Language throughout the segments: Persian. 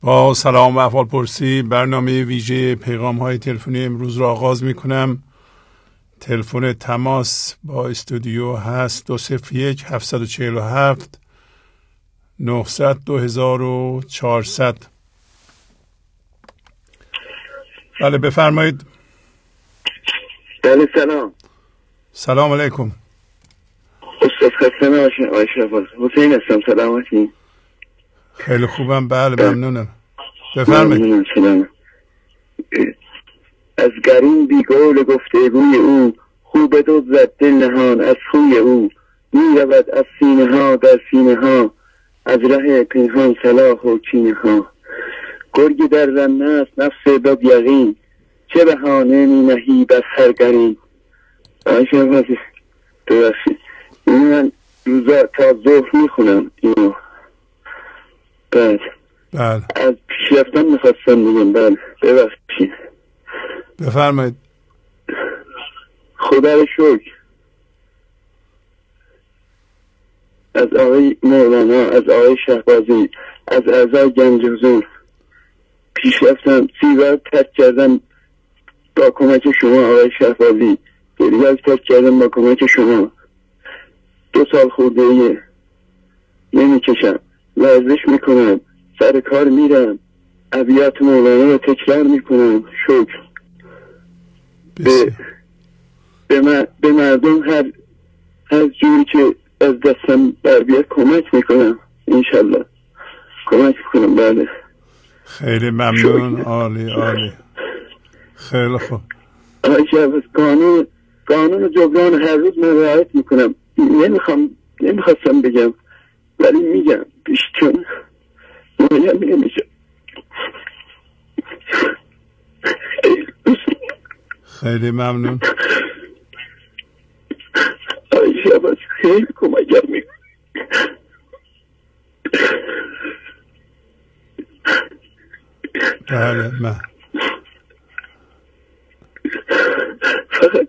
با سلام و احوالپرسی برنامه ویژه پیغام های تلفنی امروز را آغاز می کنم. تلفن تماس با استودیو هست 201 747 900 2400. بله بفرمایید. بله سلام. سلام علیکم. استاد خسته نباشین. آیشه حسین هستم. سلامتی؟ خیلی خوبم. بله ممنونم. بفرمایید. سلام. از گرین بیگول گفتگوی او، خوب دو زد دل نهان از خوی او. می رود از سینه ها در سینه ها، از ره پنهان صلاح و چینه ها. گرگ در رنه است نفس داد یقین، چه بهانه می نهی بر سرگرین. آیشه بازی ببخشید، من روزا تا ظهر می خونم اینو. بله از پیشرفتم میخواستم بگم. بله ببخشید. بفرمایید. خدا رو شکر از آقای مولانا، از آقای شهبازی، از اعضای گنج حضور پیشرفتم. 30 بار ترک کردم با کمک شما آقای شهبازی، 2 بار ترک کردم با کمک شما. 2 سال خورده نمیکشم، ورزش میکنم، سر کار میرم، ابیات مولانا رو تکرار میکنم. شکر به مردم هر جوری که از دستم بر بیاد کمک میکنم. انشالله کمک میکنم. بله خیلی ممنون. عالی عالی. خیلی خوب. قانون جبران هر روز من رعایت میکنم. نمیخواستم بگم ولی میگم چون نمیشه. خیلی ممنون. آیشه باز خیلی کمکم میکنه. بله من فقط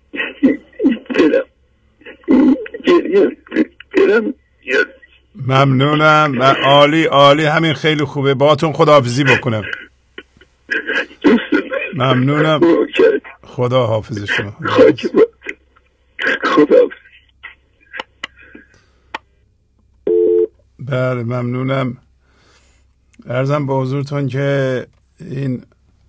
دلم ممنونم. عالی عالی. همین خیلی خوبه. باهاتون خداحافظی بکنم. ممنونم. خدا حافظ شما. خدا. بله ممنونم. عرضم به حضورتون که این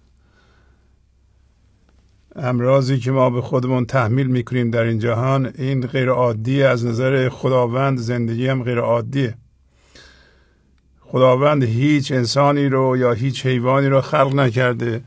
امراضی که ما به خودمون تحمیل میکنیم در این جهان، این غیر عادیه. از نظر خداوند زندگی هم غیر عادیه. خداوند هیچ انسانی رو یا هیچ حیوانی رو خلق نکرده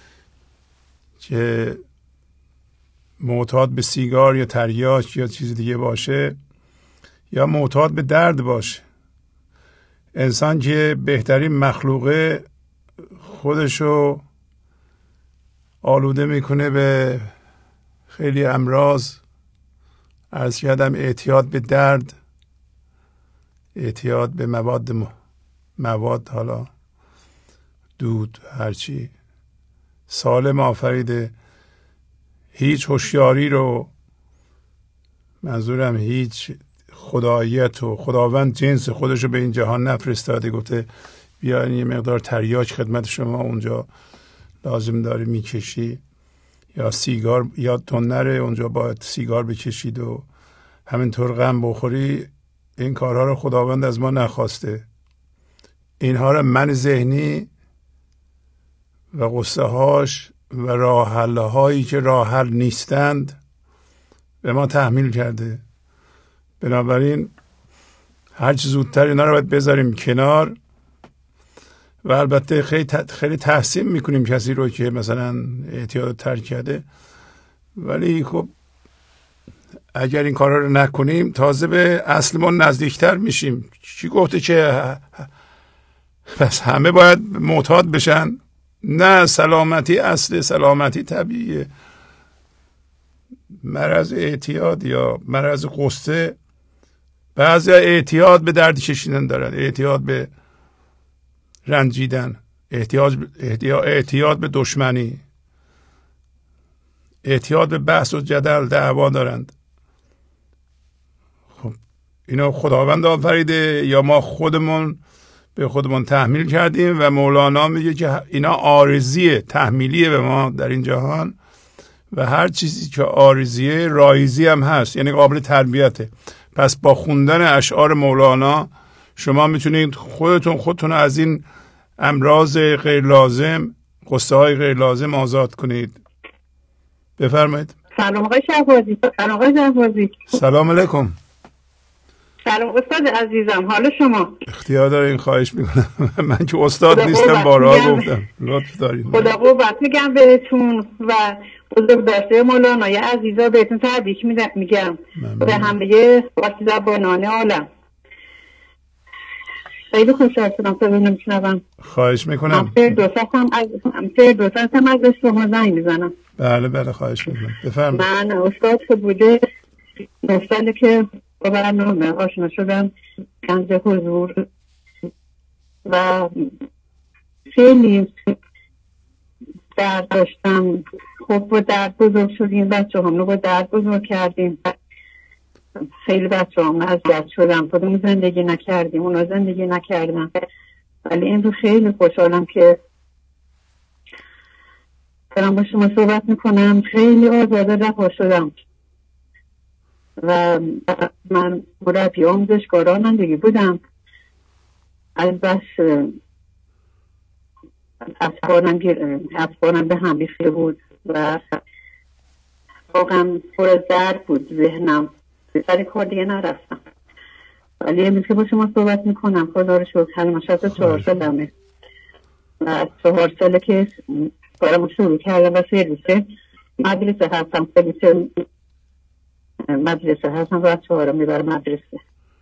که معتاد به سیگار یا تریاک یا چیز دیگه باشه یا معتاد به درد باشه. انسان که بهترین مخلوقه خودشو آلوده میکنه به خیلی امراض. عرض کردم اعتیاد به درد، اعتیاد به مواد حالا دود هرچی. سالم آفریده، هیچ هوشیاری رو، منظورم هیچ خداییت و خداوند جنس خودش رو به این جهان نفرستاده گفته بیاین یه مقدار تریاک خدمت شما اونجا لازم داری میکشی، یا سیگار یادتون نره اونجا باید سیگار بکشید و همینطور غم بخوری. این کارها رو خداوند از ما نخواسته. اینها رو من ذهنی و قصه هاش و راه حل هایی که راه حل نیستند به ما تحمیل کرده. بنابراین هرچی زودتر اینا رو باید بذاریم کنار. و البته خیلی تحسین میکنیم کسی رو که مثلا اعتیاد ترک کرده، ولی خب اگر این کارا رو نکنیم تازه به اصلمون نزدیکتر میشیم. چی گفته که پس همه باید معتاد بشن؟ نه، سلامتی اصل، سلامتی طبیعیه. مرض اعتیاد یا مرض غصه، بعضی اعتیاد به درد کشیدن دارن، اعتیاد به رنجیدن، اعتیاد به دشمنی، اعتیاد به بحث و جدل دعوا دارند. خب اینا خداوند آفریده یا ما خودمون به خودمون تحمیل کردیم و مولانا میگه که اینا عارضیه، تحمیلیه به ما در این جهان و هر چیزی که عارضیه رایزی هم هست، یعنی قابل تربیته. پس با خوندن اشعار مولانا شما میتونید خودتون از این امراض غیر لازم، قصه های غیر لازم آزاد کنید. بفرمایید. سلام آقای شهبازی. سلام علیکم. سلام استاد عزیزم، حال شما؟ اختیار دارین، خواهش میکنم. من که استاد نیستم، بارها گفتم. لطف دارین. خدا قوت میگم بهتون و بزرگداشته مولانای عزیزا بهتون تبریک میگم به همه وقتی زبانان عالم. خیلی خوشحال شدم تا بشنوم. خواهش میکنم. فردوس هم از شما زنگ میزنم. بله خواهش میکنم. بفرمایید. من استاد که بوده 9 ساله که با برنامه آشنا شدم، گنج حضور، و خیلی درد داشتم. خب با درد بزرگ شدیم، بچه هم رو با درد بزرگ کردیم. خیلی بچه هم اذیت شدم، خودمون زندگی نکردیم، اونا زندگی نکردم. ولی این رو خیلی خوشحالم که دارم با شما صحبت میکنم. خیلی آزاده رها شدم و من مربی آموزشگاه رانندگی بودم. از بس افکارم به هم ریخته بود و واقعا پر از درد بود ذهنم، سر کار دیگه نرفتم. ولی امروز که با شما صحبت میکنم خدا رو شکر، حالا من 64 سالمه و 4 ساله که کارمو شروع کردم و سرویس مدرسه هستم. مدرسه هستم و بچه ها رو میبرم مدرسه.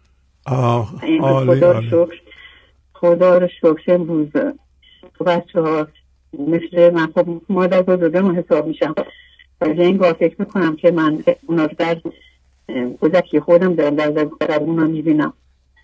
خدا رو شکر امروز بچه ها مثل من، خب مادر بزرگم حساب میشم، ولی این گاه فکر میکنم که من اونا رو در کودکی خودم دارم در اونا میبینم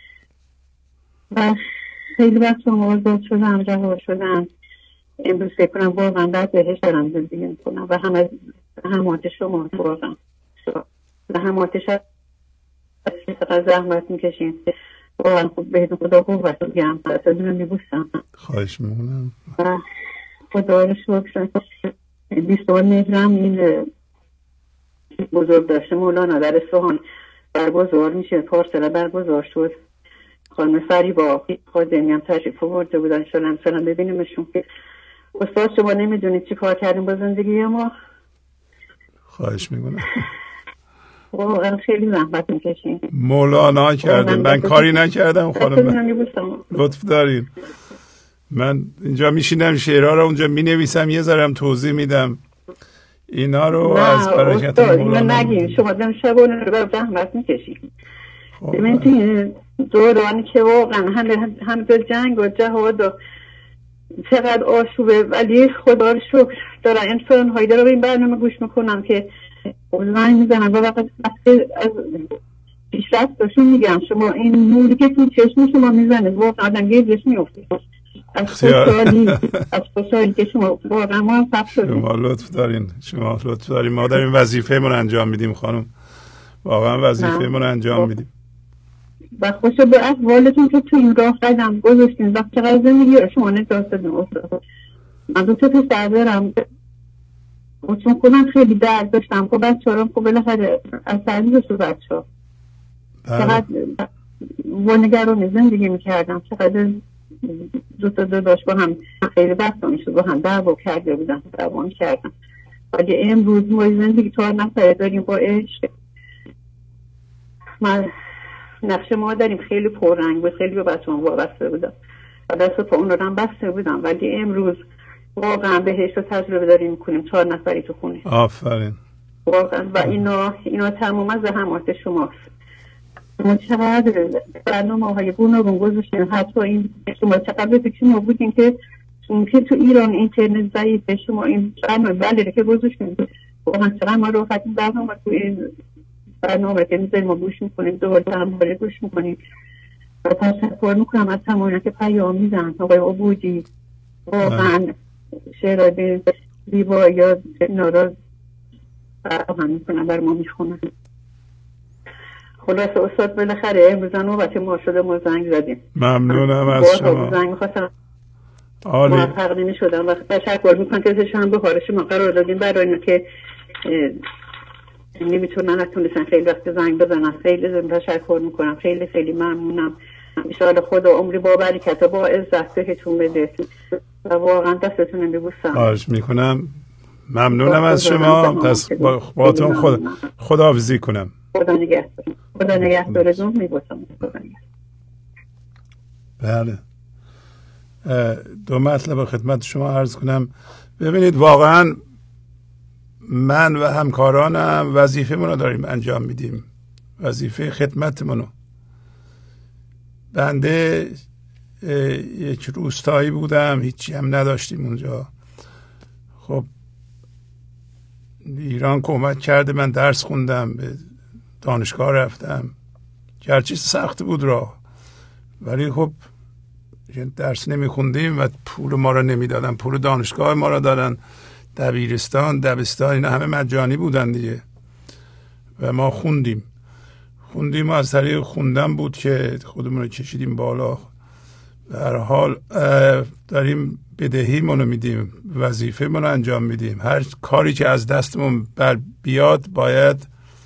و خیلی بچه ها آزاد شدم، رها شدم. امروز فکر کنم واقعا در بهش دارم زندگی میکنم و همات شما واقعا و هماتش از زحمت میکشین. واقعا بهتون خدا قوت بگم، براتون میبوسم. خواهش میکنم. خدا رو شکر. 20 مهرم این بزرگ داشته مولانا در اصفهان برگزار میشه، پارسال برگزار شد. خانم فریبا خادمی هم تشریف آورده بودن، سلام ببینیمشون. استاد شما نمیدونید چی کار کردیم با زندگی ما. خواهش میکنم. واقعا خیلی زحمت میکشین. مولانا کردیم، من کاری نکردم خانم. لطف دارین. من اینجا میشینم شعرها رو اونجا مینویسم، یه ذرم توضیح میدم. اینا رو از برکت مولانا نگین. شما دم شبانه رو بر زحمت میکشین. ببینید دورانی که واقعا همه به جنگ و جهاد و چقدر آشوبه، ولی خدا رو شکر دارن انسان هایی داره به این برنامه گوش میکنم که زنگ میزنن و وقت از پیشرفت داشتون میگم شما این نوری که تو چشم شما میزنه واقعا آدم گریهش میفته از خوشحالی که شما واقعا ما هم ثبت شدیم. شما لطف دارین. ما داریم وظیفه من انجام میدیم خانم، واقعا وظیفه من انجام میدیم و خوشو به احوالتون که تو این راه قدم گذاشتین و چقدر زندگی رو شما نجات دادین. من 2 تا پسر دارم و چون خودم خیلی درد داشتم خب بچه ها رو خب بالاخره از سردی داشت و بچه ها چقدر ونگرانی زندگی میکردم، چقدر 2 تا داشت با هم خیلی بحثا میشد، با هم دعوا کرده بودن، دعوا میکردم. ولی امروز ما زندگی 4 نفره داریم با عشق. من نقش ما داریم خیلی پررنگ بود، خیلی به بچه هم وابسته بودم و دست پا اون رو هم بسته بودم، ولی امروز واقعا بهش رو تجربه داریم میکنیم 4 نفری تو خونه. آفرین. واقعا و اینا تمام از زحمات شماست. ما چقدر برنامه های گوناگون گذاشتیم، حتی این شما چقدر فکر ما بودیم که تو ایران اینترنت ضعیفه، شما این برنامه بله که گذاشتیم واقعا چقدر ما رو خطیم برنامه تو این برنامه که میذاریم ما گوش میکنیم، دوباره هم باره گوش میکنیم و تشکر میکنم از تمامیت که پیام میزن. آقای عبودی واقعا شعرهای زیبا یا ناراض فراهم میکنن بر ما میخونن. خلاصه استاد بالاخره امروز نوبت ما شده، ما زنگ زدیم. ممنونم از شما. زنگ می‌خواستم عالی. موفق نمی‌شدم و تشکر می‌کنم که شما به شما قرار دادیم برای اینکه که نمیتونن نتونستن خیلی وقت زنگ بزنن. خیلی تشکر می‌کنم، خیلی خیلی ممنونم. ان شاءالله خدا عمری با برکت و با عزت بهتون بده و واقعا دستتون میبوسم. خواهش میکنم. ممنونم از شما. پس باهاتون خداحافظی کنم. خدا نگهدار. خدا نگهدارتون. میبوسم. خدا نگهدار. بله. دو مطلب خدمت شما عرض کنم. ببینید واقعا من و همکارانم وظیفه‌مون رو داریم انجام میدیم، وظیفه خدمتمون رو. بنده یک روستایی بودم، هیچی هم نداشتیم اونجا. خب ایران کمک کرده، من درس خوندم، به دانشگاه رفتم، گرچه سخت بود راه، ولی خب درس نمیخوندیم و پول ما را نمیدادن، پول دانشگاه ما را دادن، دبیرستان، دبستان، اینا همه مجانی بودن دیگه و ما خوندیم و از طریق خوندن بود که خودمون رو کشیدیم بالا. به هر حال داریم بدهیمون رو میدیم، وظیفه‌مون رو انجام میدیم. هر کاری که از دستمون بر بیاد باید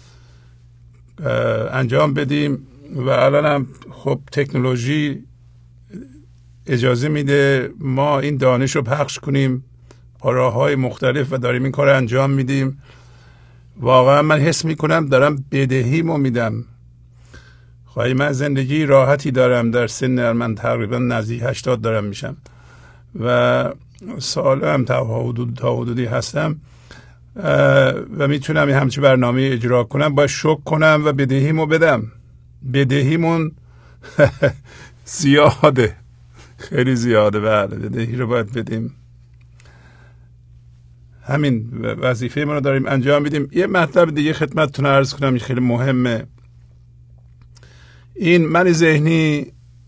انجام بدیم و الان هم خب تکنولوژی اجازه میده ما این دانش رو پخش کنیم با راه‌های مختلف و داریم این کار رو انجام میدیم. واقعا من حس میکنم دارم بدهیمو میدم. خواهی من زندگی راحتی دارم، در سن من تقریبا نزدیک 80 دارم میشم و سالم تا حدودی هستم و میتونم یه همچین برنامه اجرا کنم. باید شکر کنم و بدهیمو بدم. بدهیمون زیاده، خیلی زیاده. بله بدهی رو باید بدیم. همین وظیفه ما رو داریم انجام میدیم. یه مطلب دیگه خدمتتون عرض کنم خیلی مهمه. این من ذهنی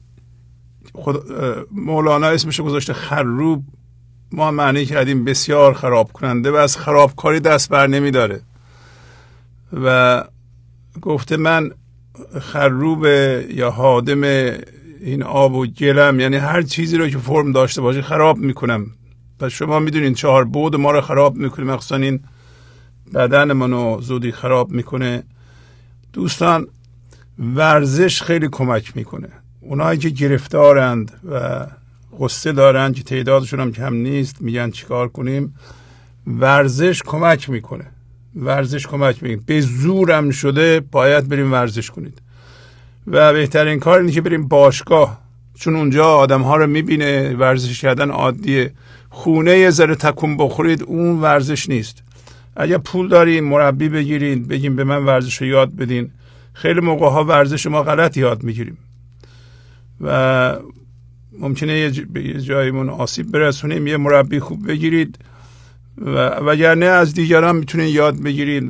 مولانا اسمش گذاشته خروب، ما معنی کردیم بسیار خراب کننده و از خرابکاری دست بر نمی داره و گفته من خروب یا هادم این آب و گلم، یعنی هر چیزی رو که فرم داشته باشه خراب میکنم. پس شما میدونین 4 بعد ما رو خراب میکنه، مخصوصا این بدن منو زودی خراب میکنه. دوستان ورزش خیلی کمک میکنه. اونایی که گرفتارند و غصه دارند که تعدادشون هم کم نیست، میگن چیکار کنیم؟ ورزش کمک میکنه. ورزش کمک میکنه. به زورم شده باید بریم ورزش کنید و بهترین کار اینه که بریم باشگاه، چون اونجا آدم ها رو میبینه. ورزش کردن عادیه. خونه یه ذره تکون بخورید اون ورزش نیست. اگه پول دارین مربی بگیرید، بگیم به من ورزش رو یاد بدین. خیلی موقع ها ورزش ما غلط یاد میگیریم و ممکنه یه جایمون آسیب برسونیم. یه مربی خوب بگیرید و وگرنه از دیگران میتونین یاد بگیرید.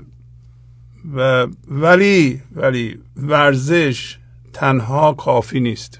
ولی ورزش تنها کافی نیست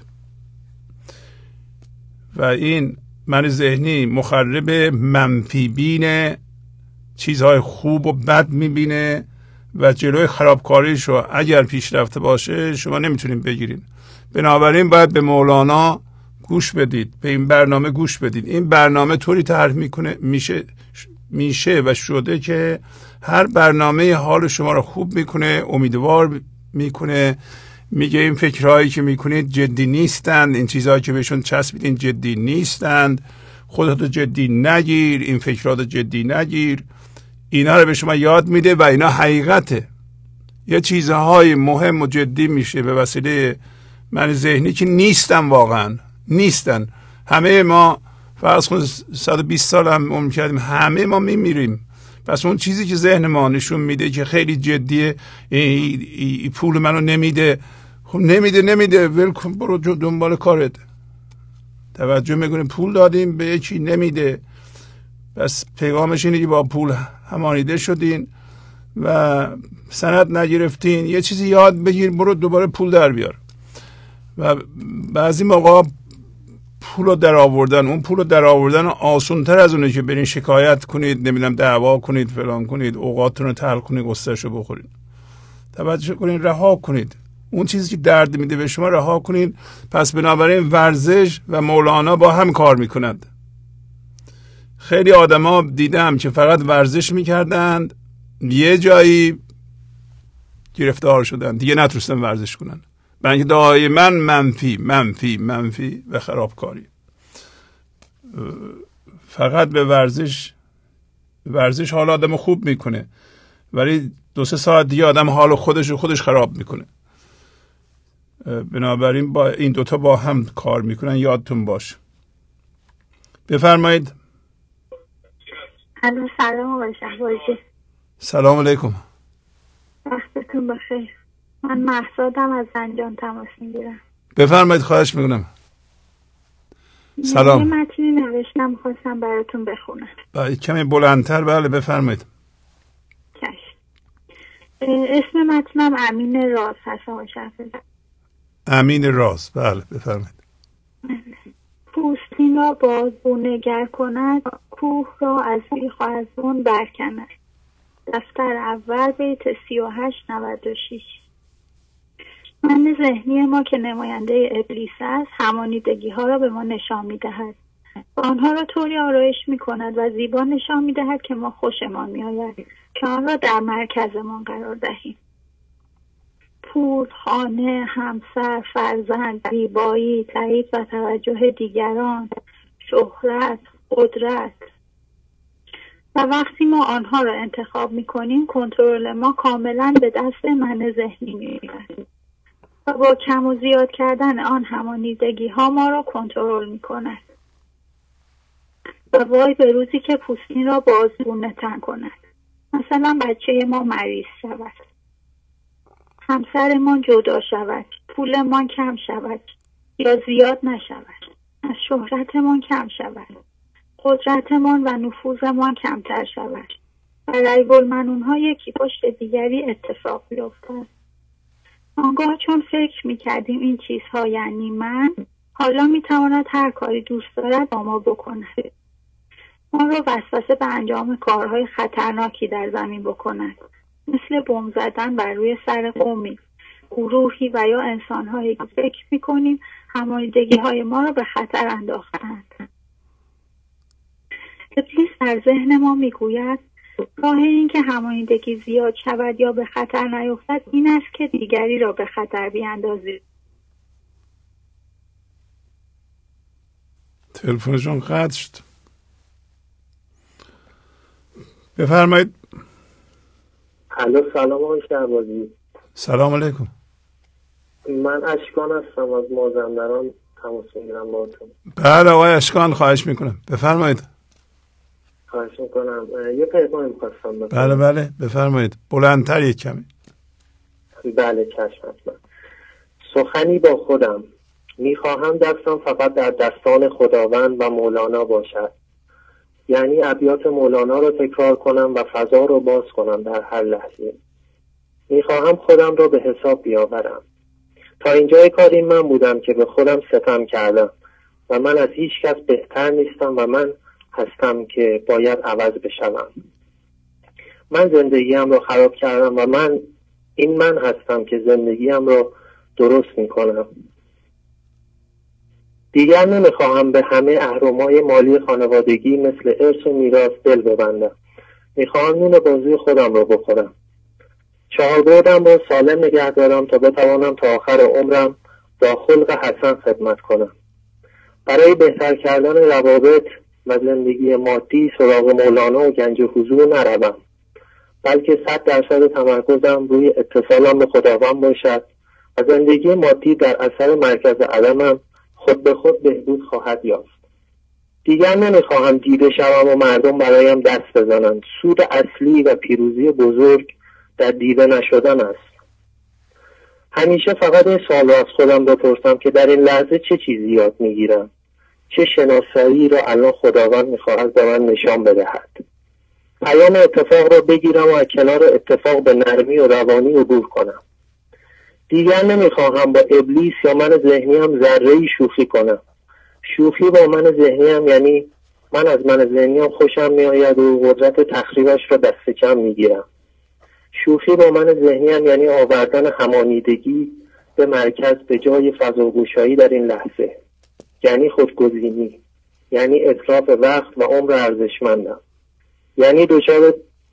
و این من ذهنی مخرب منفی بینه، چیزهای خوب و بد میبینه و جلوی خرابکاریش رو اگر پیش رفته باشه شما نمیتونید بگیرید. بنابراین باید به مولانا گوش بدید، به این برنامه گوش بدید. این برنامه طوری طرح میشه و شده که هر برنامه حال شما رو خوب میکنه، امیدوار میکنه. میگه این فکرهایی که میکنید جدی نیستند، این چیزهایی که بهشون چسبیدین جدی نیستند، خودتو جدی نگیر، این فکراتو جدی نگیر. اینا رو به شما یاد میده و اینا حقیقته. یه چیزهای مهم و جدی میشه به وسیله من ذهنی که نیستن، واقعا نیستن. همه ما فرض کن 120 سال هم عمر کردیم، همه ما میمیریم. پس اون چیزی که ذهن ما نشون میده که خیلی جدیه، پول منو نمیده، خب نمیده ول کن، برو دنبال کارت. توجه میکنیم پول دادیم به یکی نمیده، بس پیغامش اینه که با پول همانیده شدین و سند نگرفتین. یه چیزی یاد بگیر، برو دوباره پول در بیار. و بعضی موقع پول رو در آوردن، اون پول رو در آوردن آسان تر از اونه که برین شکایت کنید، نمیدونم دعوا کنید، فلان کنید، اوقاتتون رو تلخ کنید، قصه‌شو بخورید. توجه کنید، رها کنید. اون چیزی که درد میده به شما رها کنین. پس بنابراین ورزش و مولانا با هم کار میکنند. خیلی آدما دیدم که فقط ورزش میکردند، یه جایی گرفتار شدن، دیگه نتونستن ورزش کنن، برای اینکه دائما منفی منفی منفی و خرابکاری. فقط به ورزش حال آدم خوب میکنه، ولی 2-3 ساعت دیگه آدم حال خودش خراب میکنه. بنابراین با این دوتا با هم کار میکنن، یادتون باشه. بفرمایید. سلام آقای شهبازی. سلام علیکم. وقتتون بخیر. من مهسادم از زنجان تماس میگیرم. بفرمایید، خواهش میکنم. سلام. یه متنی نوشتم خواستم براتون بخونم. کمی بلندتر. بله بفرمایید. اسم متنم امین راز هست آقای شهبازی. امین راز، بله بفرمایید. پوستین را بازو نگر کند، کوه را از بیخ و از بن برکند. دفتر اول بیت 38-96. من ذهنی ما که نماینده ابلیس است، همانیدگی ها را به ما نشان می دهد. آنها را طوری آرایش می کند و زیبا نشان می دهد که ما خوشمان می آید که آن را در مرکزمان قرار دهیم. پول، خانه، همسر، فرزند، زیبایی، تایید و توجه دیگران، شهرت، قدرت. و وقتی ما آنها را انتخاب می‌کنیم، کنترل ما کاملا به دست من ذهنی می‌آید و با کم و زیاد کردن آن همانیدگی ها ما را کنترل می‌کند. و وای به روزی که پوستین را بازگونه تن کند. مثلا بچه ما مریض شود، همسرمان جدا شود، پولمان کم شود یا زیاد نشود، از شهرتمان کم شود، قدرتمان و نفوذمان کمتر شود و ریب المنون‌ها یکی پشت دیگری اتفاق بیفتد. آنگاه چون فکر می‌کردیم این چیزها یعنی من، حالا می‌تواند هر کاری دوست دارد با ما بکند. ما را وسوسه به انجام کارهای خطرناکی در زمین بکند، مثل بمب زدن بر روی سر قومی، گروهی و یا انسان‌هایی که فکر می‌کنیم همانیدگی‌های ما را به خطر انداختند. ابلیس در ذهن ما میگوید راه این که همانیدگی زیاد شود یا به خطر نیفتد این است که دیگری را به خطر بیاندازید. تلفنشون قطع شد. بفرمایید. سلام آقای شهبازی. سلام علیکم. من اشکان هستم از مازندران تماس میگیرم باهاتون. بله آقای اشکان، خواهش میکنم بفرمایید. خواهش میکنم. یه پیغام می‌خواستم بفرمایید. بله بفرمایید، بلندتر یک کمی. بله چشم هستم. سخنی با خودم. میخواهم دستم فقط در دستان خداوند و مولانا باشد. یعنی ابیات مولانا رو تکرار کنم و فضا رو باز کنم در هر لحظه. میخواهم خودم رو به حساب بیاورم. تا اینجای کار این من بودم که به خودم ستم کردم و من از هیچ کس بهتر نیستم و من هستم که باید عوض بشوم. من زندگیم رو خراب کردم و من هستم که زندگیم رو درست میکنم. دیگر نمیخواهم به همه اهرم‌های مالی خانوادگی مثل ارث و میراث دل ببندم. میخواهم نون بازوی خودم رو بخورم. چهاربردم رو سالم نگه دارم تا بتوانم تا آخر عمرم با خلق حسن خدمت کنم. برای بهتر کردن روابط و زندگی مادی سراغ مولانا و گنج حضور نروم، بلکه 100% تمرکزم روی اتصالم به خداوند باشد و زندگی مادی در اثر مرکز عدمم خود به خود بهبود خواهد یافت. دیگر نمیخواهم دیده شوم و مردم برایم دست بزنند. سود اصلی و پیروزی بزرگ در دیده نشدن است. همیشه فقط این سوال را از خودم بپرسم که در این لحظه چه چیزی یاد میگیرم، چه شناسایی را الان خداوند میخواهد به من نشان بدهد. پیام اتفاق را بگیرم و از کنار اتفاق به نرمی و روانی عبور کنم. دیگر نمیخواهم با ابلیس یا من ذهنیم ذره‌ای شوخی کنم. شوخی با من ذهنیم یعنی من از من ذهنیم خوشم میآید و قدرت تخریبش را دست کم میگیرم. شوخی با من ذهنیم یعنی آوردن همانیدگی به مرکز به جای فضاگوشایی در این لحظه، یعنی خودگزینی، یعنی اتلاف وقت و عمر ارزشمندم، یعنی دچار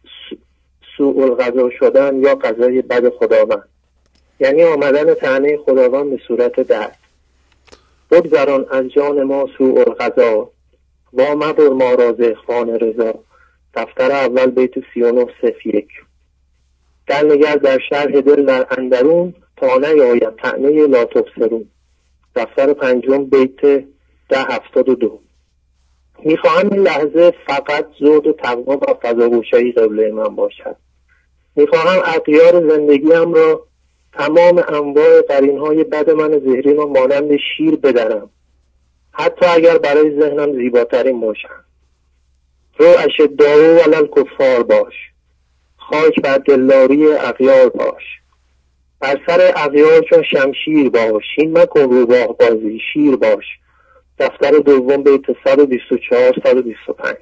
سوء القضا شدن یا قضای بد خداوند، یعنی آمدن طعنه خداوند به صورت درد. بگذران از جان ما سوء القضا، وا مبر ما را ز اخوان رضا. دفتر اول بیت 39:1. در نگر در شرح دل در اندرون، تا نیاید طعنه لا تبصرون. دفتر پنجم بیت 1072. میخواهم این لحظه فقط زهد و تقوا و فضاگوشایی قبله من باشد. میخواهم اغیار زندگیم را تمام انواع قرینهای بد من ذهنی را مانند شیر بدرم، حتی اگر برای ذهنم زیباترین باشند. رو اشداء علی الکفار باش، خاک بر دلداری اغیار باش. بر سر اغیار چون شمشیر باش، این مکن روباه بازی شیر باش. دفتر دوم بیت 124-125.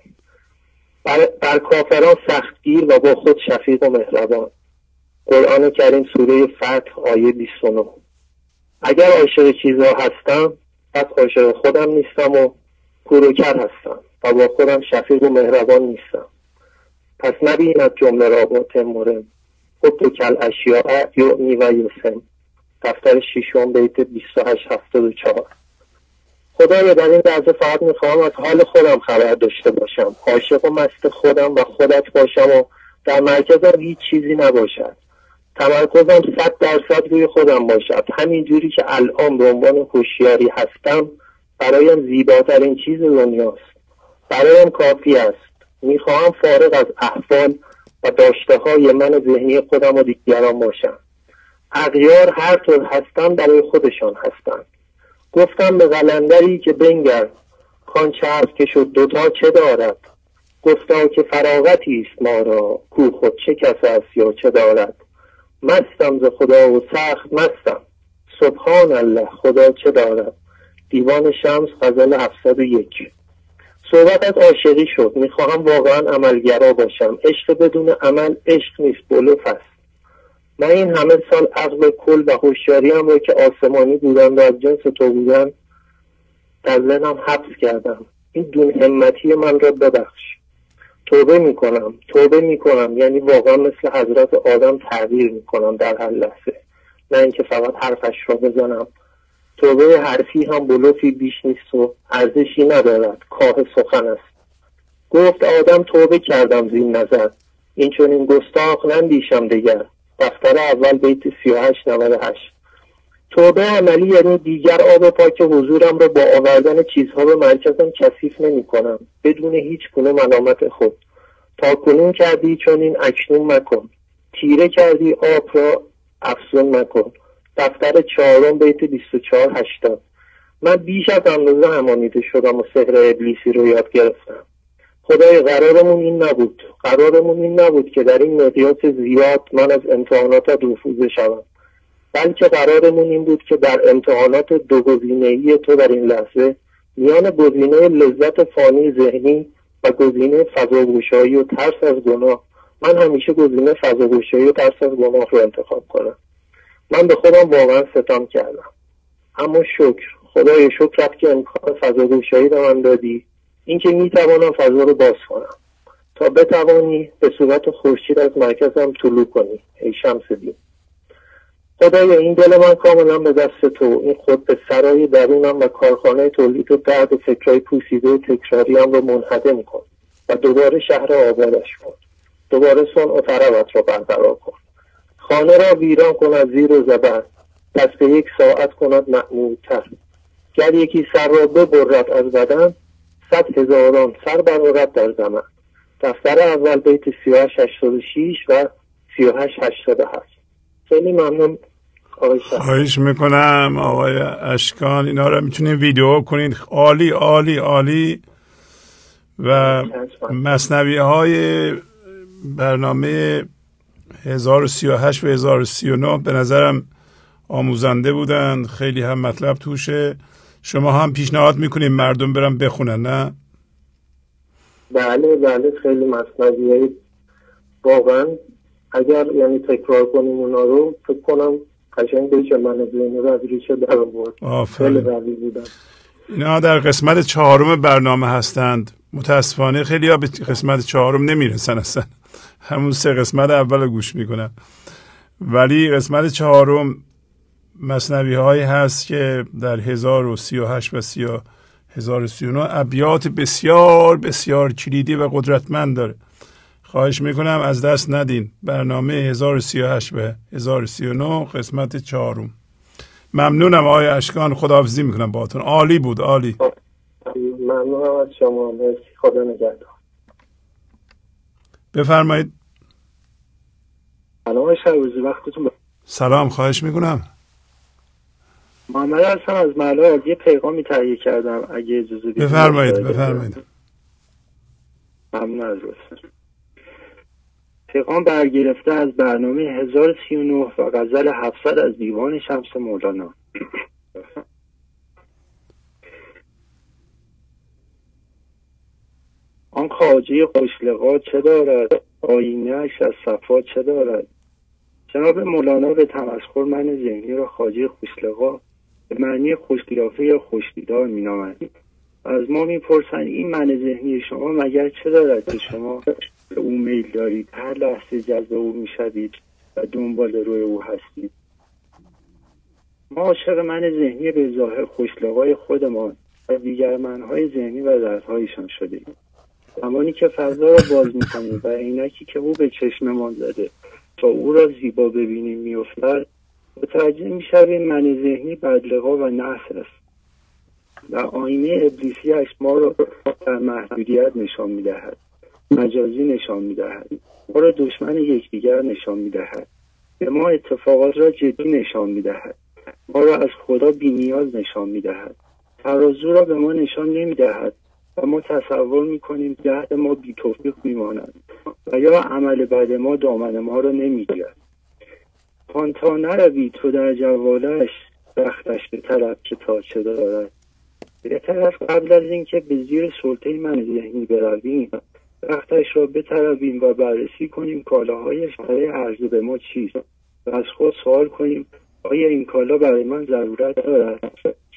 بر کافران سختگیر و با خود شفیق و مهربان. قرآن کریم سوره فتح آیه 29. اگر عاشق چیزها هستم پس عاشق خودم نیستم و کوروکر هستم و با خودم شفیق و مهربان نیستم. پس نبیند جمله را با تمرم، خود کل اشیاء یعنی و یوسم. دفتر ششم بیت 28-74. خدایا در این لحظه فقط میخواهم از حال خودم خبر داشته باشم، عاشق و مست خودم و خودت باشم و در مرکزم هیچ چیزی نباشد. تمرکزم 100% روی خودم باشد. همین جوری که الان به عنوان هوشیاری هستم برایم زیباترین چیز دنیاست، برایم کافی است. میخواهم فارغ از احوال و داشته های من ذهنی خودم و دیگران باشم. اغیار هر طور هستن برای خودشان هستند. گفتم به قلندری که بنگر کان چرخ که شد دوتا چه دارد. گفتا که فراغتی است ما را، کو خود چه کس است یا چه دارد. مستم ز خدا و سخت مستم، سبحان الله خدا چه دارد. دیوان شمس غزل 701. صحبت از عاشقی شد. میخواهم واقعا عملگرا باشم. عشق بدون عمل عشق نیست، بلوف است. من این همه سال عقل کل و هوشیاریم رو که آسمانی بودن و از جنس تو بودن در ذهنم حبس کردم. این دون همتی من را ببخش. توبه میکنم یعنی واقعا مثل حضرت آدم تغییر میکنم در هر لحظه، نه اینکه فقط حرفش را بزنم. توبه حرفی هم بلوفی بیش نیست و ارزشی ندارد، کاه سخن است. گفت آدم توبه کردم زین نظر، این چون این گستاخ نندیشم دگر. دفتر اول بیت 38-98. توبه عملی یعنی دیگر آب پاک حضورم را با آوردن چیزها به مرکزم کثیف نمی کنم بدون هیچ گونه ملامت خود. تا کنون کردی چون این اکنون مکن، تیره کردی آب را افزون مکن. دفتر چهارم بیت 24-80. من بیش از اندازه همانیده شدم و سحر ابلیسی رو یاد گرفتم. خدای قرارمون این نبود که در این مقیاس زیاد من از امتحانات رفوزه شوم، بلکه قرارمون این بود که در امتحانات دو گزینه‌ای تو در این لحظه میان گزینه لذت فانی ذهنی و گزینه فضاگوشایی و ترس از گناه، من همیشه گزینه فضاگوشایی و ترس از گناه رو انتخاب کنم. من به خودم واقعا ستم کردم، اما خدای شکرت که امکان فضاگوشایی به من دادی، اینکه میتوانم فضا رو باز کنم تا بتوانی به صورت خورشید از مرکزم طلوع کنی ای شمس دین. خدایا این دل من کاملا به دست تو، این خود به سرای درونم و کارخانه تولید و درد و فکرهای پوسیده و تکراریم رو منهدم کن و دوباره شهر آبادش کن. دوباره صنع و طربت را برقرار کن. خانه را ویران کن از زیر و زبر، پس به 1 ساعت کند معمولتر. گر یکی سر را ببرد از بدن، 100,000 سر برآرد در زمن. دفتر اول بیت 38-86 و 38-87. خیلی ممنون. خواهش میکنم آقای اشکان، اینا رو میتونید ویدیو کنید. عالی عالی عالی. و مثنوی های برنامه 1038 و 1039 به نظرم آموزنده بودن، خیلی هم مطلب توشه. شما هم پیشنهاد میکنید مردم برن بخونن، نه؟ بله خیلی مثنوی واقعا اگر یعنی تکرار کنیم اونا رو، فکر کنم قشنگ بشه من ذهنی روی شد در آورد. خیلی روی بودم. اینا در قسمت 4 برنامه هستند. متاسفانه خیلی ها به قسمت 4 نمیرسن اصلا، همون 3 قسمت اول گوش میکنن. ولی قسمت 4 مثنوی هایی هست که در 1038 و 1039 ابیات بسیار بسیار کلیدی و قدرتمند داره. خواهش میکنم از دست ندین. برنامه 1038 و 1039 قسمت 4. ممنونم آقای اشکان، خداحافظی میکنم باهاتون. عالی بود، عالی. ممنونم از شما، مرسی، خدا نگهدار. بفرمایید. سلام شهروزی، وقتتون بخیر. سلام، خواهش میکنم. محمد هستم از ملال. یه پیغامی تهیه کردم اگه اجازه بدید. بفرمایید. ممنون از لطفتون. پیغام برگرفته از برنامه 1039 و غزل 700 از دیوان شمس مولانا. آن خواجه خوشلقا چه دارد، آینه‌اش از صفا چه دارد. جناب مولانا به تمسخر من ذهنی را خواجه خوشلقا به معنی خوش‌قیافه یا خوش‌دیدار می‌نامند. از ما میپرسند این من ذهنی شما مگر چه دارد که شما به او میل دارید، هر لحظه جذب او میشوید و دنبال روی او هستید. ما عاشق من ذهنی به ظاهر خوشلقای خودمان و دیگر منهای ذهنی و دردهایشان شدیم. زمانی که فضا را باز میکنیم و عینکی که او به چشممان زده تا او را زیبا ببینیم میافتد، متوجه میشویم من ذهنی بدلقا و نحس است و آینه ابلیسیش ما را در محدودیت نشان میدهد، مجازی نشان میدهد، ما را دشمن یکدیگر نشان میدهد، به ما اتفاقات را جدی نشان میدهد، ما را از خدا بی‌نیاز نشان میدهد، ترازو را به ما نشان نمیدهد و ما تصور میکنیم جهد ما بی توفیق میماند و یا عمل بد ما دامن ما را نمیگیرد. تا نروی تو در جوالش رختش به طرف که تا چه دارد. بهتر از قبل از اینکه به زیر سلطه من ذهنی برویم رختش را بطلبیم و بررسی کنیم کالاهایش برای عرضه به ما چیست و از خود سوال کنیم آیا این کالا برای من ضرورت دارد.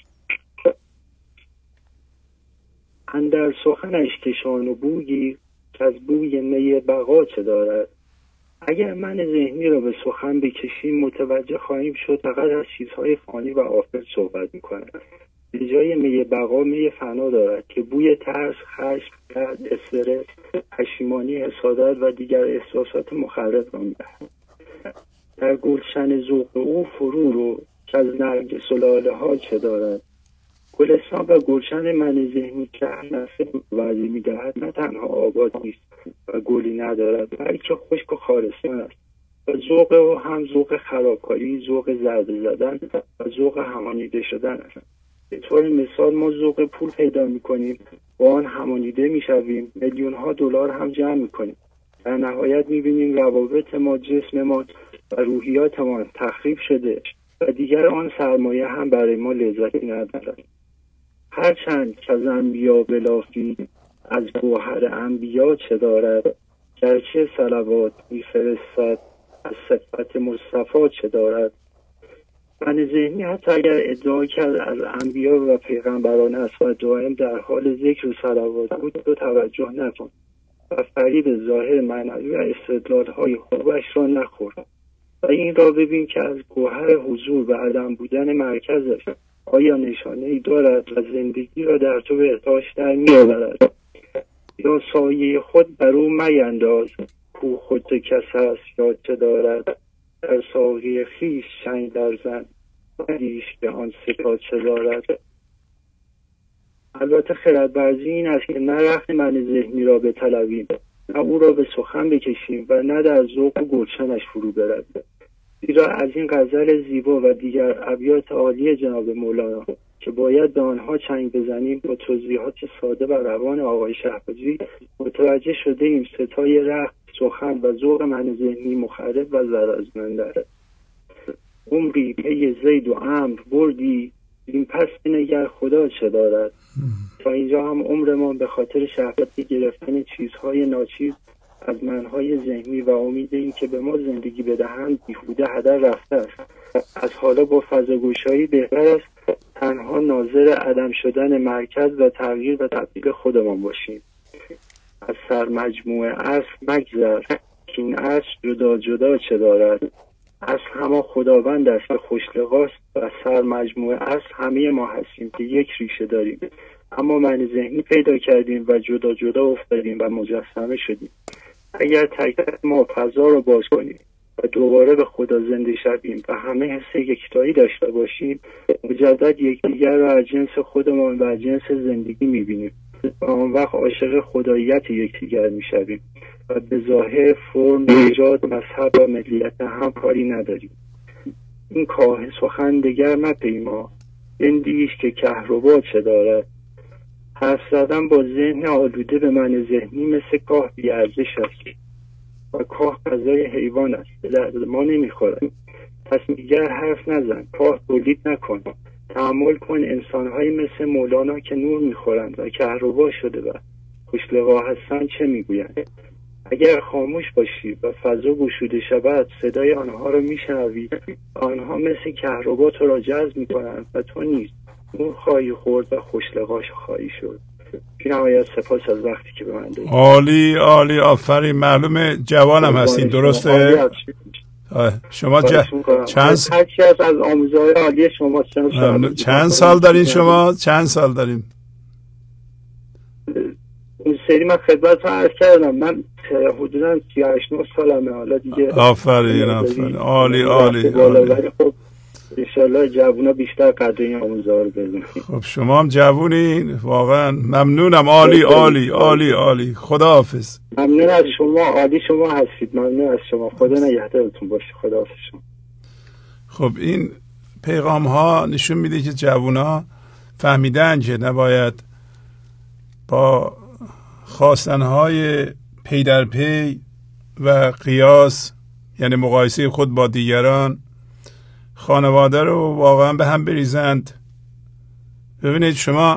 اندر سخنش کشان و بویی که از بوی می بقا چه دارد. اگر من ذهنی را به سخن بکشیم متوجه خواهیم شد فقط از چیزهای فانی و آفت صحبت می‌کند. به جای می بقا می فنا دارد که بوی ترس، خشم، درد، استرس، پشیمانی، حسادت و دیگر احساسات مخرب را می‌دهد. در گلشن ذوق او فرو رو که از نرگ سلاله ها چه دارد. گلستان و گلشن من ذهنی که نفس وعدی می‌دهد نه تنها آباد نیست و گلی ندارد بلکه خشک و خالصان است و ذوق او هم ذوق خرابکاری، ذوق ضربه زدن و ذوق همانیده شدن است. به طور مثال ما ذوق پول پیدا می‌کنیم، با آن همانیده می‌شویم، میلیون‌ها دلار هم جمع می‌کنیم. در نهایت می‌بینیم روابط ما، جسممان و روحیاتمان تخریب شده و دیگر آن سرمایه هم برای ما لذتی ندارد. هرچند که از انبیا بلافی از گوهر انبیا چه دارد. گرچه صلوات می‌فرستد از صفت مصطفی چه دارد. من ذهنی حتی اگر ادعا کرد از انبیا و پیغمبران است و دائم در حال ذکر و صلوات بود تو توجه نکن و فریب ظاهر معنوی و استدلال‌های خوبش را نخور و این را ببین که از گوهر حضور و عدم بودن مرکزش آیا نشانه‌ای دارد و زندگی را در تو بهداشت در می‌آورد یا سایه خود بر او مینداز کو خود کس است یا چه دارد. در ساقی خویش چنگ در زن مدیش به آن سپا چه دارد. البته خردورزی این است که نه رخت من ذهنی را بطلبیم، نه او را به سخن بکشیم و نه در ذوق و گلشنش فرو برویم. زیرا از این غزل زیبا و دیگر ابیات عالی جناب مولانا که باید به آنها چنگ بزنیم با توضیحات ساده و روان آقای شهبازی متوجه شده ایم ستای رخت، سخن و ذوق من ذهنی مخرب و ضررمنده است. عمری پی زید و عمرو بردی این پس نگر خدا چه دارد. تا اینجا هم عمرمان به خاطر شهوت گرفتن چیزهای ناچیز از منهای ذهنی و امید این که به ما زندگی بدهند بیهوده هدر رفته است. از حالا با فضاگوشایی بهتر است تنها ناظر عدم شدن مرکز و تغییر و تبدیل خودمان باشیم. از سرمجموع اصل مگذر که این اصل جدا جدا چه دارد. اصل همه خداوند است که خوشلقاست و سرمجموع اصل همه ما هستیم که یک ریشه داریم، اما معنی ذهنی پیدا کردیم و جدا جدا افتادیم و مجسمه شدیم. اگر تک تک ما فضا رو باز کنیم و دوباره به خدا زنده شویم و همه حس یکتایی داشته باشیم، مجدد یکدیگر را از جنس خودمان و از جنس زندگی میبینیم و آن وقت عاشق خداییت یکدیگر میشویم و به ظاهر فرم، نژاد، مذهب و ملیت هم کاری نداریم. این کاه سخن دگر مپیما، بندیش که کهربا چه دارد. حرف زدن با ذهن آلوده به معنی ذهنی مثل کاه بی‌ارزش است و کاه غذای حیوان است، به درد ما نمیخورد. پس دیگر حرف نزن، کاه تولید نکن. تأمل کن انسان‌هایی مثل مولانا که نور میخورند و کهربا شده و خوشلقا هستند چه میگویند. اگر خاموش باشی و فضا گشوده شود، صدای آنها را میشنوی و آنها مثل کهربا تو را جذب میکنند و تو نیز نور خواهی خورد و خوشلقاش خواهی شد. نهایت سپاس از وقتی که به من دادید. عالی عالی، آفرین. معلومه جوانم هستین، درسته؟ شما هرچی از آموزهای عالی شما چند سال دارین شما؟ چند سال دارین؟ این سری من خدمت رو عرض کردم، من حدودا 38 سالمه. حالا دیگه آفرین عالی عالی. خب انشالله جوونا بیشتر قدر این آموزها رو بدونن. خب شما هم جوونین، واقعا ممنونم. عالی عالی عالی عالی. خداحافظ. ممنون از شما، عالی شما هستید. ممنون از شما، خدا نگهدارتون باشه. خداحافظ شما. خب این پیغام ها نشون میده که جوونا فهمیدن که نباید با خواستنهای پی در پی و قیاس، یعنی مقایسه خود با دیگران، خانواده رو واقعا به هم بریزند. ببینید شما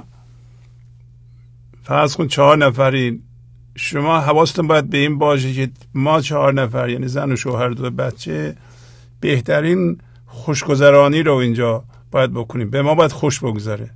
فرض کن 4 نفرین، شما حواستون باید به این باشه که ما 4 نفر، یعنی زن و شوهر 2 بچه، بهترین خوشگذرانی رو اینجا باید بکنیم. به ما باید خوش بگذره.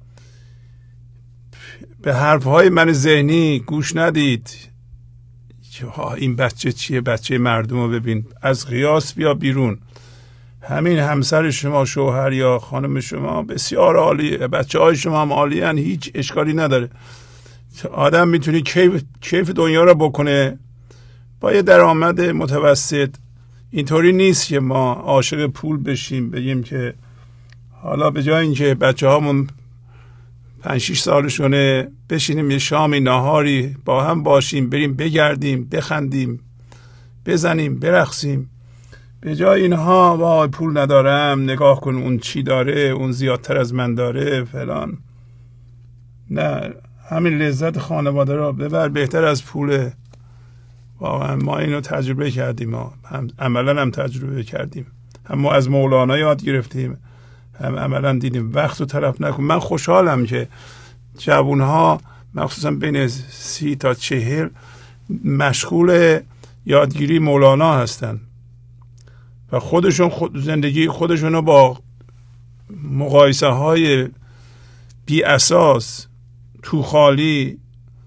به حرفهای من ذهنی گوش ندید که این بچه چیه، بچه مردم رو ببین. از قیاس بیا بیرون. همین همسر شما، شوهر یا خانم شما بسیار عالیه، بچه های شما هم عالیه، هیچ اشکالی نداره. آدم میتونه کیف دنیا رو بکنه با یه درآمد متوسط. اینطوری نیست که ما عاشق پول بشیم، بگیم که حالا به جای اینکه بچه هامون 5-6 سالشونه بشینیم یه شامی ناهاری با هم باشیم، بریم بگردیم، بخندیم، بزنیم، برقصیم، به جای اینها وای پول ندارم، نگاه کن اون چی داره، اون زیادتر از من داره فلان. نه، همین لذت خانواده را ببر، بهتر از پوله. واقعا ما اینو تجربه کردیم، ما عملا هم تجربه کردیم، هم ما از مولانا یاد گرفتیم، هم عملا دیدیم. وقت رو تلف نکن. من خوشحالم که جوانها مخصوصا بین 30 تا 40 مشغول یادگیری مولانا هستن و خودشون زندگی خودشون رو با مقایسه های بی اساس تو خالی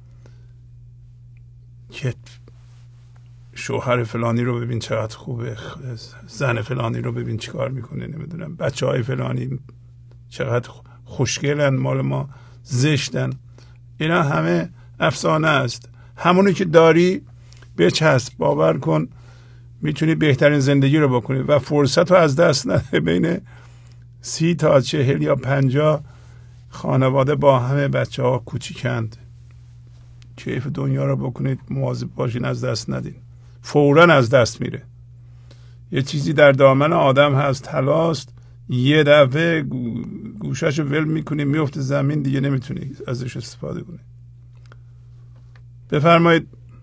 که شوهر فلانی رو ببین چقدر خوبه، زن فلانی رو ببین چیکار میکنه، نمیدونم بچه های فلانی چقدر خوشگلن، مال ما زشتن، اینا همه افسانه است. همونی که داری بچسب، باور کن میتونی بهترین زندگی رو بکنی و فرصت رو از دست نده. بین 30 تا 40 یا 50 خانواده با همه بچه ها کوچیکند. کیف دنیا رو بکنید، مواظب باشین از دست ندین، فوراً از دست میره. یه چیزی در دامن آدم هست، طلاست، یه دفعه گوشاشو ول میکنی میفته زمین، دیگه نمیتونی ازش استفاده کنی. بفرمایید.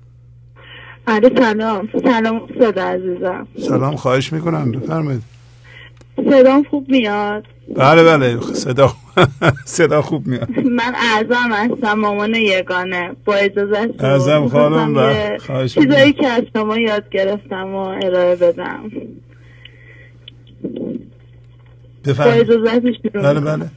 سلام صدا عزیزم. سلام، خواهش میکنم، بفرمایید. صدام خوب میاد؟ بله صدا صدا خوب میاد. من اعظم هستم، مامان یگانه. با اجازه اعظم خانم و خواهش می‌کنم چیزایی که از شما یاد گرفتم و ارائه بدم. با اجازه بله بله.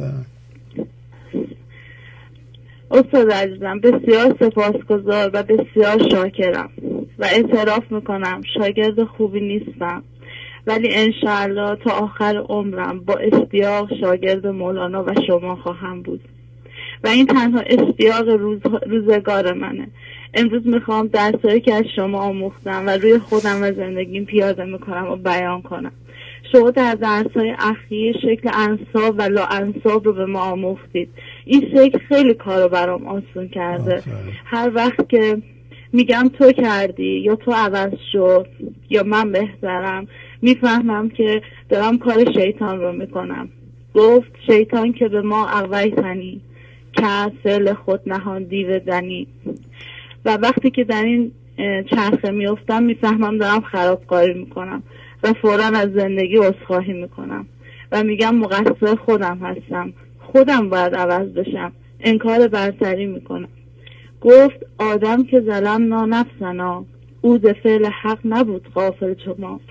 استاد عزیزم، بسیار سپاسگزار و بسیار شاکرم و اعتراف میکنم شاگرد خوبی نیستم، ولی انشاءالله تا آخر عمرم با اشتیاق شاگرد مولانا و شما خواهم بود و این تنها اشتیاق روزگار منه. امروز میخوام درسایی که از شما آموختم و روی خودم و زندگیم پیاده میکنم و بیان کنم. شما در درس‌های اخیر شکل انساب و لا انساب رو به ما آموختید. این شکل خیلی کارو برام آسون کرده. هر وقت که میگم تو کردی یا تو عوض شد یا من بهترم، میفهمم که دارم کار شیطان رو میکنم. گفت شیطان که به ما اغویتنی کرد فعل خود نهان دیو دنی. و وقتی که در این چرخه میافتم میفهمم دارم خرابکاری میکنم و فوراً از زندگی عذرخواهی میکنم و میگم مقصر خودم هستم، خودم باید عوض بشم، انکار برتری میکنم. گفت آدم که ظلمنا نفسنا او ز فعل حق نبود غافل چو ما.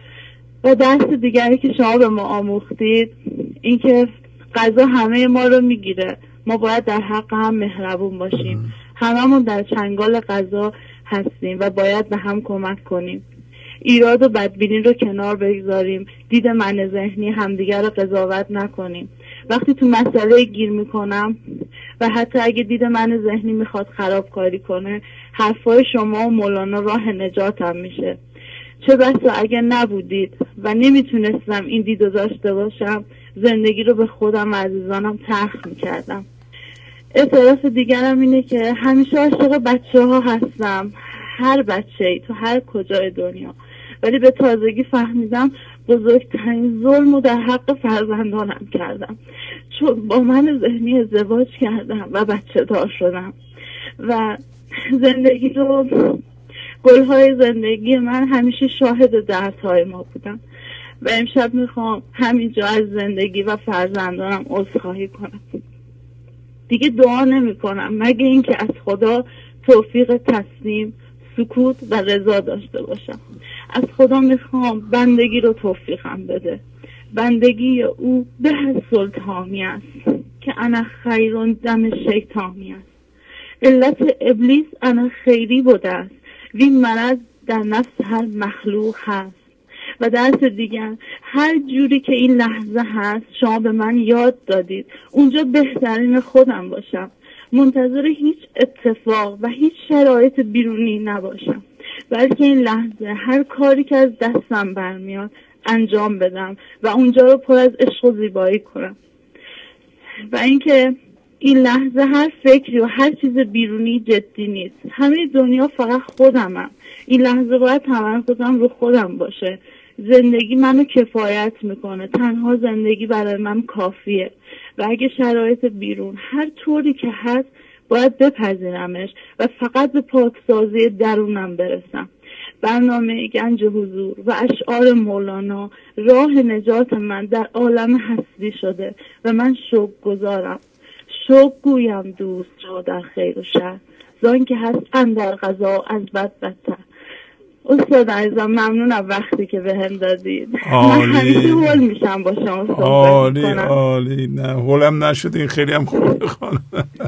و درس دیگری که شما به ما آموختید این که قضا همه ما رو میگیره، ما باید در حق هم مهربون باشیم. هممون در چنگال قضا هستیم و باید به هم کمک کنیم. ایراد و بدبینی رو کنار بگذاریم، دید من ذهنی همدیگر رو قضاوت نکنیم. وقتی تو مسئله گیر میکنم و حتی اگه دید من ذهنی میخواد خرابکاری کنه، حرفای شما و مولانا راه نجاتم میشه. چه بسا اگه نبودید و نمیتونستم این دید رو داشته باشم، زندگی رو به خودم و عزیزانم تلخ میکردم. اعتراف دیگرم اینه که همیشه عاشق بچه ها هستم، هر بچه‌ای تو هر کجای دنیا، ولی به تازگی فهمیدم بزرگترین ظلم رو در حق فرزندانم کردم، چون با من ذهنی ازدواج کردم و بچه دار شدم و زندگی رو، گلهای زندگی من همیشه شاهد دردهای ما بودم و امشب میخوام همینجا از زندگی و فرزندانم عذرخواهی کنم. دیگه دعا نمی کنم مگه اینکه از خدا توفیق تسلیم، سکوت و رضا داشته باشم. از خدا میخوام بندگی رو توفیقم بده. بندگی او به سلطانی است که انا خیرون دم شیطانی است. علت ابلیس انا خیری بوده است، وین مرض در نفس هر مخلوق هست. و درس دیگر، هر جوری که این لحظه هست شما به من یاد دادید اونجا بهترین خودم باشم، منتظر هیچ اتفاق و هیچ شرایط بیرونی نباشم، بلکه این لحظه هر کاری که از دستم برمیاد انجام بدم و اونجا رو پر از عشق و زیبایی کنم. و اینکه این لحظه هر فکری و هر چیز بیرونی جدی نیست، همه دنیا فقط خودمم. این لحظه باید تمرکزم رو خودم باشه. زندگی منو کفایت میکنه، تنها زندگی برای من کافیه و اگه شرایط بیرون هر طوری که هست باید بپذیرمش و فقط به پاکسازی درونم برسم. برنامه گنج حضور و اشعار مولانا راه نجات من در عالم هستی شده و من شکر گذارم. شکر گویم دوست را در خیر و شر، زان که هست اندر قضا از بد بدتر. استاد عزیزم ممنونم وقتی که به هم دادید. من همیشه هول میشم با شما صحبت کنم. عالی. نه هولم نشد، این خیلی هم خوبه خانم.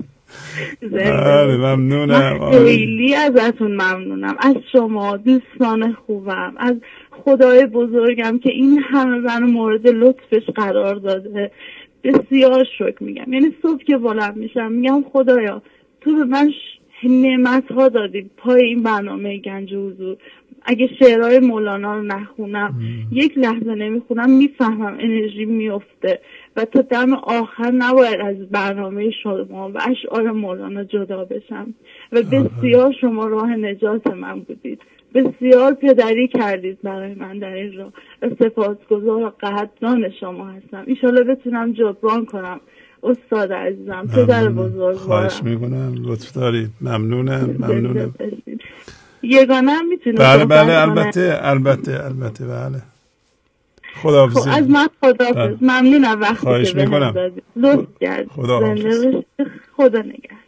بله ممنونم. خیلی ازتون ممنونم، از شما دوستان خوبم، از خدای بزرگم که این همه منو مورد لطفش قرار داده. بسیار شکر میگم. یعنی صبح که بلند میشم میگم خدایا تو به من نعمت ها دادی پای این برنامه گنج حضور. اگه شعرهای مولانا رو نخونم، یک لحظه نمیخونم، میفهمم انرژی میفته و تا دم آخر نباید از برنامه شما و اشعار مولانا جدا بشم. و بسیار شما راه نجات من بودید، بسیار پدری کردید برای من در این راه و سپاسگزار و قدردان شما هستم. ایشالا بتونم جبران کنم. استاد عزیزم، پدر بزرگ، خواهش میکنم، لطف دارید. ممنونم. یگانه هم میتونه بله البته بله. خداحافظی. از من خداحافظ. ممنونم وقتی خواهش که میکنم. دادید. لطف کرد. خداحافظ. خدا نگهدار.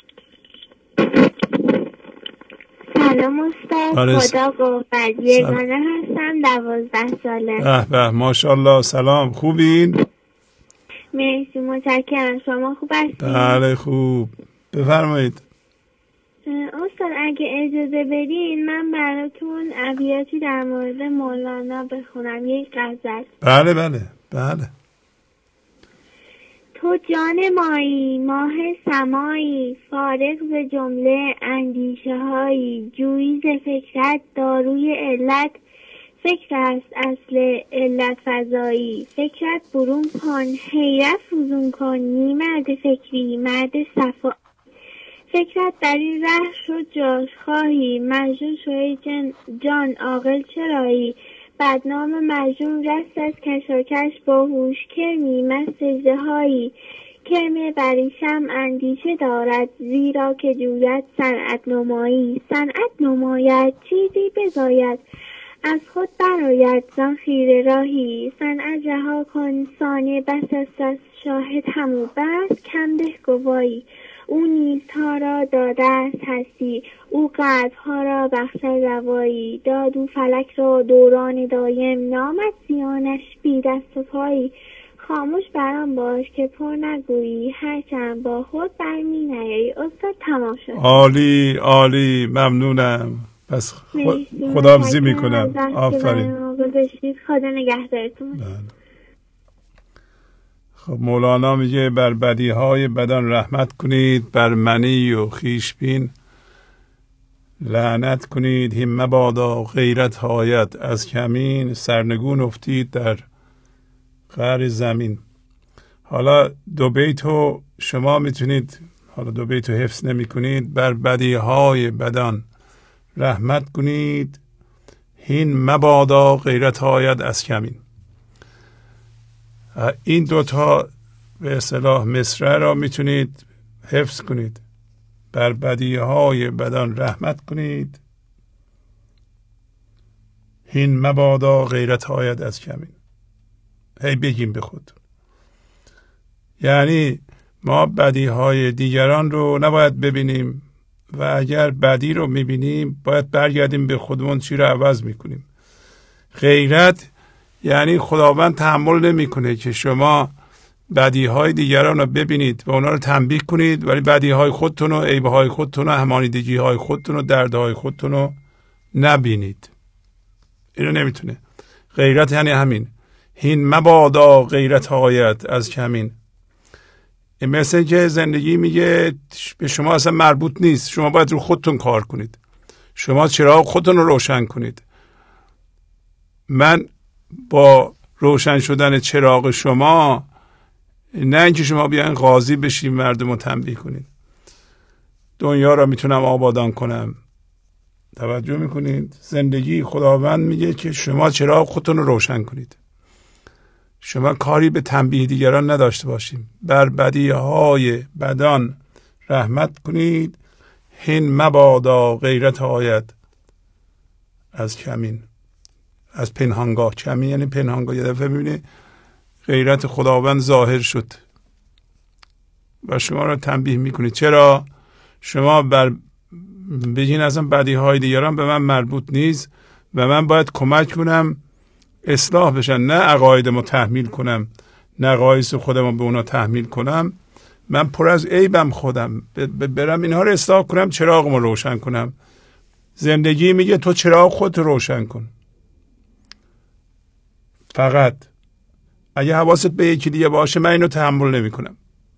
سلام استاد. خدا قوت. یگانه هستم 12 ساله. به ماشاءالله. سلام. خوبین؟ مرسی متشکرم. شما خوب هستید؟ بله خوب. بفرمایید. استاد اگه اجازه بدین من براتون ابیاتی در مورد مولانا بخونم، یک غزل. بله بله بله. تو جان مایی، ماه سمایی، فارغ ز جمله اندیشه هایی، جویی ز فکرت داروی علت، فکر است اصل علت فزایی. فکرت برون کن، حیرت فزون کن، نی مرد فکری مرد صفا. فکرت در این ره شد جاش خواهی، مجنون شوی جان عاقل چرایی. بدنام مجنون رست از کشاکش، باهوش کرمی مست اژدهایی. کرم بریشم اندیشه دارد، زیرا که جوید صنعت نمایی. صنعت نماید چیزی بزاید، از خود برآید زان خیره راهی. صنعت رها کن ثانیه بس است از شاهد همو بس، کم ده گوایی. او نیزها را داده است هستی، او قلبها را بخشد روایی. داد او فلک را دوران دایم، نامد زیانش بی دست و پایی. خاموش برام باش که پر نگویی، هرچند با خود برمی نیایی. استاد تمام شد. عالی عالی، ممنونم. پس خداحافظی میکنم. آفرین. خدا نگهدارتون. خب مولانا میگه بر بدیهای بدان رحمت کنید، بر منی و خویشبین لعنت کنید. هین مبادا غیرت آید از کمین، سرنگون افتید در قعر زمین. حالا دو بیتو شما میتونید، حالا دو بیتو حفظ نمی کنید. بر بدیهای بدان رحمت کنید، هین مبادا غیرت آید از کمین. این دوتا به اصطلاح مصرع را میتونید حفظ کنید. بر بدیهای بدان رحمت کنید، هین مبادا غیرت آید از کمین. هی بگیم به خود. یعنی ما بدیهای دیگران رو نباید ببینیم و اگر بدی رو میبینیم باید برگردیم به خودمون چی رو عوض میکنیم. غیرت یعنی خداوند تحمل نمیکنه که شما بدیهای دیگران رو ببینید و اونا رو تنبیه کنید، ولی بدیهای خودتون و عیبهای خودتون و همانیدگیهای خودتون و دردهای خودتون رو نبینید. اینو نمیتونه. غیرت یعنی همین. هین مبادا غیرت آید از کمین. این مثل که زندگی میگه به شما اصلا مربوط نیست، شما باید رو خودتون کار کنید، شما چراغ خودتون رو روشن کنید. من با روشن شدن چراغ شما، نه اینکه شما بیاین قاضی بشین مردم رو تنبیه کنید. دنیا را میتونم آبادان کنم. توجه میکنید؟ زندگی خداوند میگه که شما چراغ خودتون رو روشن کنید، شما کاری به تنبیه دیگران نداشته باشیم. بر بدیهای بدان رحمت کنید، هین مبادا غیرت آید از کمین. از پنهانگاه. کمین یعنی پنهانگاه. یه دفعه میبینی غیرت خداوند ظاهر شد و شما را تنبیه میکنید. چرا؟ شما بگین اصلا بدیهای دیگران به من مربوط نیست و من باید کمک کنم اصلاح بشن، نه عقایدمو تحمیل کنم، نه عقاید خودمو به اونا تحمیل کنم. من پر از عیبم خودم، برم اینها رو اصلاح کنم، چراغمو روشن کنم. زندگی میگه تو چراغ خودت روشن کن. فقط اگه حواست به یکی دیگه باشه من اینو تحمل نمی کنم.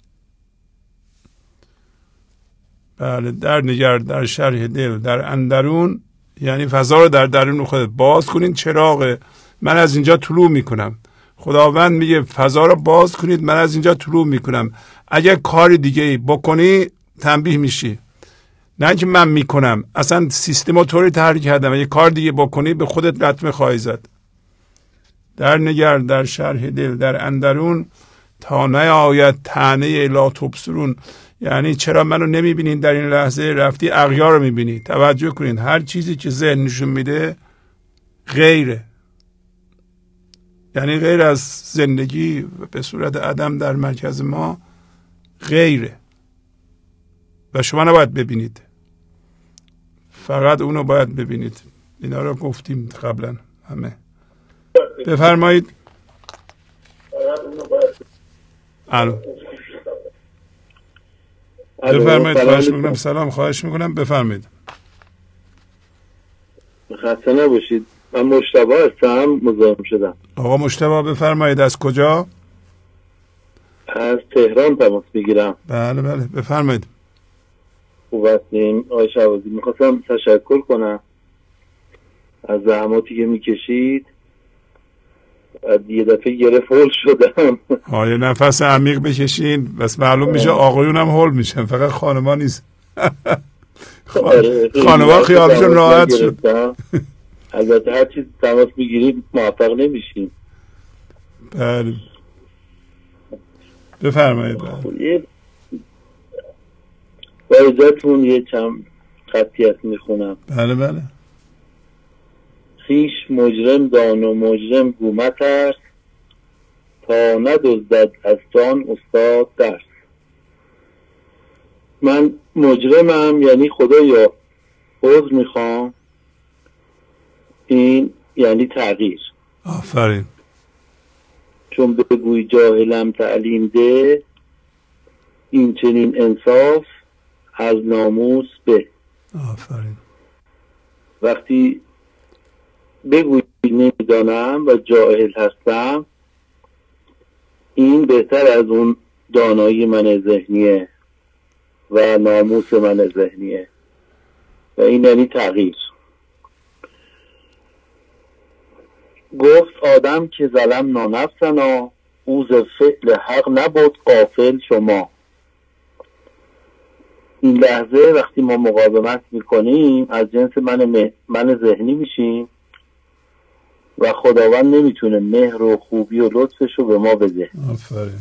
بله. در نگر در شرح دل در اندرون، یعنی فضا رو در درون خودت باز کنین. چراغ من از اینجا طلوع میکنم. خداوند میگه فضا رو باز کنید، من از اینجا طلوع میکنم. اگه کار دیگه بکنی تنبیه میشی، نه که من میکنم. اصلا سیستم رو طوری طراحی کردم اگه کار دیگه بکنی به خودت لطمه خواهی زد. در نگر در شرح دل در اندرون، تا نیاید طعنه لا تبصرون. یعنی چرا منو نمیبینین در این لحظه؟ رفتی اغیار رو میبینی. توجه کنین، هر چیزی که ذهن نشون میده غیره. یعنی غیر از زندگی به صورت عدم در مرکز ما غیره و شما نباید ببینید، فقط اونو باید ببینید. اینا رو گفتیم قبلا همه. بفرمایید. الو بفرمایید. خواهش میکنم. سلام. خواهش میکنم بفرمایید. خسته نباشید. من مجتبی هستم، مزاحم شدم. آقا مجتبی بفرمایید. از کجا؟ از تهران تماس میگیرم. بله بله بفرمایید. خوب هستیم آقای شهبازی؟ میخواستم تشکر کنم از زحماتی که میکشید. یه دفعه گرفت هول شدم. یه نفس عمیق بکشین بس معلوم میشه آقایون هم هول میشن، فقط خانما نیست. خانما خیالشون راحت شد. البته هر چیز تماس میگیرید موفق نمیشیم. بله بفرمایید. با اجازهتون یه چند خطی هست میخونم. بله بله. خویش مجرم دان و مجرم گومت است، تا ندزدد از تان استاد درس. من مجرمم، یعنی خدایا عذر میخوام. این یعنی تغییر. آفرین. چون بگوی جاهلم تعلیم ده، این چنین انصاف از ناموس به. آفرین. وقتی بگوی نمیدانم و جاهل هستم، این بهتر از اون دانایی من ذهنیه و ناموس من ذهنیه و این یعنی تغییر. گفت آدم که ظلم نانفسنا، او ز فعل حق نبود غافل شما. این لحظه وقتی ما مقاومت میکنیم از جنس من ذهنی میشیم و خداوند نمیتونه مهر و خوبی و لطفش رو به ما بده. آفرین.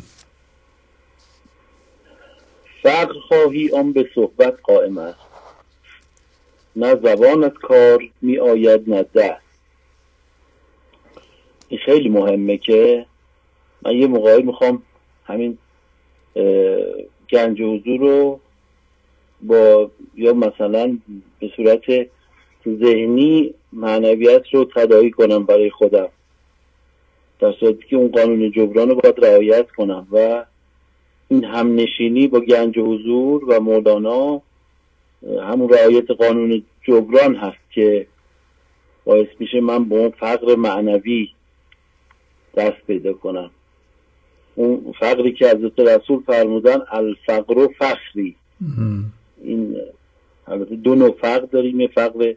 فقر خواهی آن به صحبت قائم است، نه زبانت کار می آید نه دست. این خیلی مهمه که من یه موقعی میخوام همین گنج حضور رو با یا مثلا به صورت ذهنی معنویت رو تداعی کنم برای خودم، در صورتی که اون قانون جبران رو باید رعایت کنم و این همنشینی با گنج حضور و مولانا همون رعایت قانون جبران هست که باعث میشه من به اون فقر معنوی دست پیدا کنم. اون فقری که حضرت رسول فرمودن الفقر و فخری. این البته دو نوع فقر داریم، یه فقر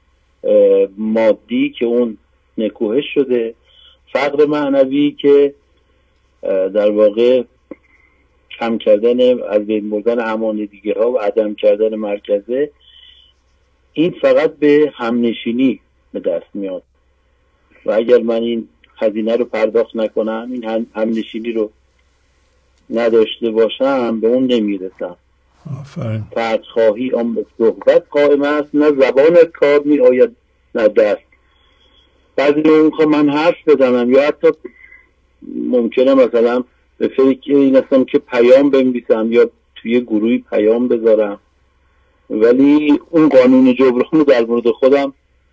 مادی که اون نکوهش شده، فقر معنوی که در واقع کم کردن از بین بردن همانیدگی ها و عدم کردن مرکزه. این فقط به همنشینی به دست میاد و اگر من این خزینه رو پرداخت نکنم، این همنشینی رو نداشته باشم، به اون نمیرسم. آفرین. فرد خواهی آن به صحبت قائم است، نه زبانت کار می آید نه دست. بعضی رو من حرف بزنم یا حتی ممکنه مثلا به فکر این هستم که پیام بنویسم یا توی گروهی پیام بذارم، ولی اون قانون جبران رو در مورد خودم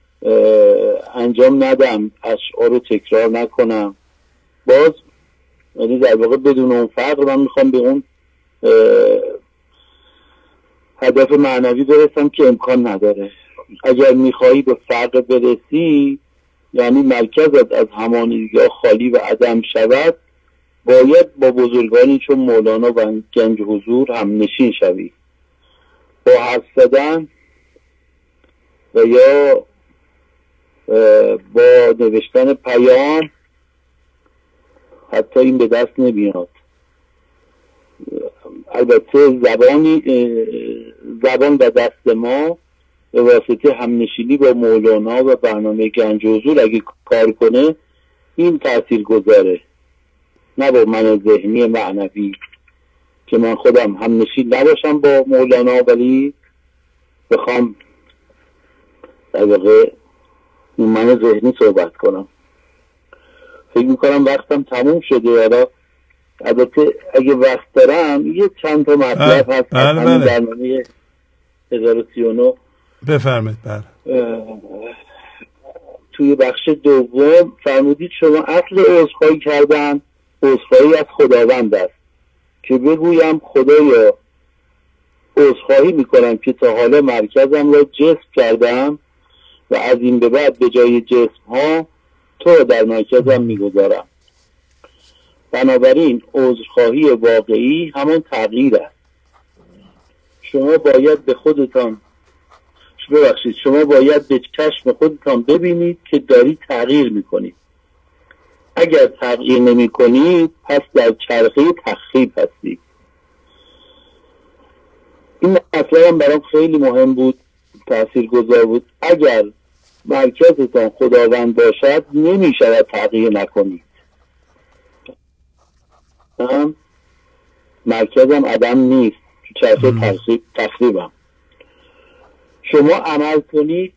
انجام ندم، اشعار رو تکرار نکنم. باز یعنی در واقع بدون اون فقر من میخوام به اون هدف معنوی برسم که امکان نداره. اگر میخوایی به فقر برسی، یعنی مرکزت از همانیدگی خالی و عدم شود، باید با بزرگانی چون مولانا و گنج حضور هم نشین شوی. با حرف زدن و یا با نوشتن پیام حتی این به دست نمیاد. البته زبان به دست ما به واسطه همنشینی با مولانا و برنامه گنج حضور اگه کار کنه، این تأثیر گذاره، نه با من ذهنی معنوی که من خودم همنشین نباشم با مولانا ولی بخوام در واقع من ذهنی صحبت کنم. فکر میکنم وقتم تموم شده. حالا البته اگه وقت دارم یه چند تا مطلب هست بله. برنامه 1039 بفرمایید. بله. توی بخش دوم فرمودید شما اصل عذرخواهی کردن عذرخواهی از خداوند است که بگویم خدایا عذرخواهی میکنم که تا حالا مرکزم را جسم کردم و از این به بعد به جای جسم ها تو در مرکزم میگذارم. بنابراین عذرخواهی واقعی همان تغییر است. شما باید به چشم خودتان ببینید که دارید تغییر میکنید. اگر تغییر نمی کنید پس در چرخه تخریب هستید. این اصلا هم برام خیلی مهم بود، تاثیرگذار بود. اگر مرکزتان خداوند باشد نمی شود تغییر نکنید. مرکزم عدم نیست، چرخه تخریبم. شما عمل کنید.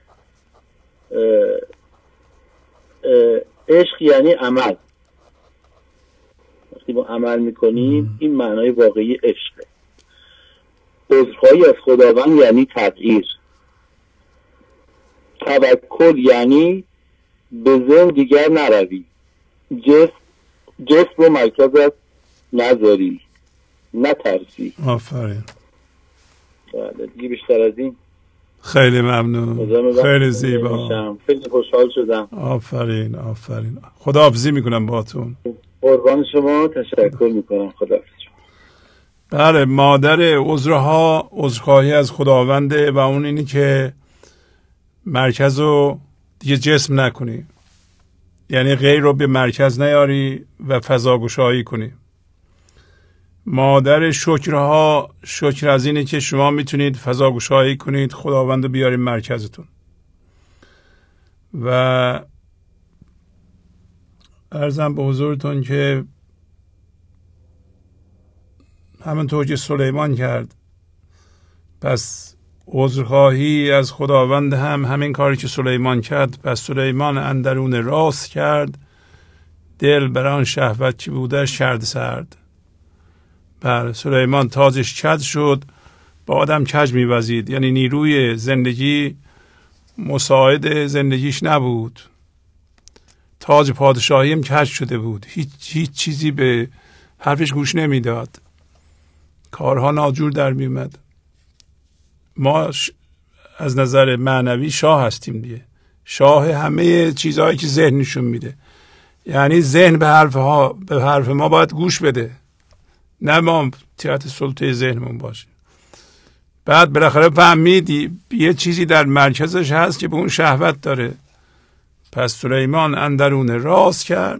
عشق یعنی عمل. وقتی ما عمل میکنیم این معنای واقعی عشقه. عذرخواهی از خداوند یعنی تغییر. توکل یعنی به ذهن دیگر نروی، جسم رو مرکزت نذاری، نترسی. آفرین. بله دیگه بیشتر از این. خیلی ممنون، خیلی زیبا، خیلی خوشحال شدم. آفرین. خداحافظی میکنم باهاتون. قربان شما، تشکر میکنم. خداحافظ. بله، مادر عذرها عذرخواهی از خداونده و اون اینی که مرکز رو دیگه جسم نکنی، یعنی غیر رو به مرکز نیاری و فضاگشایی کنی. مادر شکرها شکر از اینه که شما میتونید فضاگشایی کنید، خداوند رو بیارید مرکزتون. و عرضم به حضورتون که همونطور که سلیمان کرد، پس عذرخواهی از خداوند هم همین کاری که سلیمان کرد. پس سلیمان اندرون راست کرد، دل بر آن شهوت که بودش کرد سرد. بله، سلیمان تاجش کج شد، با آدم کج میوزید، یعنی نیروی زندگی مساعد زندگیش نبود. تاج پادشاهی هم کج شده بود، هیچ چیزی به حرفش گوش نمیداد، کارها ناجور در میومد. ما از نظر معنوی شاه هستیم دیگه، شاه همه چیزهایی که ذهن نشون میده. یعنی ذهن به حرف ما باید گوش بده، نه ما تحت سلطه ذهنمون باشه. بعد بالاخره فهمیدی یه چیزی در مرکزش هست که به اون شهوت داره. پس سلیمان اندرون راست کرد،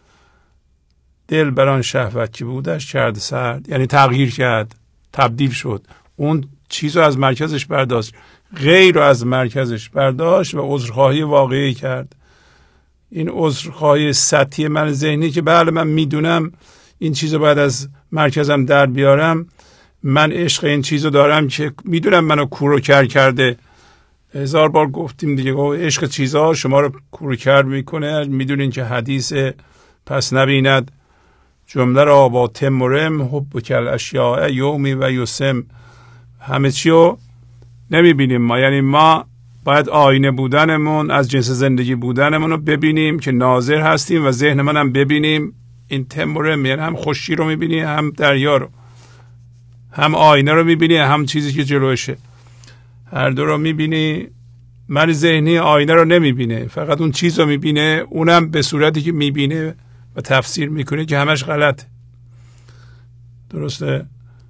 دل بر آن شهوت که بودش کرد سرد. یعنی تغییر کرد، تبدیل شد، اون چیز رو از مرکزش برداشت، غیر رو از مرکزش برداشت و عذرخواهی واقعی کرد. این عذرخواهی سطحی من ذهنی که بله من میدونم این چیز رو باید از مرکزم در بیارم، من عشق این چیز رو دارم که میدونم منو کور کرده. 1000 بار گفتیم دیگه، عشق چیزها شما رو کور میکنه. میدونین که حدیث پس نبیند جمله را با تم و رم، حب کل اشیاء یومی و یوسم. همه چی رو نمیبینیم ما، یعنی ما باید آینه بودنمون از جنس زندگی بودنمون رو ببینیم که ناظر هستیم و ذهن من هم ببینیم. این تم و رم یعنی هم خوشی رو میبینی، هم دریا رو، هم آینه رو میبینی، هم چیزی که جلوشه. هر دو رو میبینی. من ذهنی آینه رو نمیبینه، فقط اون چیز رو میبینه، اونم به صورتی که میبینه و تفسیر میکنه که همش غلطه. درسته؟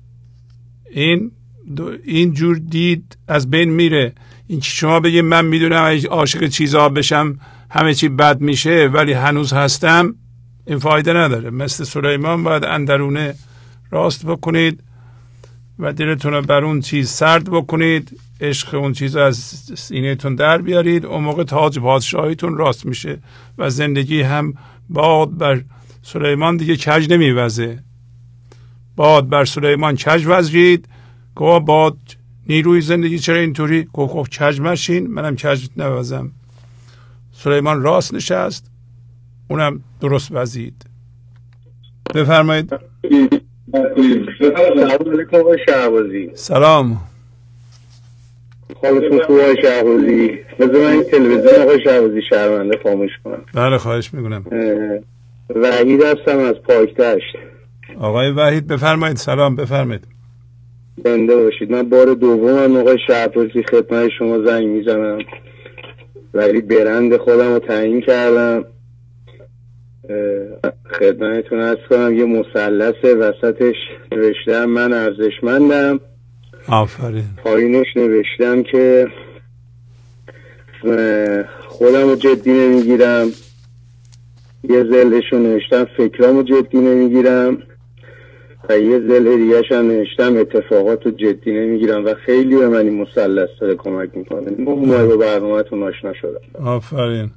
این جور دید از بین میره. این که شما بگید من میدونم عاشق چیزها بشم همه چی بد میشه ولی هنوز هستم، این فایده نداره. مثل سلیمان باید اندرونه راست بکنید و دلتون رو بر اون چیز سرد بکنید، عشق اون چیز از سینه‌تون در بیارید. اون موقع تاج پادشاهیتون راست میشه و زندگی هم باد بر سلیمان دیگه کج نمیوزه. باد بر سلیمان کج وزید، گفت باد نیروی زندگی چرا اینطوری؟ گفت کج مشین منم کج نوزم. سلیمان راست نشست اونم درست وزید. بفرمایید. سلام علیکم آقای شهبازی. سلام. حالتون خوبه آقای شهبازی؟ بذار من این تلویزیون آقای شهبازی شرمنده خاموش کنم. بله خواهش میکنم. وحید هستم از پاکدشت. آقای وحید بفرمایید. سلام بفرمایید. زنده باشید. من بار دومم آقای شهبازی خدمت شما زنگ میزنم، ولی برند خودم رو تعیین کردم. خدمتتون عرض کنم یه مثلث وسطش نوشتم من ارزشمندم. آفرین. پایینش نوشتم که خودم رو جدی نمیگیرم. یه ذلهش رو نوشتم فکرام رو جدی نمیگیرم و یه ذله دیگه‌ش هم نوشتم اتفاقات رو جدی نمیگیرم. و خیلی به من این مثلث داره کمک میکنه. من با برنامه‌تون آشنا شدم. آفرین.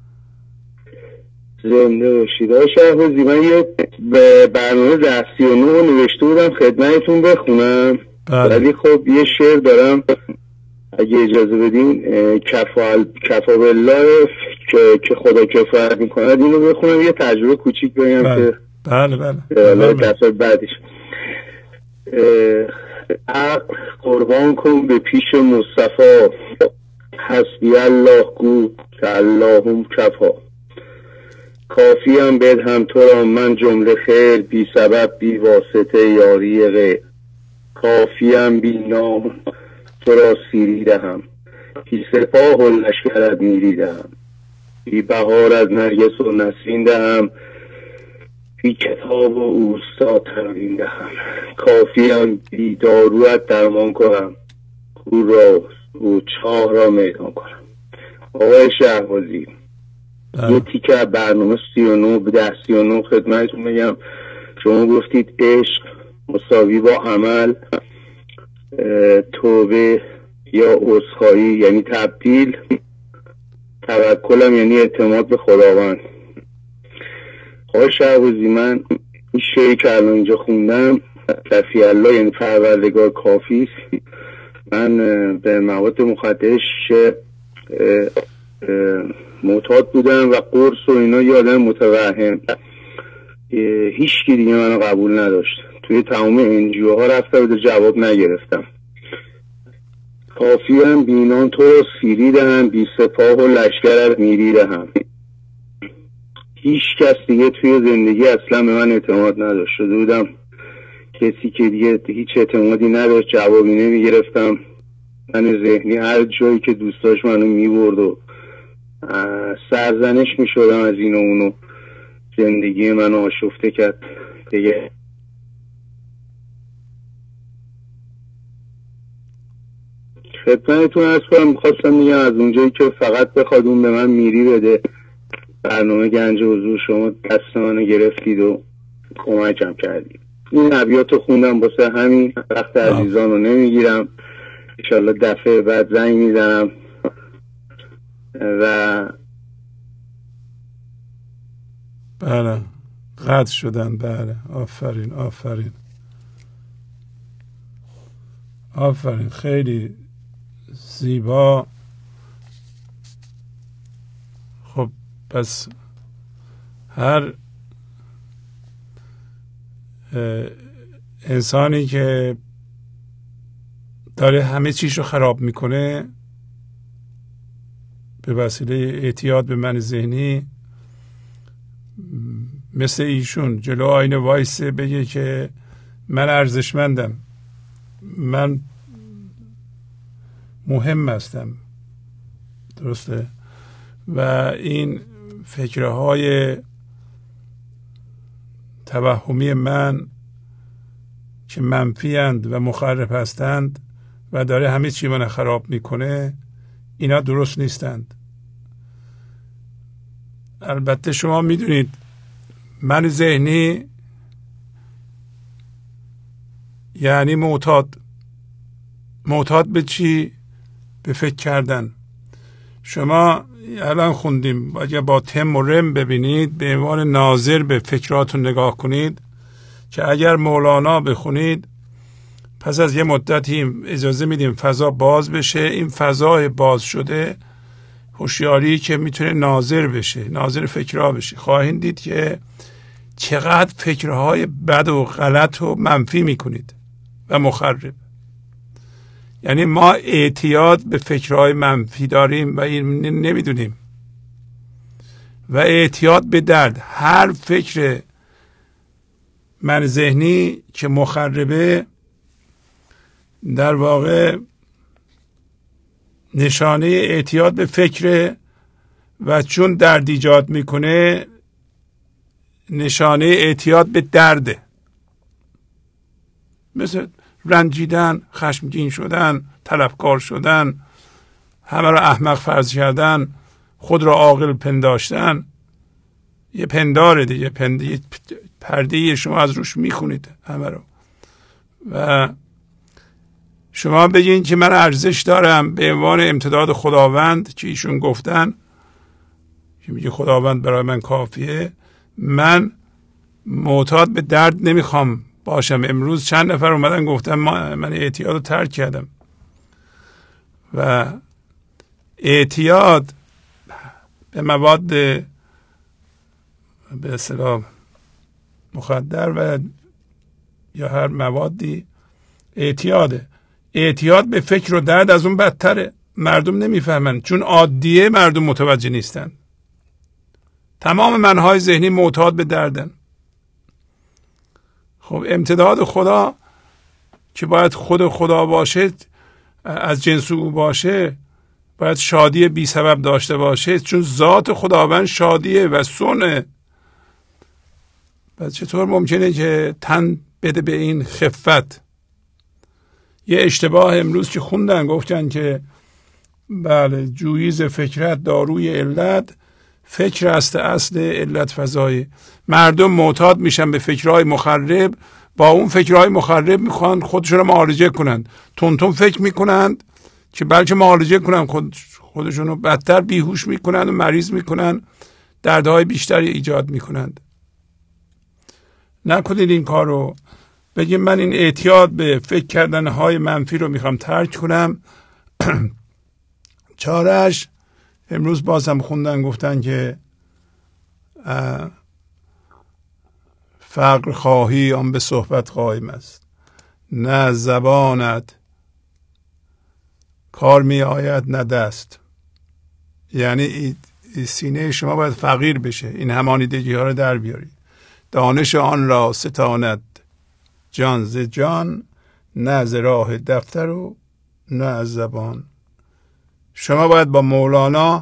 زنده باشید آقای شهبازی. من یه برنامه 1039 نوشته بودم خدمتتون بخونم. ولی خب یه شعر دارم اگه اجازه بدین، کفا بالله که خدا کفایت میکند، اینو بخونم یه تجربه کوچیک بگم. که بله کفا بعدش عقل قربان کن به پیش مصطفی، حسبی الله گو که اللهم کفا، کافی هم بدهم تو را من جمله خیر، بی سبب بی واسطه یاری غیر، کافی هم بی نام تو را سیری دهم، بی سپاه و لشکرت میری دهم، بی بهار از نرگس و نسرین دهم، بی کتاب و اوستا تنوین دهم، کافی هم بی داروت درمان کنم، او را و چاه را میدان کنم. آقای شهبازی یه تیکه برنامه 39 خدمتتون بگم. شما گفتید عشق مساوی با عمل، توبه یا عذرخواهی یعنی تبدیل، توکلم یعنی اعتماد به خداوند. آقای شهبازی من این شعری که الان اینجا خوندم، کفی الله یعنی پروردگار کافی است. من به مواد مخدر معتاد بودم و قرص و اینا یه آدم متوهم. هیچ کی دیگه منو قبول نداشت. توی تمام انجیو ها رفتم و جواب نگرفتم. کافی هم بینان تو رو سیری دهم، بی سپاه و لشکرت میری دهم. هیچ کس دیگه توی زندگی اصلا به من اعتماد نداشت. شده بودم کسی که دیگه هیچ اعتمادی نداشت، جوابی نمیگرفتم. من ذهنی هر جایی که دوست داشت منو میبرد و سرزنش میشدم از این و اونو. زندگی منو آشفته کرد دیگه. خدمتتون عرض کنم، میخواستم میگم از اونجایی که فقط بخواد اون به من میری بده، برنامه گنج حضور شما دست منو گرفتید و کمکم کردید. این ابیاتو خوندم واسه همین وقت عزیزان رو نمیگیرم. انشالله دفعه بعد زنگ میزنم و بله قطع شدن. بله آفرین آفرین آفرین، خیلی زیبا. خب پس هر انسانی که داره همه چیز رو خراب میکنه به وسیله اعتیاد به من ذهنی، مثل ایشون جلو آینه وایسه بگه که من ارزشمندم، من مهم هستم، درسته؟ و این فکرهای توهمی من که منفی اند و مخرب هستند و داره همه چی من خراب میکنه، اینا درست نیستند. البته شما میدونید من ذهنی یعنی معتاد به چی؟ به فکر کردن. شما الان خوندیم، اگه با تم و رم ببینید، به عنوان ناظر به فکراتون نگاه کنید، که اگر مولانا بخونید پس از یه مدتی اجازه میدیم فضا باز بشه. این فضای باز شده هوشیاری که میتونه ناظر بشه، ناظر فکرها بشه. خواهید دید که چقدر فکرهای بد و غلط و منفی میکنید و مخرب. یعنی ما اعتیاد به فکرهای منفی داریم و این نمیدونیم، و اعتیاد به درد. هر فکر من ذهنی که مخربه در واقع نشانه اعتیاد به فکره، و چون درد ایجاد میکنه نشانه اعتیاد به درده. مثل رنجیدن، خشمگین شدن، طلبکار شدن، همه را احمق فرض کردن، خود را عاقل پنداشتن. یه پنداره دیگه، پرده شما از روش میخونید همه رو. و شما بگین که من ارزش دارم به عنوان امتداد خداوند که ایشون گفتن که میگه خداوند برای من کافیه، من معتاد به درد نمیخوام باشم. امروز چند نفر اومدن گفتن من اعتیاد رو ترک کردم. و اعتیاد به مواد به اصطلاح مخدر و یا هر موادی اعتیاده. اعتیاد به فکر و درد از اون بدتره. مردم نمیفهمن، چون عادیه مردم متوجه نیستن. تمام منهای ذهنی معتاد به دردن. خب امتداد خدا که باید خود خدا باشه، از جنس او باشه، باید شادی بی سبب داشته باشه، چون ذات خداوند شادیه و سونه. پس چطور ممکنه که تن بده به این خفت؟ یه اشتباه امروز که خوندن گفتن که بله جویز فکرت داروی علت، فکر است اصل علت فزایی. مردم معتاد میشن به فکرهای مخرب، با اون فکرهای مخرب میخوان خودشون رو معالجه کنند. تون فکر میکنند که بلکه معالجه کنند خودشون رو، بدتر بیهوش میکنند و مریض میکنند، دردهای بیشتری ایجاد میکنند. نکنید این کار رو. بگیم من این اعتیاد به فکر کردنهای منفی رو میخوام ترک کنم. چارهش امروز بازم خوندن گفتن که فقر خواهی آن به صحبت قایم است، نه زبانت کار می آید نه دست. یعنی سینه شما باید فقیر بشه، این همانیدگی ها رو در بیارید. دانش آن را ستاند جان ز جان، نه از راه دفتر و نه از زبان. شما باید با مولانا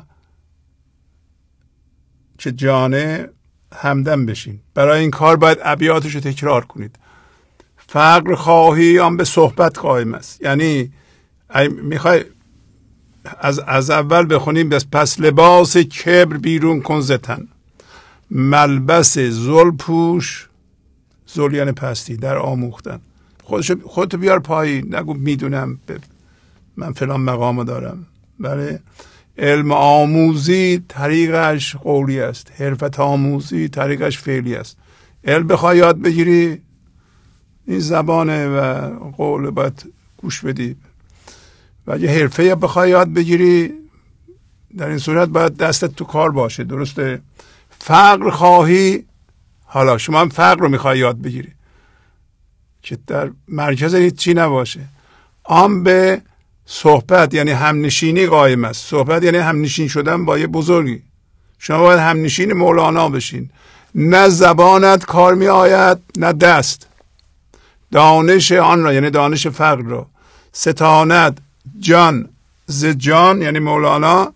که جانه همدم بشین. برای این کار باید ابیاتش رو تکرار کنید. فقر خواهی آن به صحبت قایم است. یعنی میخوای از اول بخونیم، پس لباس کبر بیرون کن ز تن، ملبس ذل پوش، ذل یعنی پستی، در آموختن. خودتو بیار پایین، نگو میدونم من فلان مقامو دارم. بله، علم آموزی طریقش قولی است، حرفت آموزی طریقش فعلی است. علم بخوای یاد بگیری، این زبانه و قول باید گوش بدی. و اگه حرفه بخوای یاد بگیری، در این صورت باید دستت تو کار باشه. درسته؟ فقر خواهی، حالا شما هم فقر رو میخوای یاد بگیری که در مرکز هیچ چی نباشه. آن به صحبت یعنی همنشینی قایم است. صحبت یعنی همنشین شدن با یه بزرگی. شما باید همنشین مولانا بشین. نه زبانت کار می آید نه دست. دانش آن را یعنی دانش فقر را ستاند جان ز جان یعنی مولانا.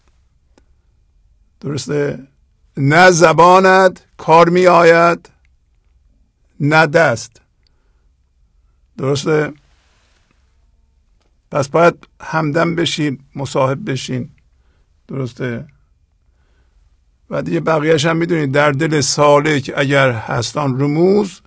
درسته؟ نه زبانت کار می آید نه دست. درسته؟ پس باید همدم بشین، مصاحب بشین. درسته؟ و دیگه بقیهش هم میدونید، در دل سالک اگر هستان رموز،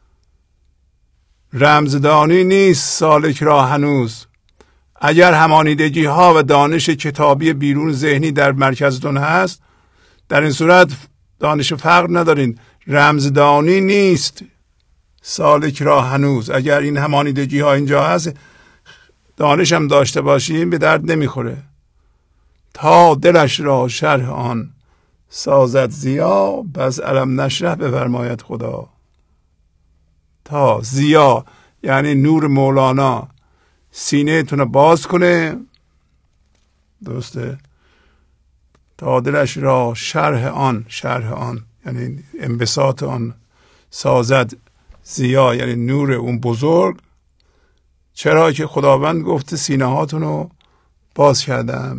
رمزدانی نیست سالک را هنوز. اگر همانیدگی ها و دانش کتابی بیرون ذهنی در مرکزتون هست، در این صورت دانش فقر ندارین. رمزدانی نیست سالک را هنوز. اگر این همانیدگی ها اینجا هست، دانش هم داشته باشیم به درد نمیخوره. تا دلش را شرح آن سازد ضیا، بس علم نشرح بفرماید خدا. تا ضیا یعنی نور مولانا سینه تون باز کنه، درسته؟ تا دلش را شرح آن یعنی انبساط آن، سازد ضیا یعنی نور اون بزرگ. چرا که خداوند گفته سینه هاتون رو باز کردم.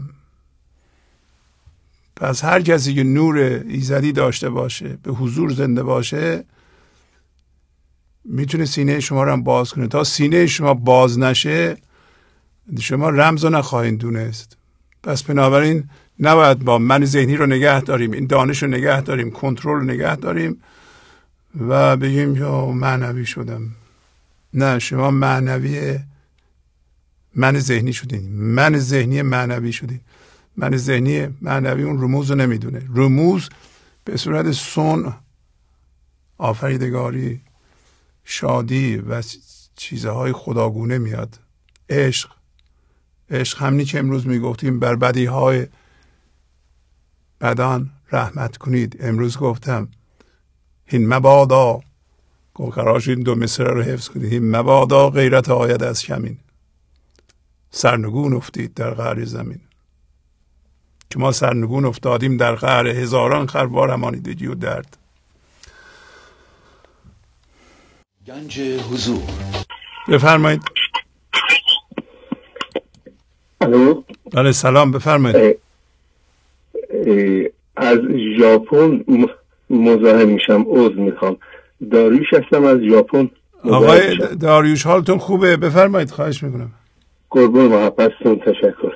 پس هر کسی که نور ایزدی داشته باشه، به حضور زنده باشه، میتونه سینه شما رو هم باز کنه. تا سینه شما باز نشه شما رمز رو نخواهید دونست. پس بنابراین نباید با من ذهنی رو نگه داریم، این دانش رو نگه داریم، کنترل رو نگه داریم و بگیم یا معنوی شدم. نه، شما معنوی من ذهنی شدین، من ذهنی معنوی شدین. من ذهنی معنوی اون رموز رو نمیدونه. رموز به صورت صنع، آفریدگاری، شادی و چیزهای خداگونه میاد. عشق همینی که امروز میگفتیم بر بدیهای بدان رحمت کنید. امروز گفتم هین مبادا، قرارش این 2 مصرع رو حفظ کنید. هین مبادا غیرت آید از کمین، سرنگون افتید در قعر زمین. که ما سرنگون افتادیم در قعر هزاران خروار همانیدگی و درد. گنج حضور. بفرمایید. الو. بله سلام، بفرمایید. از ژاپن مزاحم میشم، عذر میخوام. داریوش هستم از ژاپن. آقای داریوش حالتون خوبه؟ بفرمایید، خواهش میکنم. قربون محبتتون، تشکر.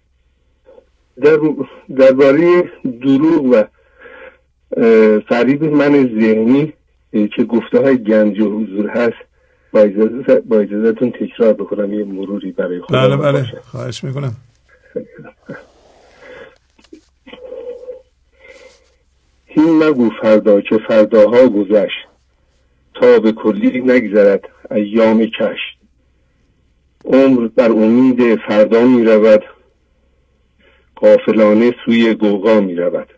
درباره دروغ و فریب من ذهنی که گفته های گنج و حضور هست، با اجازهتون تکرار بکنم، یه مروری برای خودم. بله خواهش میکنم. هین مگو فردا که فرداها گذشت، تا به کلی نگذرد ایام کشت. عمر بر امید فردا می رود، غافلانه سوی غوغا می رود.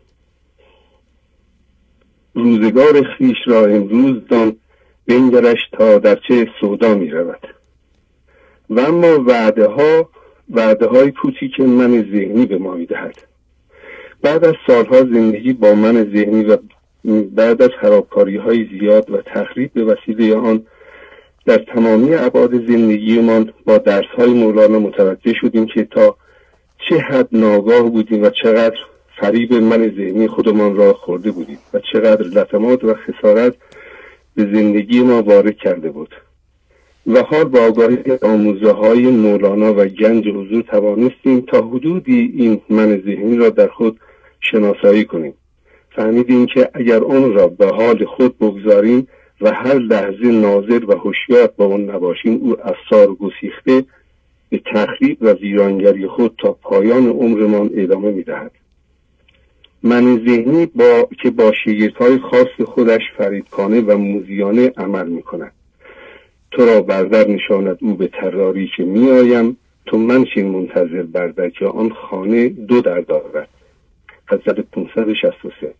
روزگار خویش را امروز دان، بنگرش تا در چه سودا می رود. و اما وعده های پوچی که من ذهنی به ما می دهد. بعد از سالها زندگی با من ذهنی و بعد از خرابکاری های زیاد و تخریب به وسیله آن در تمامی ابعاد زندگیمان، با درس های مولانا متوجه شدیم که تا چه حد ناگاه بودیم و چقدر فریب من ذهنی خودمان را خورده بودیم و چقدر لطمات و خسارت به زندگی ما وارد کرده بود. و حال با آگاهی آموزه های مولانا و گنج حضور توانستیم تا حدودی این من ذهنی را در خود شناسایی کنیم. فهمیدیم که اگر آن را به حال خود بگذاریم و هر لحظه ناظر و هوشیار با آن نباشیم، او افسار گسیخته به تخریب و ویرانگری خود تا پایان عمرمان ادامه می‌دهد. من ذهنی که با شگفت‌های خاص خودش فریبکانه و موذیانه عمل می‌کند. تو را بردر نشاند او به طراری که می‌آیم، تو منشین منتظر بردر که آن خانه 2 در دارد. غزل 563.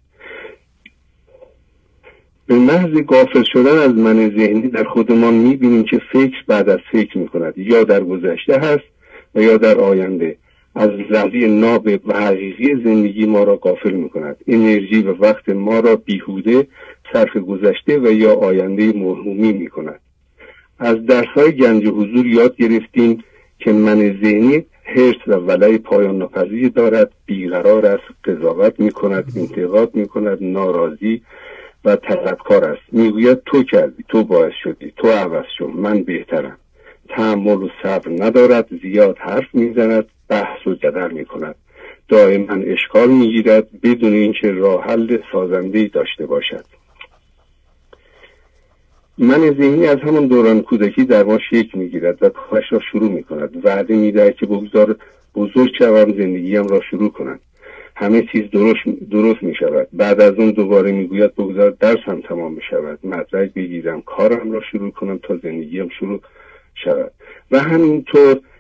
به محض غافل شدن از من ذهنی در خودمان می‌بینیم که فکر بعد از فکر می‌کند، یا در گذشته هست و یا در آینده. از لحظه ناب و حقیقی زندگی ما را غافل می‌کند. انرژی و وقت ما را بیهوده صرف گذشته و یا آینده موهومی می‌کند. از درس‌های گنج حضور یاد گرفتیم که من ذهنی حرص و ولع پایان ناپذیر دارد، بیقرار است، قضاوت می‌کند، انتقاد می‌کند، ناراضی و طلبکار است. میگوید تو کردی، تو باعث شدی، تو عوض شو، من بهترم. تحمل و صبر ندارد، زیاد حرف میزند، بحث و جدل میکند، دائما اشکال میگیرد بدون اینکه راه حل سازنده‌ای داشته باشد. من ذهنی از همان دوران کودکی در ما شکل میگیرد و کارش را شروع میکند. وعده میدهد که بگذار بزرگ شوم، زندگیم را شروع کنم، همه چیز درست می شود. بعد از اون دوباره میگوید بگذار درسم تمام بشود، مدرک بگیرم، کارم را شروع کنم تا زندگیم شروع شود. و همینطور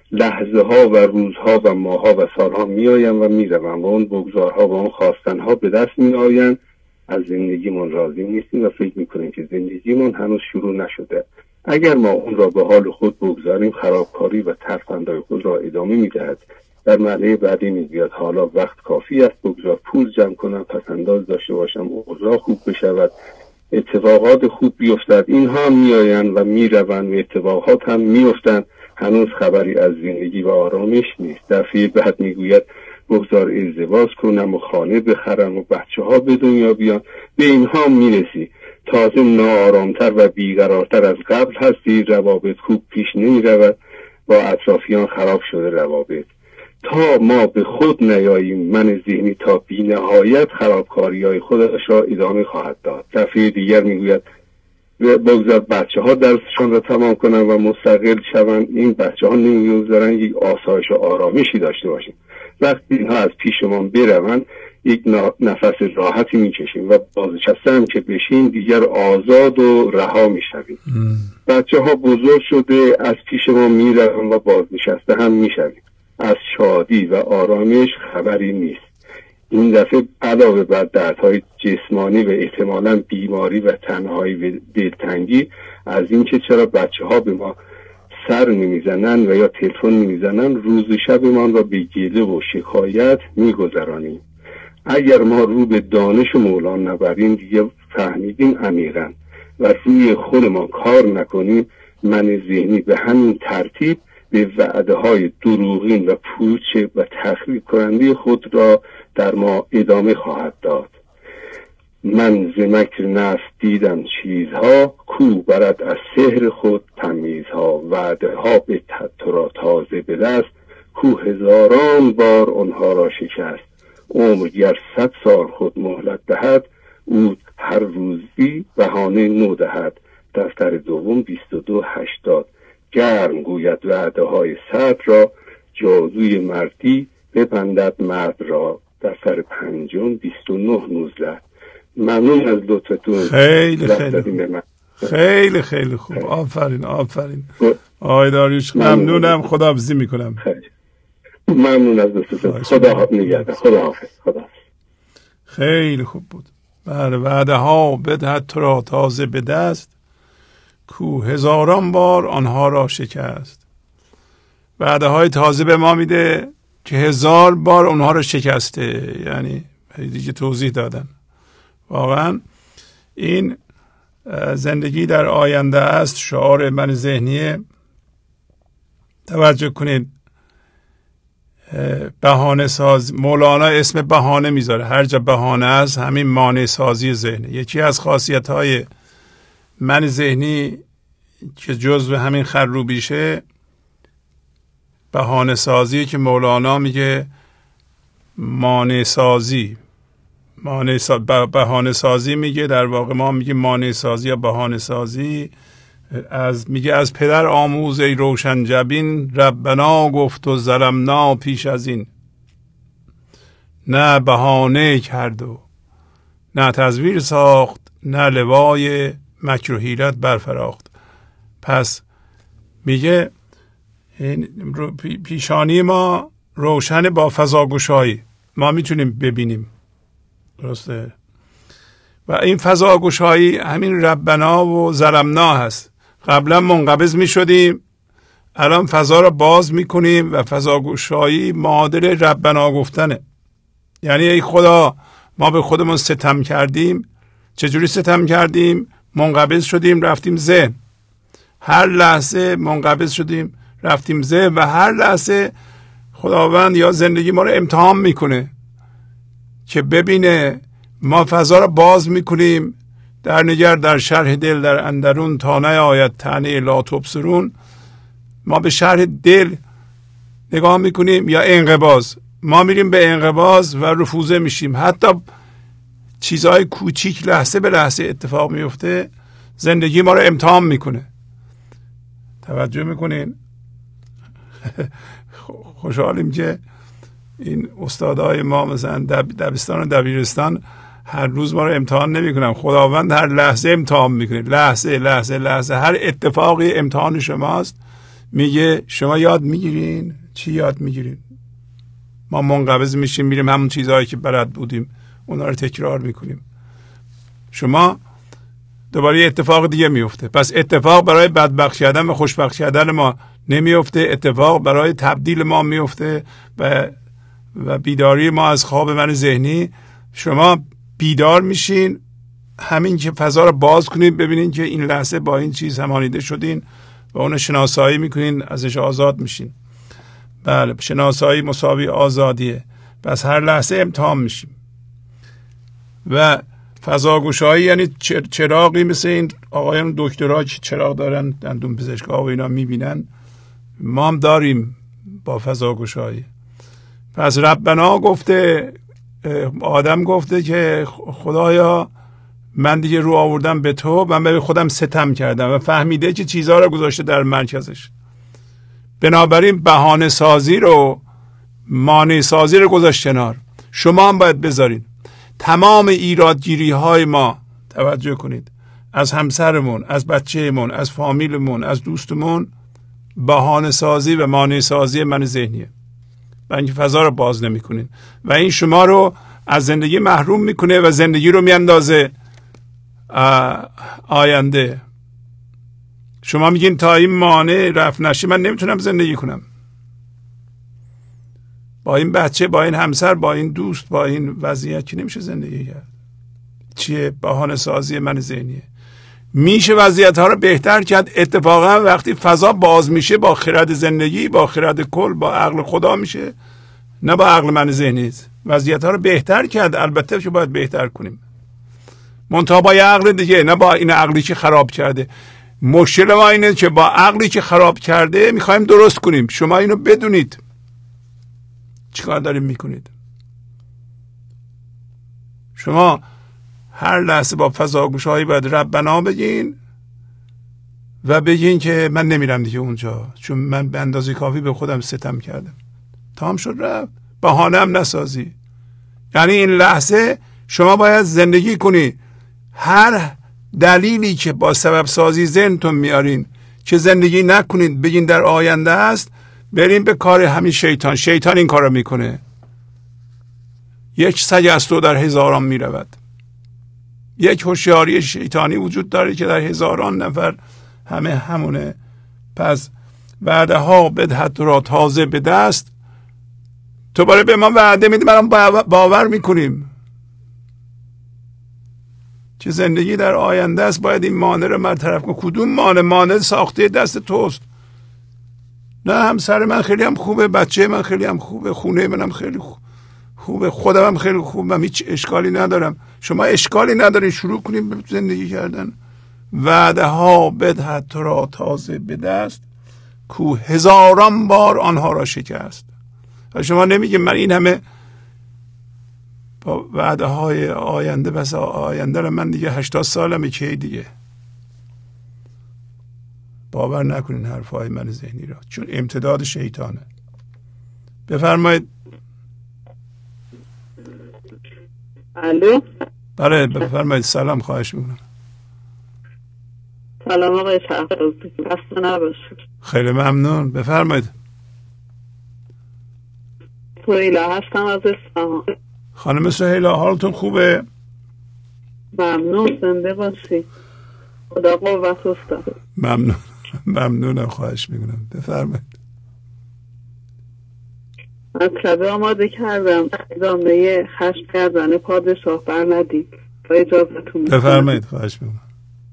لحظه ها و روزها و ماها و سالها میآیند و میروند و اون بگذارها و اون خواستنها به دست میآیند. از زندگیمون راضی نیستیم و فکر میکنیم که زندگیمون هنوز شروع نشده. اگر ما اون را به حال خود بگذاریم، خرابکاری و ترفندهای خود را ادامه میدهد. در مرحله بعدی میگوید حالا وقت کافی است، بگذار پول جمع کنم، پسنداز داشته باشم، اوضاع خوب بشود، اتفاقات خوب بیفتد. اینها هم میآیند و میروند و اتفاقات هم میافتند. هنوز خبری از زندگی و آرامش نیست. دفعه بعد میگوید بگذار ازدواج کنم و خانه بخرم و بچه ها به دنیا بیان. به اینها میرسی، تازه ناآرامتر و بیقرارتر از قبل هستی. روابط خوب پیش نمی رود، با اطرافیان خراب شده روابط. تا ما به خود نیاییم، من ذهنی تا بی نهایت خرابکاری های خودش را ادامه خواهد داد. دفعه دیگر میگوید بگذار بچه ها درسشان را تمام کنن و مستقل شوند. این بچه ها نمیگذارن یک آسایش و آرامشی داشته باشیم. وقتی اینها از پیشمان بروند، یک نفس راحتی میکشیم و بازنشسته هم که بشیم دیگر آزاد و رها میشویم. بچه ها بزرگ شده از پیش ما میروند و بازنشسته هم میشویم. از شادی و آرامش خبری نیست. این دفعه علاوه بر دردهای جسمانی و احتمالاً بیماری و تنهایی و دلتنگی از این که چرا بچه ها به ما سر نمیزنن و یا تلفن نمیزنن، روز شبمان را به گله و شکایت میگذرانیم. اگر ما رو به دانش مولانا نبریم، دیگه فهمیدیم عمیقاً و روی خودمان کار نکنیم، من ذهنی به همین ترتیب به وعده های دروغین و پوچ و تخریب کننده خود را در ما ادامه خواهد داد. من ز مکر نفس دیدم چیزها، کو برد از سحر خود تمیزها. وعده ها به تو را تازه به دست، کو هزاران بار آنها را شکست. عمر گر 100 سال خود مهلت دهد، او هر روزی بهانه نو دهد. دفتر دوم 2280. گرم گوید وعده های سرد را، جادوی مردی ببندد مرد را. دفتر پنجم 2919. ممنون از لطفتون. خیلی خیلی خیلی خوب. آفرین آفرین آقای داریوش، ممنونم. خداحافظی میکنم. ممنون از لطفتون. خدا نگهدار. خداحافظ. خیلی خوب بود. بله، وعده ها بدهد تو را تازه به دست، کو هزاران بار آنها را شکست. وعده های تازه به ما میده که 1000 بار اونها را شکسته. یعنی دیگه توضیح دادن. واقعا این زندگی در آینده است. شعار من ذهنیه. توجه کنید، بهانه ساز. مولانا اسم بهانه میذاره. هر جا بهانه است همین مانع سازی ذهنه. یکی از خاصیت های من ذهنی که جزو همین خروبیشه بهانه سازی که مولانا میگه مانع سازی. بهانه سازی میگه، در واقع ما میگه مانع سازی یا بهانه سازی. میگه از پدر آموز ای روشن جبین، ربنا گفت و ظلمنا پیش از این. نه بهانه کرد و نه تزویر ساخت، نه لوای مکر و حیلت برفراخت. پس میگه پیشانی ما روشن با فضاگشایی، ما میتونیم ببینیم. درسته؟ و این فضاگشایی همین ربنا و ظلمنا هست. قبلا منقبض میشدیم، الان فضا را باز میکنیم و فضاگشایی معادل ربنا گفتنه. یعنی ای خدا، ما به خودمون ستم کردیم. چجوری ستم کردیم؟ منقبض شدیم رفتیم ذهن. هر لحظه منقبض شدیم رفتیم ذهن و هر لحظه خداوند یا زندگی ما رو امتحان میکنه که ببینه ما فضا رو باز میکنیم. در نگر در شرح دل در اندرون، تا نیاید طعنه لا تبصرون. ما به شرح دل نگاه میکنیم یا انقباض. ما میریم به انقباض و رفوزه میشیم. حتی چیزهای کوچیک لحظه به لحظه اتفاق میفته. زندگی ما رو امتحان میکنه. توجه میکنین؟ خوشحالیم که این استادای ما مثلا دبستان و دبیرستان هر روز ما رو امتحان نمیکنن. خداوند هر لحظه امتحان میکنه. لحظه هر اتفاقی امتحان شماست. میگه شما یاد میگیرین. چی یاد میگیرین؟ ما منقبض میشیم میریم همون چیزهایی که بلد بودیم اونا رو تکرار میکنیم. شما دوباره یه اتفاق دیگه میفته. پس اتفاق برای بدبخت کردن و خوشبخت کردن ما نمیفته، اتفاق برای تبدیل ما میفته و بیداری ما از خواب من ذهنی. شما بیدار میشین، همین که فضا رو باز کنید ببینین که این لحظه با این چیز همانیده شدین و اون شناسایی میکنین، ازش آزاد میشین. بله، شناسایی مساوی آزادیه. پس هر لحظه امتحان میشیم و فضاگوشایی یعنی چراغی مثل این آقایان دکترها که چراغ دارن، دندون پزشکا و اینا میبینن، ما هم داریم با فضاگوشایی. پس ربنا گفته، آدم گفته که خدایا من دیگه رو آوردم به تو، من به خودم ستم کردم و فهمیده که چیزها رو گذاشته در مرکزش. بنابراین بهانه سازی رو، مانع سازی رو گذاشت کنار. شما هم باید بذارین. تمام ایرادگیری های ما، توجه کنید، از همسرمون، از بچه‌مون، از فامیلمون، از دوستمون، بهانه سازی و مانع سازی من ذهنیه. و اینکه فضا رو باز نمی‌کنین و این شما رو از زندگی محروم میکنه و زندگی رو میاندازه آینده. شما میگین تا این مانع رفع نشه من نمیتونم زندگی کنم. با این بچه، با این همسر، با این دوست، با این وضعیت که نمیشه زندگی کرد. چیه؟ بهانه سازی من ذهنیه. میشه وضعیت ها رو بهتر کرد. اتفاقا وقتی فضا باز میشه با خرد زندگی، با خرد کل، با عقل خدا میشه، نه با عقل من ذهنی. وضعیت ها رو بهتر کرد. البته که باید بهتر کنیم، منتها با یه عقل دیگه، نه با این عقلی که خراب کرده. مشکل ما اینه که با عقلی که خراب کرده میخوایم درست کنیم. شما اینو بدونید چیکار داریم میکنید. شما هر لحظه با فضاگوشایی باید ربنا بگین و بگین که من نمیرم دیگه اونجا، چون من به اندازه کافی به خودم ستم کردم. تمام شد رفت. بهانه هم نسازی. یعنی این لحظه شما باید زندگی کنی. هر دلیلی که با سبب سازی ذهنتون میارین که زندگی نکنید، بگین در آینده است، بریم به کار همین شیطان. شیطان این کارو میکنه. یک سگ از تو در هزاران میرود. یک هوشیاری شیطانی وجود داره که در هزاران نفر همه همونه. پس وعده ها بدهد را تازه به دست. تو برای به ما وعده میدی، ما باور میکنیم که زندگی در آینده است. باید این مانع رو برطرف کنیم. کدوم مانع؟ مانع ساخته دست توست. نه همسر من خیلی هم خوبه، بچه من خیلی هم خوبه، خونه منم خیلی خوبه، خودم هم خیلی خوبه، من هیچ اشکالی ندارم. شما اشکالی ندارین، شروع کنیم به زندگی کردن. وعده ها بدهد تو را تازه به دست، کو هزاران بار آنها را شکست. و شما نمیگیم من این همه با وعده های آینده، بس آینده رو من دیگه 80 سالمه که دیگه. باور نکنین حرفای من ذهنی را، چون امتداد شیطانه. بفرمایید. الو. بله بفرمایید. سلام، خواهش میکنم. سلام آقای شهرازی، خسته نباشید. خیلی ممنون، بفرمایید. سهیلا هستم از اصفهان. خانم سهیلا حالتون خوبه؟ ممنون، زنده باشی. خدا قوت استاد. ممنونم، خواهش میکنم. بفرمایید. مطلب آماده کردم، ادامه خشم کردن پادشاه بر ندید. با اجازتون بفرمایید، خواهش میکنم.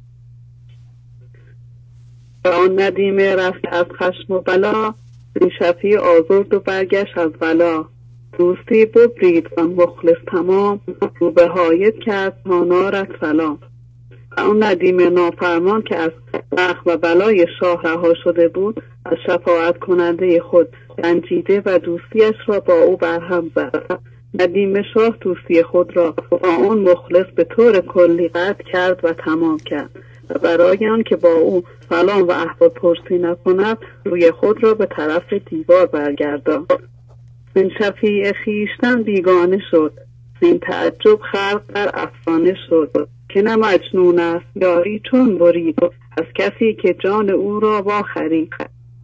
آن ندیم رفت از خشم و بلا، بی شفی آزرد و برگشت از بلا. دوستی ببرید و مخلص تمام، رو به حایط کرد تانارت سلام. اون ندیم نافرمان که از بخ و بلای شاه رها شده بود، از شفاعت کننده خود رنجیده و دوستیش را با او برهم زد. ندیم شاه دوستی خود را با اون مخلص به طور کلی قطع کرد و تمام کرد و برای آن که با او سلام و احوال پرسی نکند، روی خود را به طرف دیوار برگرداند. زین شفیع خویشتن بیگانه شد، زین تعجب خلق در افسانه شد. که نه مجنون است یاری چون برید، از کسی که جان او را وا خرید.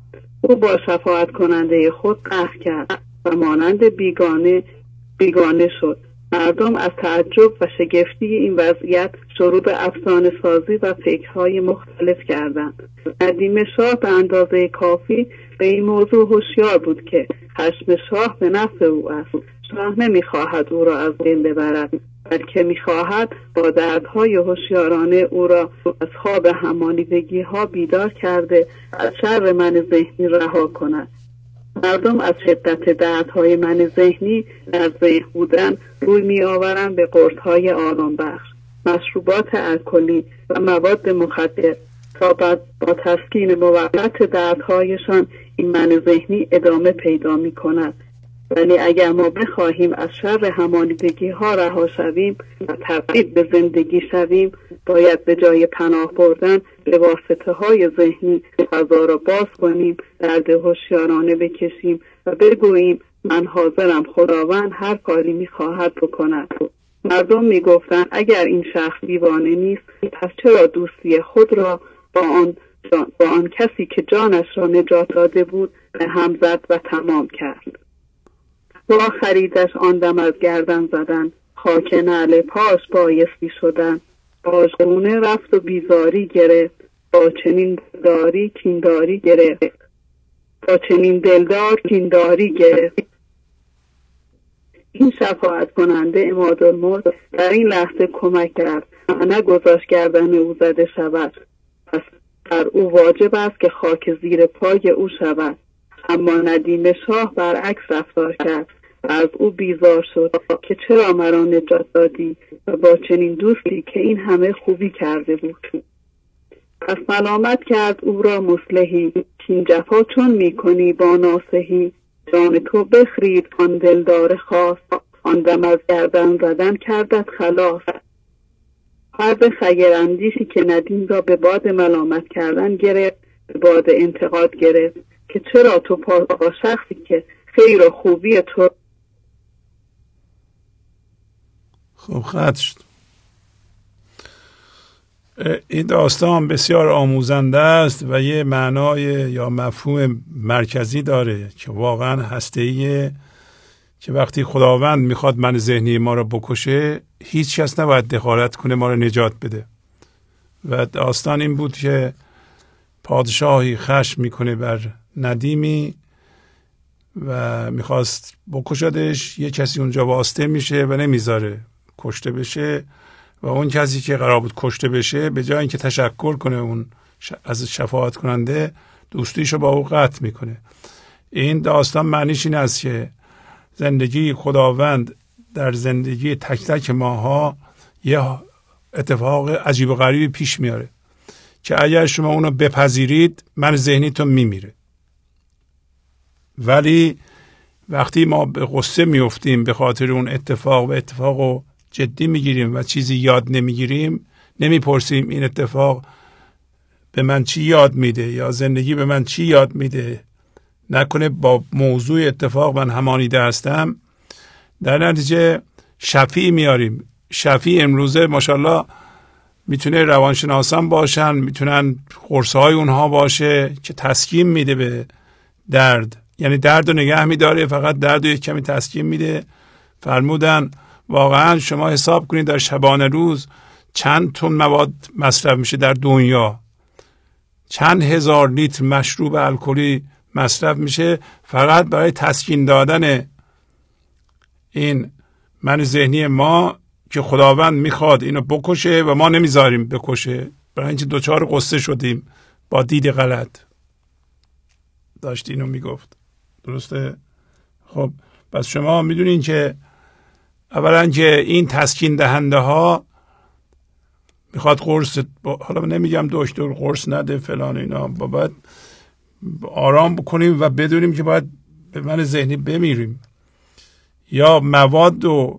او با شفاعت کننده خود قهر کرد و مانند بیگانه شد. مردم از تعجب و شگفتی این وضعیت شروع به افسانه سازی و فکرهای مختلف کردند. ندیم شاه به اندازه کافی به این موضوع هوشیار بود که خشم شاه به نفع او است. شاه نمیخواهد او را از بین ببرد، بلکه میخواهد با دردهای هوشیارانه او را از خواب همانیدگی ها بیدار کرده از شر من ذهنی رها کند. مردم از شدت دردهای من ذهنی در ذهن بودن روی می آورند به قرص‌های آرام بخش، مشروبات الکلی و مواد مخدر تا با تسکین موقت دردهایشان این من ذهنی ادامه پیدا می کند. ولی اگر ما بخواهیم از شر همانیدگی ها رها شویم و تبدیل به زندگی شویم، باید به جای پناه بردن به واسطه های ذهنی فضا را باز کنیم، درد هوشیارانه بکشیم و بگوییم من حاضرم خداوند هر کاری میخواهد بکند. مردم میگفتند اگر این شخص دیوانه نیست، پس چرا دوستی خود را با آن کسی که جانش را نجات داده بود به هم زد و تمام کرد. با خریدش آن دم از گردن زدن، خاک نعل پاش بایستی شدن. باژگونه رفت و بیزاری گرفت، با چنین دلداری کینداری گرفت. با چنین دلدار کینداری گرفت. این شفاعت کننده عمادالملک در این لحظه کمک کرد و نگذاشت گردن او زده شود. پس بر او واجب است که خاک زیر پای او شود. اما ندیم شاه برعکس رفتار کرد و از او بیزار شد که چرا مرا نجات دادی و با چنین دوستی که این همه خوبی کرده بود. پس ملامت کرد او را مصلحی که این جفا چون میکنی با ناصحی. جان تو بخرید آن دلدار خاص، آن دم از گردن زدن کردت خلاص. فرد خیراندیشی که ندیم را به باد ملامت کردن گرفت، به باد انتقاد گرفت که چرا تو با شخصی که خیر و خوبی تو. خب خط شد. این داستان بسیار آموزنده است و یه معنای یا مفهوم مرکزی داره که واقعا هسته‌ایه که وقتی خداوند میخواد من ذهنی ما رو بکشه، هیچ کس نباید دخالت کنه ما رو نجات بده. و داستان این بود که پادشاهی خشم میکنه بر ندیمی و میخواست بکشدش. یه کسی اونجا واسطه میشه و نمیذاره کشته بشه و اون کسی که قرار بود کشته بشه به جای اینکه تشکر کنه اون از شفاعت کننده، دوستیشو با او قطع میکنه. این داستان معنیش این است که زندگی خداوند در زندگی تک تک ماها یه اتفاق عجیب و غریبی پیش میاره که اگر شما اونو بپذیرید من ذهنیتون میمیره. ولی وقتی ما به غصه میفتیم به خاطر اون اتفاق و اتفاقو جدی میگیریم و چیزی یاد نمیگیریم، نمیپرسیم این اتفاق به من چی یاد میده یا زندگی به من چی یاد میده، نکنه با موضوع اتفاق من همانیده هستم، در نتیجه شفیع میاریم. شفیع امروزه ماشاءالله میتونه روانشناسان باشن، میتونن قرصه های اونها باشه که تسکین میده به درد، یعنی درد رو نگه میداره، فقط درد رو یک کمی تسکین میده. فرمودن واقعا شما حساب کنید در شبانه روز چند تن مواد مصرف میشه در دنیا، چند هزار لیتر مشروب الکلی مصرف میشه فقط برای تسکین دادن این من ذهنی ما که خداوند میخواد اینو بکشه و ما نمیذاریم بکشه، برای اینکه دوچار قصه شدیم با دید غلط. داشت اینو میگفت، درسته؟ خب پس شما میدونین که اولا که این تسکین دهنده ها میخواد قرص، حالا نمیگم دکتر قرص نده فلان اینا، باید آرام بکنیم و بدونیم که باید به من ذهنی بمیریم. یا مواد و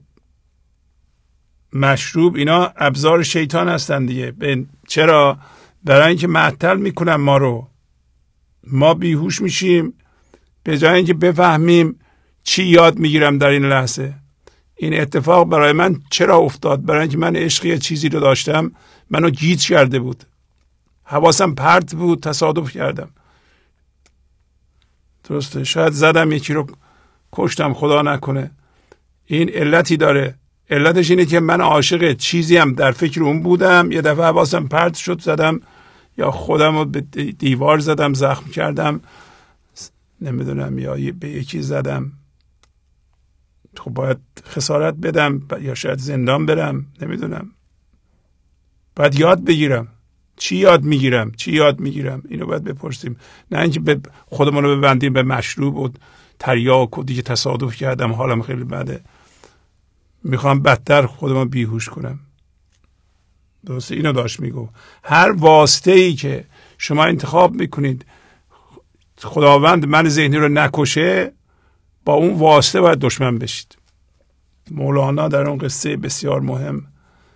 مشروب اینا ابزار شیطان هستن دیگه. چرا؟ برای اینکه معطل میکنن ما رو، ما بیهوش میشیم به جای اینکه بفهمیم چی یاد میگیرم در این لحظه. این اتفاق برای من چرا افتاد؟ برای اینکه من عشقی چیزی رو داشتم، منو گیج کرده بود، حواسم پرت بود، تصادف کردم. درسته؟ شاید زدم یکی رو کشتم، خدا نکنه. این علتی داره. علتش اینه که من عاشق چیزی هم در فکر اون بودم، یه دفعه حواسم پرت شد زدم، یا خودم رو به دیوار زدم زخم کردم، نمیدونم، یا به یکی زدم. خب باید خسارت بدم یا شاید زندان برم، نمیدونم. باید یاد بگیرم. چی یاد میگیرم اینو باید بپرسیم، نه اینکه به خودمون رو ببندیم به مشروب و تریاک و دیگه تصادف کردم حالم خیلی بده، میخوام بدتر خودمون بیهوش کنم. درسته؟ اینو داشت میگو. هر واسطه ای که شما انتخاب میکنید خداوند من ذهنی رو نکشه، با اون واسطه باید دشمن بشید. مولانا در اون قصه بسیار مهم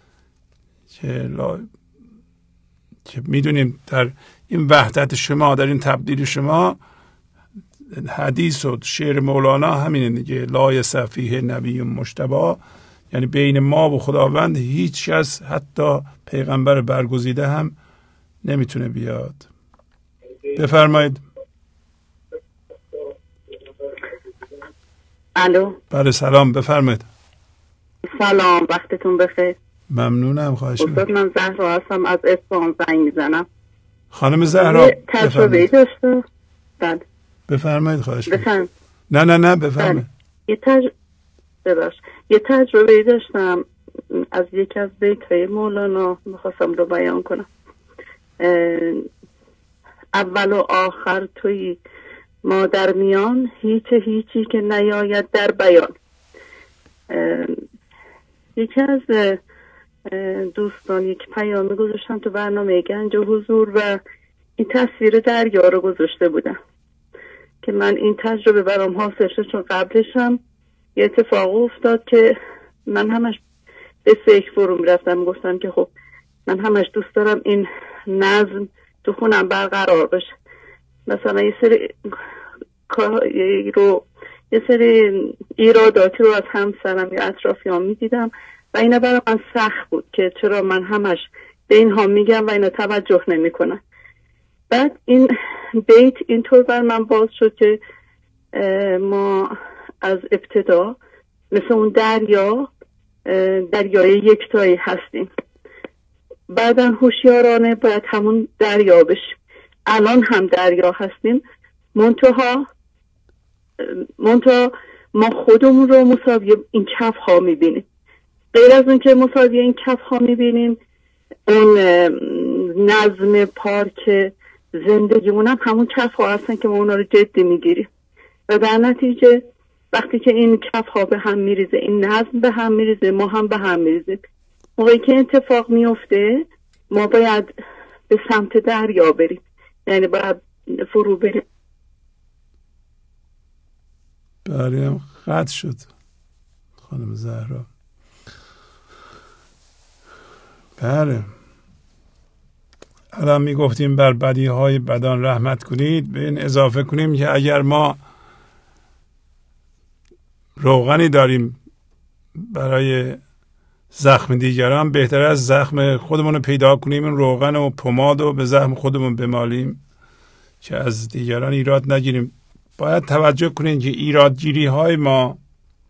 که میدونیم در این وحدت شما، در این تبدیل شما، حدیث و شعر مولانا همینه دیگه، لا یصفیه نبی مجتبی، یعنی بین ما و خداوند هیچ کس، حتی پیغمبر برگزیده هم نمیتونه بیاد. بفرمایید. الو. بله سلام، بفرمایید. سلام، وقتتون بخیر. ممنونم، خواهش می‌کنم. من زهرا هستم، از اصفهان زنگ میزنم. خانم زهرا تجربه داشته. بله بفرمایید، خواهش می‌کنم. نه بفرمایید. یه تجربه داشتم از یکی از بیت‌های مولانا، می‌خواستم رو بیان کنم. اول و آخر توی ما در میان، هیچی که نیاید در بیان. یکی از دوستان یک پیام گذاشتن تو برنامه گنج حضور و این تصویر دریا رو گذاشته بودن که من این تجربه برام حاصل شد، چون قبلشم یه اتفاق افتاد که من همش به فکر فرو میرفتم، گفتم که خب من همش دوست دارم این نظم تو خونم برقرار بشه. مثلا یه سری ایراداتی رو از همسرم یا اطرافیان میدیدم و اینا برای من سخت بود که چرا من همش به اینها میگم و اینا توجه نمیکنن. بعد این بیت اینطور بر من باز شد که ما از ابتدا مثل اون دریای یکتایی هستیم، بعداً هوشیارانه باید همون دریا بشیم. الان هم دریا هستیم، منتها ما خودمون رو مساوی این کف ها میبینیم. غیر از اون که مساوی این کف ها میبینیم، اون نظم پارک زندگیمون هم همون کف ها هستن که ما اونا رو جدی میگیریم و در نتیجه وقتی که این کف ها به هم میریزه، این نظم به هم میریزه، ما هم به هم میریزیم. موقعی که اتفاق میفته ما باید به سمت دریا بریم، یعنی باید فرو بریم. بریم قطع شد خانم زهرا. بله الان میگفتیم بر بدی های بدان رحمت کنید، به این اضافه کنیم که اگر ما روغنی داریم برای زخم دیگران، بهتر از زخم خودمون رو پیدا کنیم، این روغن و پماد رو به زخم خودمون بمالیم که از دیگران ایراد نگیریم. باید توجه کنین که ایرادگیری های ما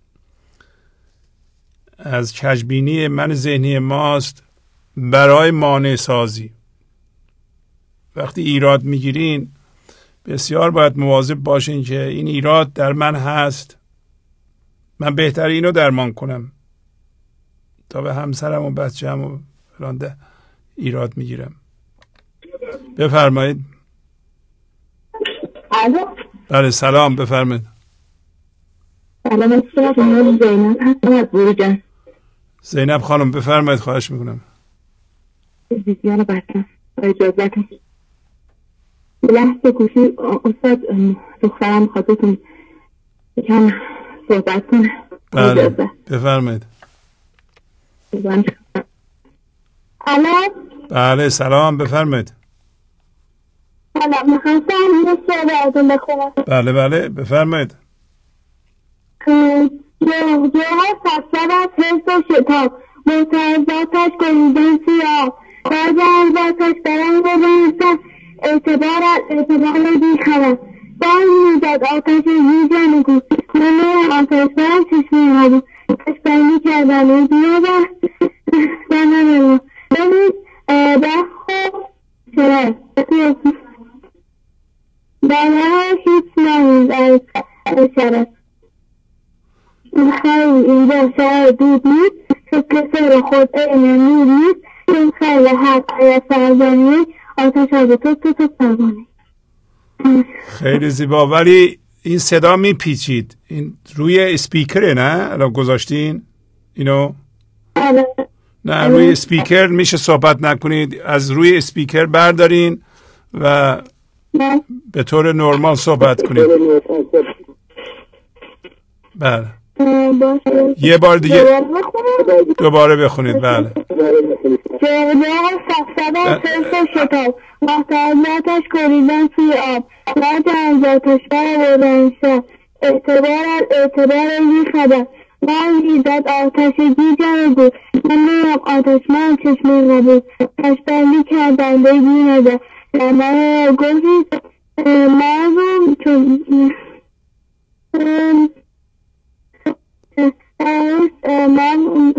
از کژبینی من ذهنی ماست برای مانع سازی. وقتی ایراد میگیرین بسیار باید مواظب باشین که این ایراد در من هست، من بهتر اینو درمان کنم تا به همسرم و بچه‌م و فلان ایراد میگیرم. بفرمایید. الو. بله سلام، بفرمایید. سلام، زینب هستم از بروجرد. زینب خانم بفرمایید، خواهش میکنم. بسیار بچه اجازتون لحظه گوشی استاد دخترم خواهدتون یکم صحبت کنه. بله بفرمایید. الو. بله سلام، بفرمایید. سلام، میخواستم یه صحبتون بخونم. بله بفرمایید. جوها سبسر از حس و شتاب، معترضاتش گریدن سیاه، بعض ارزاتش درنگ و بنسن، اعتبار بیخبر، بر میداد ما اشتباهی کردن بیا ببین بخو چرا در هیچ نمید از شرف خیلی اینجا شهر دود نیست شکل سر خود این نور نیست این خیلی حق یا سرزانی آتش از تو پروانه. خیلی زیبا. ولی این صدا میپیچید. این روی اسپیکره نه؟ الان گذاشتین اینو؟ نه روی اسپیکر میشه صحبت نکنید. از روی اسپیکر بردارین و به طور نرمال صحبت کنید. بله. یه بار دیگه دوباره بخونید. بله. محتاجاتش کریدن توی آب نه جنجاتش بردن شد اعتبار یه خبر من ایزد آتشگی جمع بود من نیم آتش من چشمی قبود پشبندی کردن بگی نده در من گفتید مردم چون من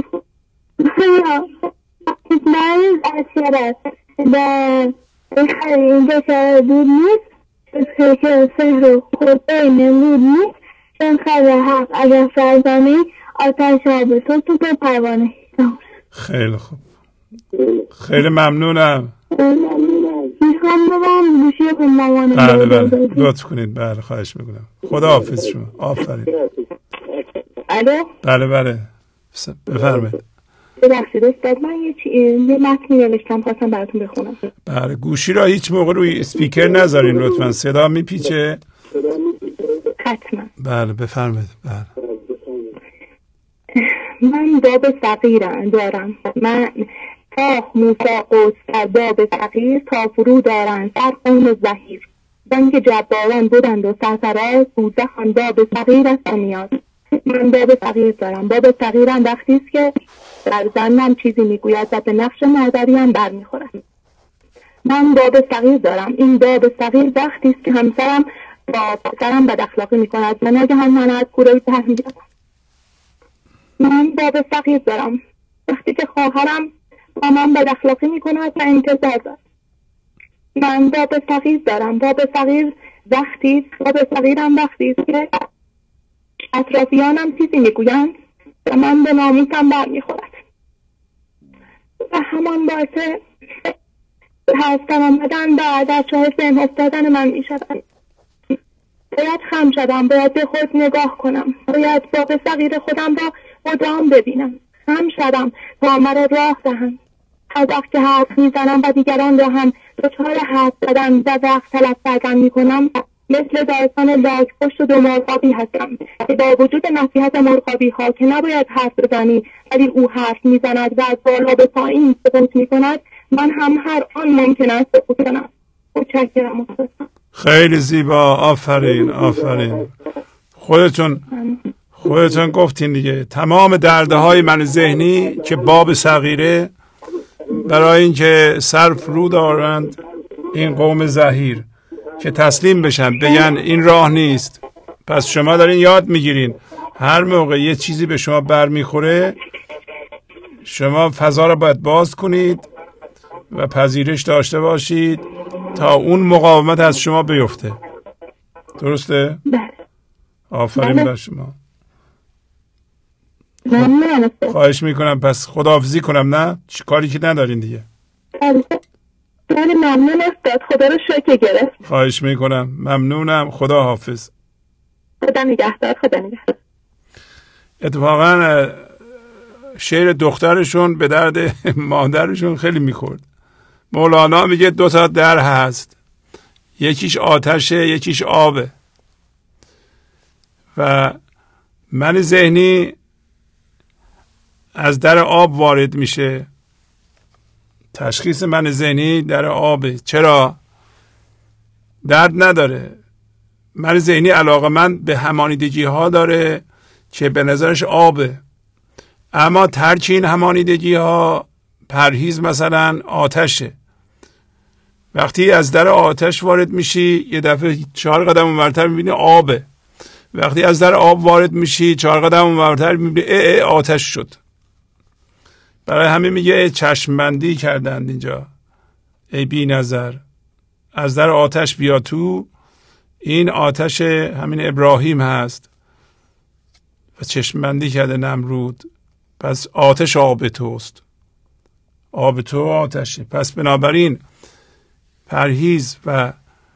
مریض از شرط در اینجا شرط بود نیست که سهر و خود نمود نیست چون خبر حق اگر فرزانه آتش ها به تو پروانه. خیلی خوب. خیلی ممنونم. میخوام ببرم گوشی به مامانم. بله لطف کنید. بله خواهش میکنم. خدا حافظ شما. آفرین. الو. بله بفرمایید. ببخشید استاد من یه متنی نوشتم خواستم براتون بخونم. بله گوشی را هیچ موقع روی اسپیکر نذارین لطفا. صدا میپیچه. حتما. بله بفرمایید. بله. من باب صغیر دارم. من تاخ موسا قوس در باب صغیر تا فرو دارن سر قوم زهیر زن که جباران بودند و سرسراز دوزخان باب صغیر است و نیاز. من باب صغیر دارم. باب صغیرم وقتی است که در زنم چیزی میگوید و به نقش مادریم برمیخورد. من باب صغیر دارم. این باب صغیر وقتی است که همسرم با پسرم بد اخلاقی میکند و ناگهان من از کوره پر میگیرم. من باب صغیر دارم وقتی که خواهرم با من بد اخلاقی میکند و انتظار دارد. من باب صغیر دارم. باب صغیر وقتی است. باب صغیرم وقتی است که اطرافیانم چیزی میگویند و من به ناموسم برمیخورد و همان باعث هستم آمدن بعد از چاه ذهن افتادن من میشود. باید خم شدم. باید به خود نگاه کنم. باید باب صغیر خودم را مدام ببینم. خم شدم تا مرا راه دهم. هر وقت که حرف میزنم و دیگران را هم دچار حرف زدن و وقت تلف کردن میکنم مثل داستان لاک پشت و دو مرغابی هستم که با وجود نصیحت مرغابی ها که نباید حرف بزنی ولی او حرف میزند و از بالا به پایین سقوط میکند من هم هر آن ممکن است سقوط کنم. متشکرم. خیلی زیبا. آفرین. خودتون گفتین دیگه. تمام دردهای من ذهنی که باب صغیره برای اینکه سر فرو دارند این قوم زهیر که تسلیم بشن بگن این راه نیست. پس شما دارین یاد میگیرین هر موقع یه چیزی به شما برمیخوره شما فضا رو باید باز کنید و پذیرش داشته باشید تا اون مقاومت از شما بیفته. درسته؟ آفرین بر شما. خواهش میکنم. پس خداحافظی کنم. نه چی کاری که ندارین دیگه. بله ممنون استاد. خدا رو شکر گرفت. خواهش میکنم. ممنونم. خدا حافظ. خدا نگهدار. اتفاقا شعر دخترشون به درد مادرشون خیلی میخورد. مولانا میگه 2 تا در هست. یکیش آتشه یکیش آبه. و من ذهنی از در آب وارد میشه. تشخیص من ذهنی در آبه. چرا؟ درد نداره. من ذهنی علاقه‌مند به همانیدگی ها داره که به نظرش آبه. اما ترک این همانیدگی ها پرهیز مثلا آتشه. وقتی از در آتش وارد میشی یه دفعه 4 قدم اونورتر میبینی آبه. وقتی از در آب وارد میشی 4 قدم اونورتر میبینی آتش شد. برای همین میگه چشم بندی کردند اینجا، ای بی نظر، از در آتش بیا تو. این آتش همین ابراهیم هست و چشم بندی کرده نمرود، پس آتش آب توست، آب تو آتشه. پس بنابراین پرهیز و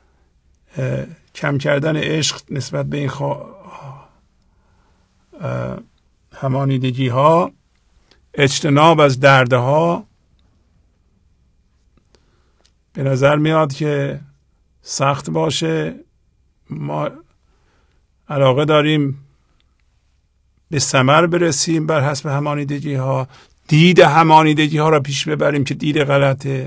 کم کردن عشق نسبت به این همانیدگی ها، اجتناب از دردها، به نظر میاد که سخت باشه. ما علاقه داریم به ثمر برسیم بر حسب همانیدگی ها، دید همانیدگی ها را پیش ببریم که دید غلطه.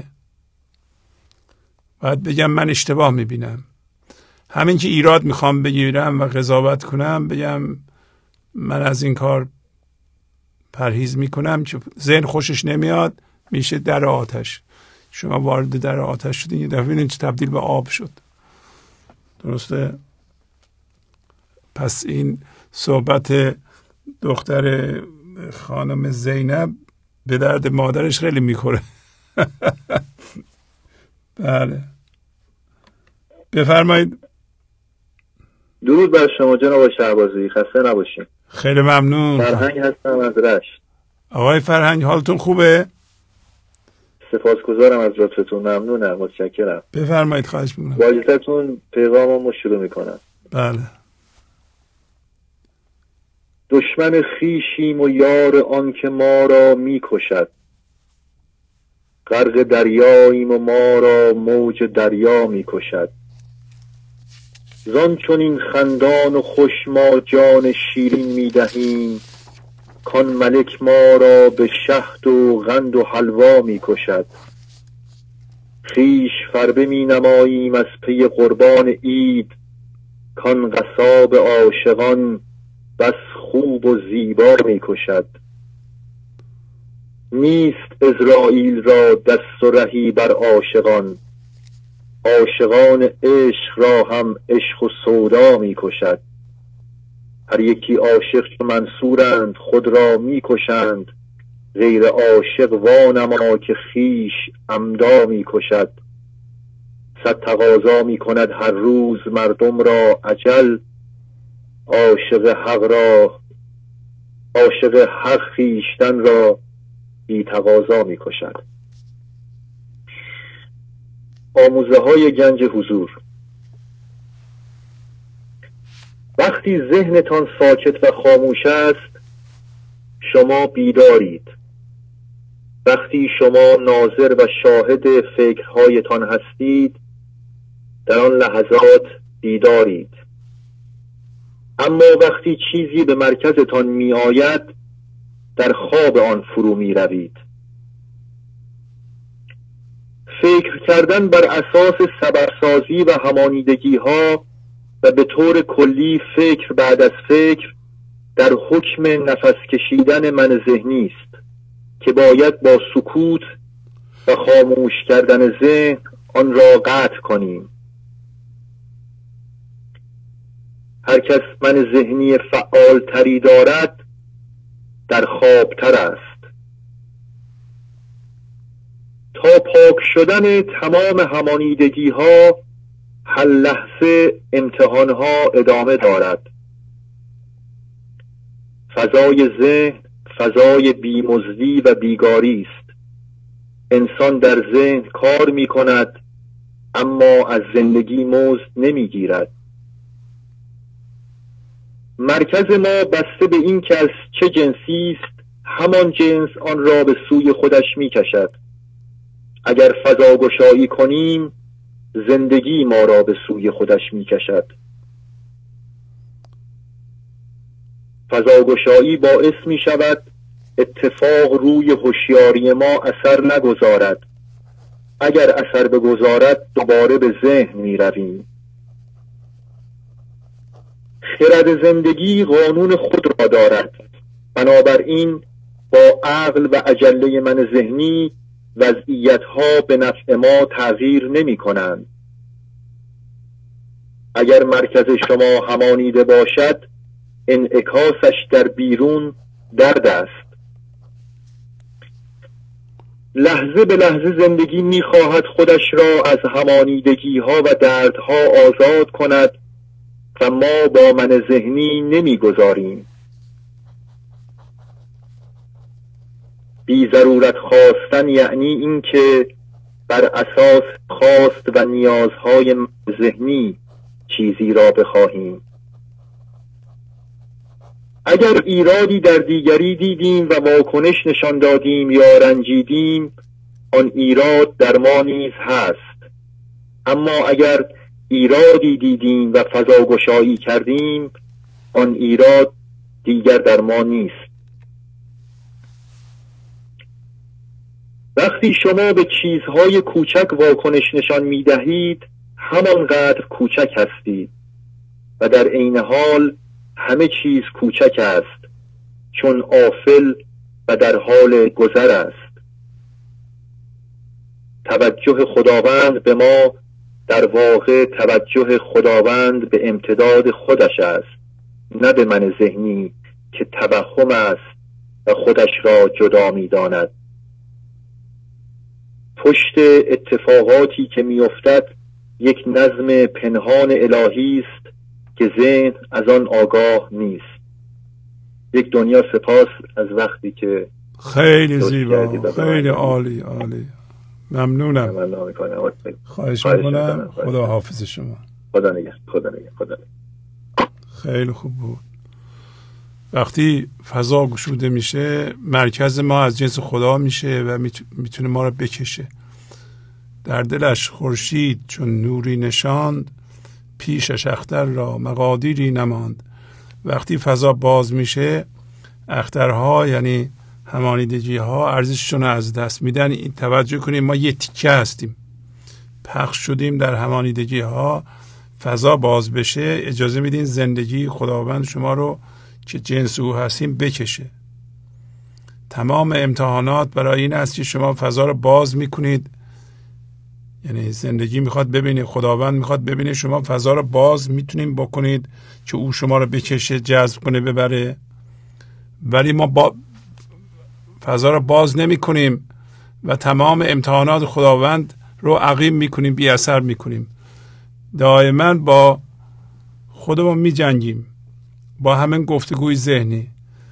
باید بگم من اشتباه میبینم، همین که ایراد میخوام بگیرم و قضاوت کنم بگم من از این کار پرهیز میکنم که ذهن خوشش نمیاد، میشه در آتش. شما وارد در آتش شدین، یه دفعه ببینید چه تبدیل به آب شد. درسته؟ پس این صحبت دختر خانم زینب به درد مادرش خیلی میخوره. بله بفرمایید. درود بر شما جناب شهبازی، خسته نباشین. خیلی ممنون. فرهنگ هستم از رشت. آقای فرهنگ حالتون خوبه؟ سپاسگزارم از لطفتون، ممنونم، متشکرم. بفرمایید، خواهش میکنم. با اجازهتون پیغاممو شروع میکنم. بله. دشمن خویشیم و یار آن که ما را میکشد، غرق دریاییم و ما را موج دریا میکشد. زان چون این خندان و خوش ما جان شیرین میدهیم، کان ملک ما را به شهد و قند و حلوا میکشد. خویش فربه می نماییم از پی قربان عید، کان قصاب عاشقان بس خوب و زیبا میکشد. نیست اسرائیل را دست و رهی بر عاشقان، عاشقان عشق را هم عشق و سودا میکشد. هر یکی عاشق چو منصورند خود را میکشند، غیر عاشق وانما که خویش عمدا میکشد. صد تقاضا میکند هر روز مردم را اجل، عاشق حق خویشتن را بی تقاضا میکشد. آموزه های گنج حضور. وقتی ذهنتان ساکت و خاموش است شما بیدارید. وقتی شما ناظر و شاهد فکرهایتان هستید در آن لحظات بیدارید. اما وقتی چیزی به مرکزتان می آید در خواب آن فرو می روید. فکر کردن بر اساس سببسازی و همانیدگی ها و به طور کلی فکر بعد از فکر در حکم نفس کشیدن من ذهنی است که باید با سکوت و خاموش کردن ذهن آن را قطع کنیم. هر کس من ذهنی فعال تری دارد در خواب تر است. تا پاک شدن تمام همانیدگی ها هر لحظه امتحان ها ادامه دارد. فضای ذهن فضای بیمزدی و بیگاری است. انسان در ذهن کار می کند اما از زندگی مزد نمی گیرد. مرکز ما بسته به این که از چه جنسی است همان جنس آن را به سوی خودش می کشد. اگر فضا گشایی کنیم زندگی ما را به سوی خودش می کشد. فضا گشایی باعث می شود اتفاق روی هوشیاری ما اثر نگذارد. اگر اثر بگذارد دوباره به ذهن می رویم. خرد زندگی قانون خود را دارد. بنابراین با عقل و عجله من ذهنی وضعیت‌ها به نفع ما تغییر نمی کنند. اگر مرکز شما همانیده باشد انعکاسش در بیرون درد است. لحظه به لحظه زندگی می‌خواهد خودش را از همانیدگی ها و دردها آزاد کند و ما با من ذهنی نمی‌گذاریم. بی ضرورت خواستن یعنی این که بر اساس خواست و نیازهای ذهنی چیزی را بخواهیم. اگر ایرادی در دیگری دیدیم و واکنش نشان دادیم یا رنجیدیم، آن ایراد در ما نیز هست. اما اگر ایرادی دیدیم و فضاگشایی کردیم، آن ایراد دیگر در ما نیست. وقتی شما به چیزهای کوچک واکنش نشان می دهید، همانقدر کوچک هستید و در عین حال همه چیز کوچک است، چون آفل و در حال گذر است. توجه خداوند به ما در واقع توجه خداوند به امتداد خودش است، نه به من ذهنی که توهم است و خودش را جدا می داند. پشت اتفاقاتی که می افتد یک نظم پنهان الهی است که ذهن از آن آگاه نیست. یک دنیا سپاس از وقتی که خیلی زیبا، خیلی عالی عالی. ممنونم. خواهش میکنم. خدا حافظ شما. خدا نگهدار. خیلی خوب بود. وقتی فضا گشوده میشه، مرکز ما از جنس خدا میشه و میتونه ما رو بکشه. در دلش خورشید چون نوری نشاند، پیشش اختر را مقادیری نماند. وقتی فضا باز میشه، اخترها یعنی همانیدگی ها ارزششون رو از دست میدن. این توجه کنیم ما یه تیکه هستیم، پخش شدیم در همانیدگی ها. فضا باز بشه، اجازه میدین زندگی خداوند شما رو که جنس او هستیم بکشه. تمام امتحانات برای این است که شما فضا رو باز میکنید. یعنی زندگی میخواد ببینه، خداوند میخواد ببینه شما فضا رو باز میتونیم بکنید که او شما رو بکشه، جذب کنه، ببره. ولی ما با فضا رو باز نمی کنیم و تمام امتحانات خداوند رو عقیم میکنیم، بی اثر میکنیم. دائما با خودمون می جنگیم، با همین گفتگوی ذهنی.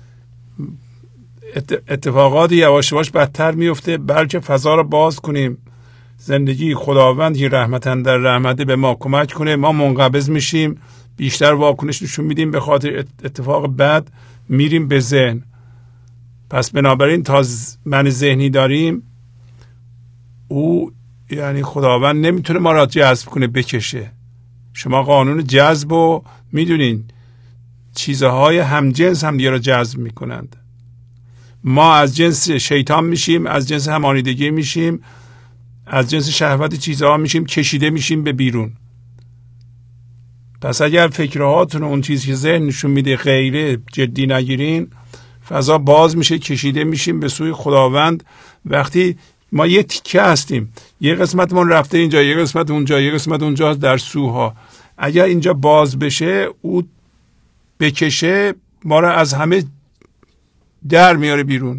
اتفاقات یواش یواش بدتر میفته. بلکه فضا رو باز کنیم، زندگی خداوند که رحمتاً در رحمته به ما کمک کنه، ما منقبض میشیم، بیشتر واکنش نشون میدیم، به خاطر اتفاق بد میریم به ذهن. پس بنابراین تا من ذهنی داریم، او یعنی خداوند نمیتونه ما را جذب کنه، بکشه. شما قانون جذب رو میدونین، چیزهای همجنس هم دیگه را جذب میکنند. ما از جنس شیطان میشیم، از جنس همانیدگی میشیم، از جنس شهوت چیزها میشیم، کشیده میشیم به بیرون. پس اگر فکرهاتون اون چیزی که ذهن نشون میده غیره جدی نگیرین، فضا باز میشه، کشیده میشیم به سوی خداوند. وقتی ما یه تیکه هستیم، یه قسمتمون رفته اینجا، یه قسمت اونجا، یه قسمت اونجا در سوها. اگر اینجا باز بشه، او بکشه، ما را از همه در میاره بیرون.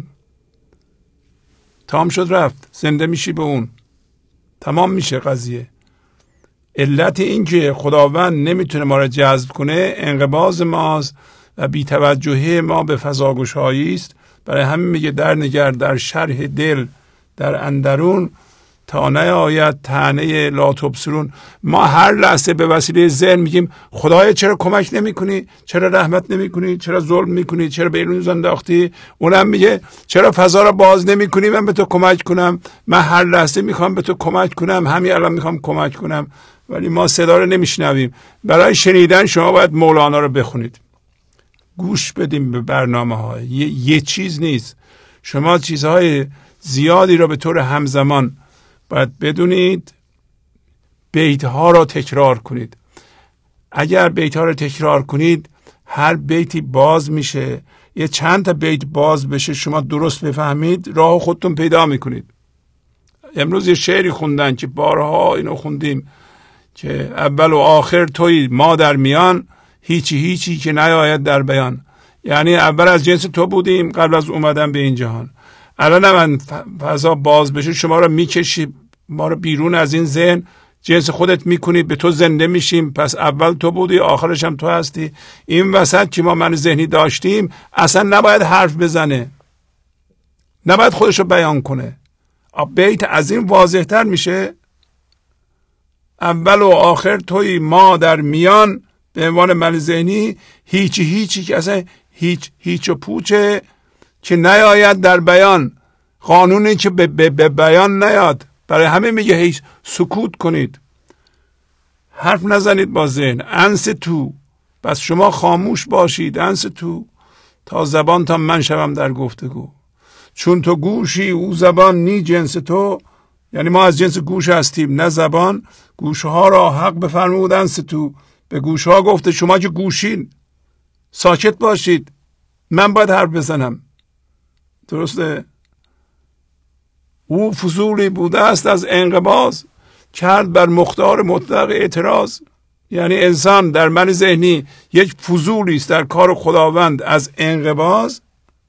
تمام شد، رفت، زنده میشی به اون، تمام میشه قضیه. علت این که خداوند نمیتونه ما را جذب کنه انقباض ماست و بی‌توجهی ما به فضاگشایی است. برای همین میگه در نگر در شرح دل در اندرون، تا نیاید طعنه لا تبصرون. ما هر لحظه به وسیله ذهن میگیم خدایا چرا کمک نمیکنی، چرا رحمت نمیکنی، چرا ظلم میکنی، چرا بیرون انداختی. اونم میگه چرا فضا را باز نمیکنی من به تو کمک کنم. من هر لحظه میخوام به تو کمک کنم، همین الان میخوام کمک کنم، ولی ما صدا رو نمیشنویم. برای شنیدن شما باید مولانا رو بخونید، گوش بدیم به برنامه های. یه چیز نیست، شما چیزهای زیادی رو به طور همزمان باید بدونید. بیت ها را تکرار کنید. اگر بیت ها را تکرار کنید، هر بیتی باز میشه. یه چند تا بیت باز بشه، شما درست بفهمید، راه خودتون پیدا میکنید. امروز یه شعری خوندن که بارها اینو خوندیم، که اول و آخر توی، ما در میان، هیچی که نیاید در بیان. یعنی اول از جنس تو بودیم قبل از اومدن به این جهان. الان من فضا باز بشه شما رو میکشی ما رو بیرون از این ذهن، جنس خودت میکنی، به تو زنده میشیم. پس اول تو بودی، آخرش هم تو هستی. این وسط که ما من ذهنی داشتیم اصلا نباید حرف بزنه، نباید خودشو بیان کنه. بیت از این واضحتر میشه. اول و آخر توی، ما در میان، به عنوان من ذهنی، هیچی که اصلا هیچ و پوچه که نیاید در بیان. قانونی که به بیان نیاد. برای همه میگه هیچ، سکوت کنید، حرف نزنید با ذهن. انس تو، بس شما خاموش باشید. انس تو، تا زبان تا من شوم در گفتگو. چون تو گوشی او زبان نی جنس تو، یعنی ما از جنس گوش هستیم نه زبان. گوشها را حق بفرمود انس تو، به گوشها گفته شما که گوشین ساکت باشید، من باید حرف بزنم. درسته؟ او فضولی بوده است از انقباض، کرد بر مختار مطلق اعتراض. یعنی انسان در من ذهنی یک فضولی است در کار خداوند، از انقباض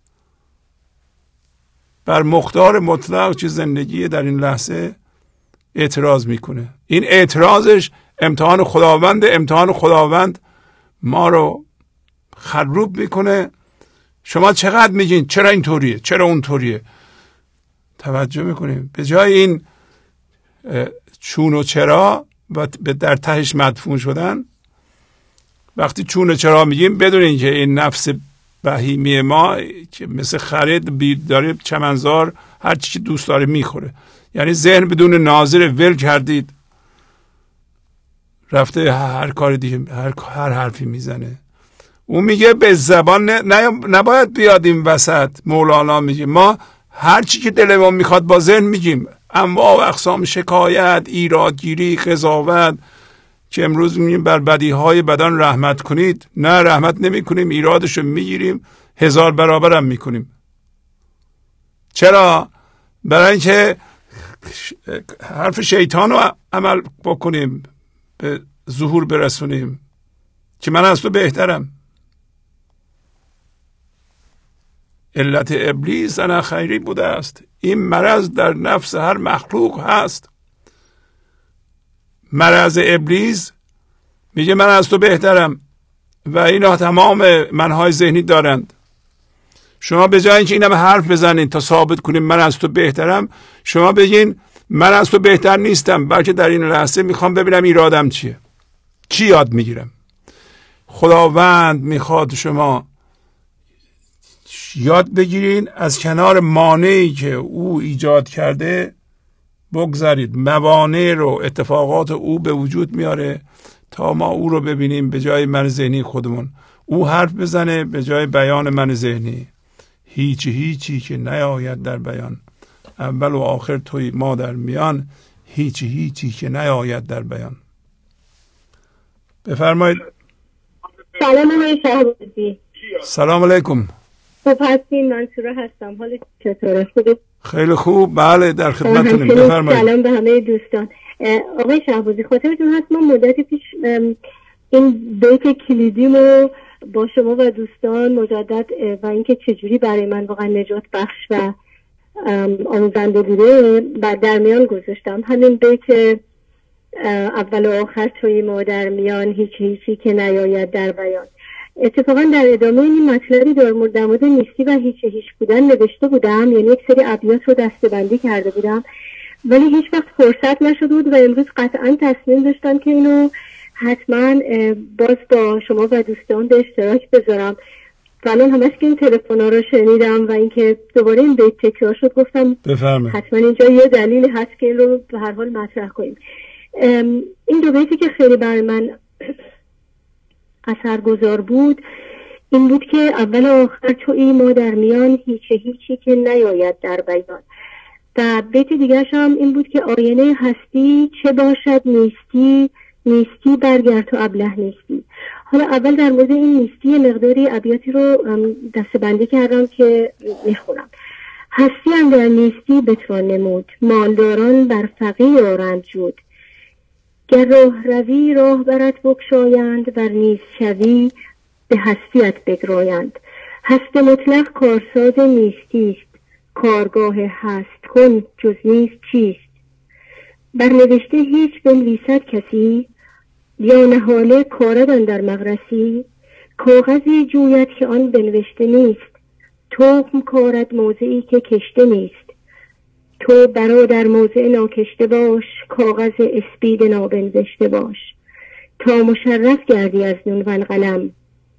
بر مختار مطلق چه زندگی در این لحظه اعتراض میکنه. این اعتراضش امتحان خداوند. امتحان خداوند ما رو خروب میکنه. شما چقدر میگین چرا اینطوریه، چرا اونطوریه. توجه میکنیم به جای این چون و چرا و در تهش مدفون شدن، وقتی چون و چرا میگیم بدونین که این نفس بهیمی ما که مثل خرید داره چمنزار هر چی که دوست داره میخوره. یعنی ذهن بدون ناظر ول کردید، رفته هر کار دیگه، هر حرفی میزنه. اون میگه به زبان نباید بیاد این وسط. مولانا میگه ما هر چی که دلمون میخواد با ذهن میگیم. انواع و اقسام شکایت، ایرادگیری، قضاوت، که امروز میگیم بر بدیهای بدن رحمت کنید. نه، رحمت نمی کنیم، ایرادشو میگیریم، 1000 برابر هم میکنیم. چرا؟ برای اینکه حرف شیطان رو عمل بکنیم، به ظهور برسونیم که من از تو بهترم. علت ابلیس انا خیری بوده است. این مرض در نفس هر مخلوق هست. مرض ابلیس میگه من از تو بهترم و اینا تمام منهای ذهنی دارند. شما به جای اینکه اینم حرف بزنید تا ثابت کنید من از تو بهترم، شما بگین من از تو بهتر نیستم، بلکه در این لحظه میخوام ببینم ایرادم چیه، چی یاد میگیرم. خداوند میخواد شما یاد بگیرین از کنار مانعی که او ایجاد کرده بگذارید. موانع رو، اتفاقات او به وجود میاره تا ما او رو ببینیم به جای من ذهنی خودمون. او حرف بزنه به جای بیان من ذهنی. هیچی که نیاید در بیان. اول و آخر توی، ما در میان، هیچی که نیاید در بیان. بفرمایید. سلام علیکم شهبازی. سلام علیکم. خوب هستین؟ منصوره هستم. حالت چطوره؟ خیلی خوب، بله در خدمتتونیم. بفرمایید. سلام به همه دوستان. آقای شهبازی، خاطرتون هست ما مدتی پیش این بیت کلیدیمو با شما و دوستان مجدد و اینکه چجوری برای من واقعا نجات بخش و آموزنده بوده در میان گذاشتم. همین بیت اول و آخر توی ما در میان، هیچی که نیاید در بیان. اتفاقا در ادامه این مطلبی در مورد نیستی و هیچ بودن نوشته بودم، یعنی یک سری ابیات رو دسته‌بندی کرده بودم ولی هیچ وقت فرصت نشده بود و امروز قطعا تصمیم داشتم که اینو حتما باز با شما و دوستان به اشتراک بذارم. الان همش که این تلفن‌ها رو شنیدم و اینکه دوباره این بیت تکرار شد گفتم بفرمایید حتما اینجا یه دلیلی هست که این رو به هر حال مطرح کنیم. این دو بیتی که خیلی برای من اثرگذار بود این بود که اول و آخر تویی، ما در میان، هیچی که نیاید در بیان. و بیت دیگرش هم این بود که آینه هستی چه باشد نیستی برگرد تو ابله نیستی. حالا اول در مورد این نیستی مقداری ابیاتی رو دسته‌بندی کردم که میخونم. هستی اندر نیستی بتوان نمود، مالداران بر فقیر آرند جود. گر راه روی راه برت بگشایند، ور نیز شوی به هستیت بگرایند. هست مطلق کارساز نیستیست، کارگاه هست کن جز نیست چیست. بر نوشته هیچ بنویسد کسی، یا نهاله کارد اندر مغرسی. کاغذی جوید که آن بنوشته نیست، تخم کارد موضعی که کشته نیست. تو برادر موضع ناکشته باش، کاغذ اسپید نابنوشته باش. تا مشرف گردی از نون و القلم،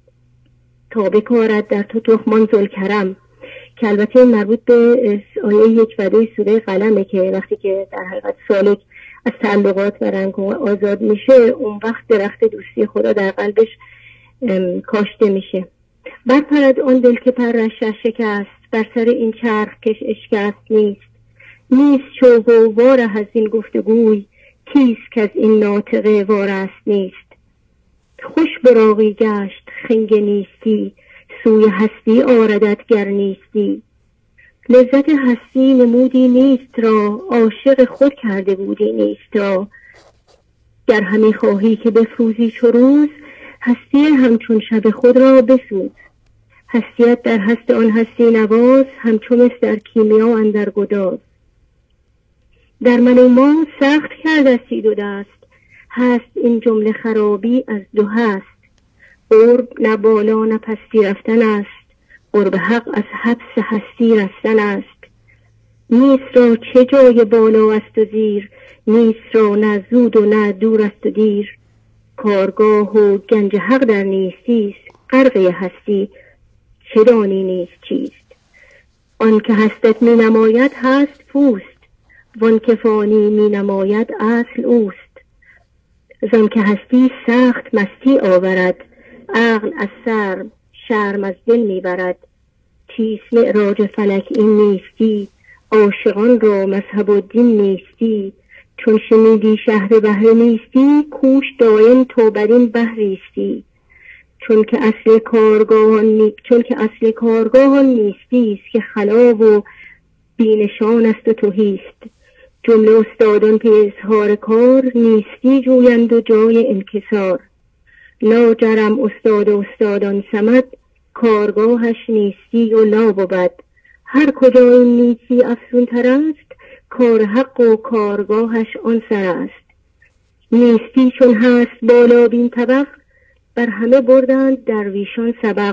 تا بکارد در تو تخمان ذوالکرم. که البته مربوط به آیه 1 و 2 سوره قلمه که وقتی که در حقیقت سالک از تعلقات و رنگ آزاد میشه، اون وقت درخت دوستی خدا در قلبش کاشته میشه. برپرد آن دل که پرش شکست، بر سر این چرخ کش اشکست نیست. نیست شوق و واره از این گفتگوی، کیست که از این ناطقه وارست نیست. خوش براقی گشت خنگ نیستی، سوی هستی آردت گر نیستی. لذت هستی نمودی نیست را، عاشق خود کرده بودی نیست را. گر همی خواهی که بفروزی چو روز، هستی همچون شب خود را بسوز. هستیت در هست آن هستی نواز، همچون است در کیمیا اندر گداز. در من و ما سخت کردستی دو دست، هست این جمله خرابی از دو هست. قرب نه بالا نه پستی رفتن است، قرب حق از حبس هستی رستن است. نیست را چه جای بالا است و زیر، نیست را نه زود و نه دور است و دیر. کارگاه و گنج حق در نیستیست، غرقه هستی چه دانی نیست چیست. آن که هستت می نماید هست پوست، وان که فانی می نماید اصل اوست. زان که هستی سخت مستی آورد، عقل از سر شرم از دل می برد. چیست معراج فلک این نیستی، عاشقان را مذهب و دین نیستی. چون شنیدی شهر بحر نیستی، کوش دایم تو بر این بحریستی. چون که اصل کارگاهان نیستیست، که خلا و بینشان است و تهیست. جمله استادان پی اظهار کار، نیستی جویند و جای انکسار. لاجرم استادان صمد، کارگاهش نیستی و لا بود. هر کجا این نیستی افزون تر است، کار حق و کارگاهش آن سر است. نیستی چون هست بالا بین طبق، بر همه بردند درویشان سبق.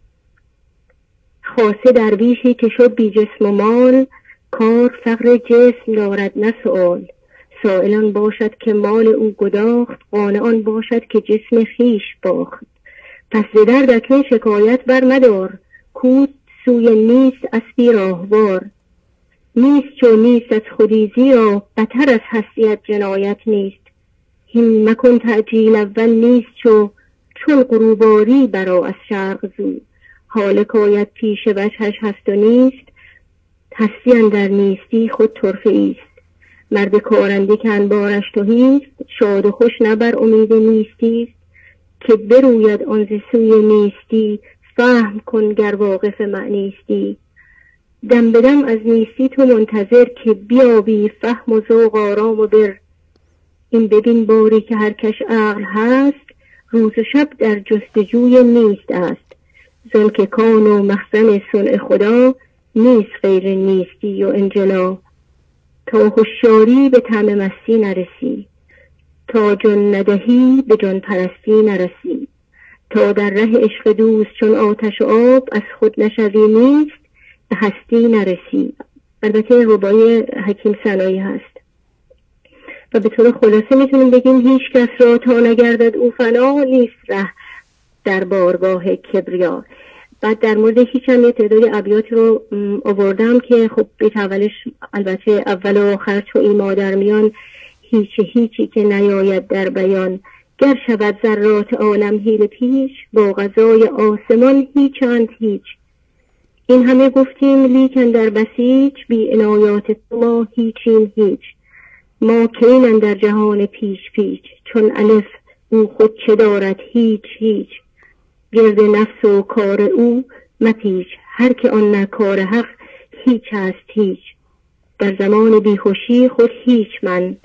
خاصه درویشی که شد بی جسم و مال، کار فقر جسم دارد نه سؤال. سائلان باشد که مال او گداخت، قانعان باشد که جسم خیش باخت. پس ز درد اکنون شکایت بر مدار، کود سوی نیست اسبی راهوار. نیست چون نیست از خودی، زیرا بتر از هستیت جنایت نیست. هین مکن تعجیل اول نیست چون غروباری برا از شرق زو. حال کاید پیش وجهش هست و نیست، هستی اندر نیستی خود طرفه ایست. مرد کارنده که انبارش تهیست، شاد و خوش نبر امید نیستیست. که بروید آن ز سوی نیستی، فهم کن گر واقف معنیستی. دم به دم از نیستی تو منتظر، که بیابی فهم و ذوق آرام و بر. این ببین باری که هر کش عقل هست، روز و شب در جستجوی نیست است. زن که کان و مخزن صنع خدا، نیست غیر نیستی و انجلا. تا هوشیاری به طعم مستی نرسی، تا جان ندهی به جان پرستی نرسی. تا در ره عشق دوست چون آتش و آب، از خود نشوی نیست به هستی نرسی. البته ربای حکیم سنایی هست و به طور خلاصه میتونیم بگیم هیچ کس را تا نگردد او فنا، نیست ره در بارگاه کبریا. بعد در مورد هیچ هم یه تعدادی ابیات رو آوردم که خب بیت اولش البته اول و آخر چو ایما در میان، هیچی که نیاید در بیان. گر شود ذرات عالم حیله پیش، با قضای آسمان هیچند هیچ. این همه گفتیم لیکن در بسیج، بی عنایات ما هیچیم هیچ. ما کینن در جهان پیچ پیچ، چون الف او خود چه دارد هیچ هیچ. گرد نفس و کار او مپیچ، هر که آن نه کار حق هیچ است هیچ. در زمان بیهوشی خود هیچ من،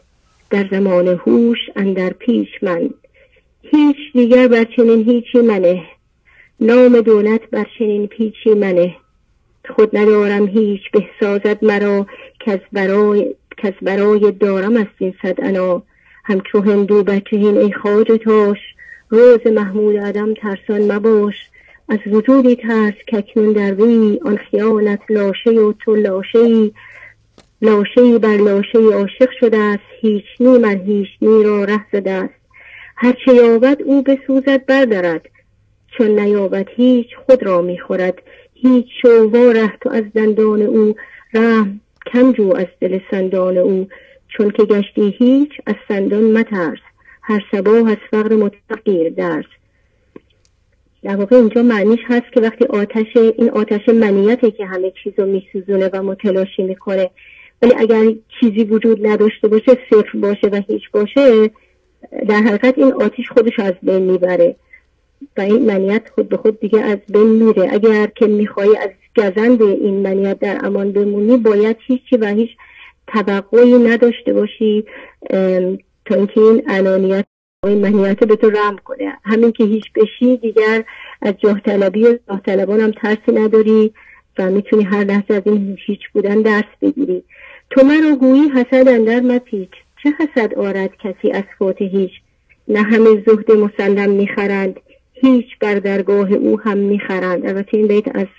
در زمان هوش اندر پیش من. هیچ دیگر بر چنین هیچی منه، نام دولت بر چنین پیچی منه. خود ندارم هیچ به سازد مرا، کس برای دارم است این صد انا. همچو هندو بچهین ای خواجه تاش، روز محمود آدم ترسان مباش. از وجودی ترس که اکنون در وی، آن خیانت لاشه و تو لاشه‌ای. لاشه‌ای بر لاشه‌ای عاشق شده است، هیچ نی من هیچ نی را ره زده است. هرچه یابد او بسوزد بردارد، چون نیابد هیچ خود را میخورد. هیچ شو واره تو از دندان او، رحم کم جو از دل سندان او. چون که گشتی هیچ از سندان مترس، هر صباح از فقر مطلق گیر درس. در واقع اینجا معنیش هست که وقتی این آتش منیته که همه چیزو میسوزونه و متلاشی میکنه، ولی اگر چیزی وجود نداشته باشه، صفر باشه و هیچ باشه، در حقیقت این آتش خودش از بین میبره و این منیت خود به خود دیگه از بین میره. اگر که میخوایی از گزند این منیت در امان بمونی، باید هیچی و هیچ توقعی نداشته باشی تا اینکه این انانیت و این منیت به تو رحم کنه. همین که هیچ بشی دیگر از جاه طلبی و جاه طلبان هم ترسی نداری و میتونی هر لحظه از این هیچ بودن درس بگیری. تو مرا گویی حسد اندر مپیچ، چه حسد آرد کسی از فوت هیچ. نه همه زهد مسلم میخرند، هیچ بر درگاه او هم میخرند. البته این بیت از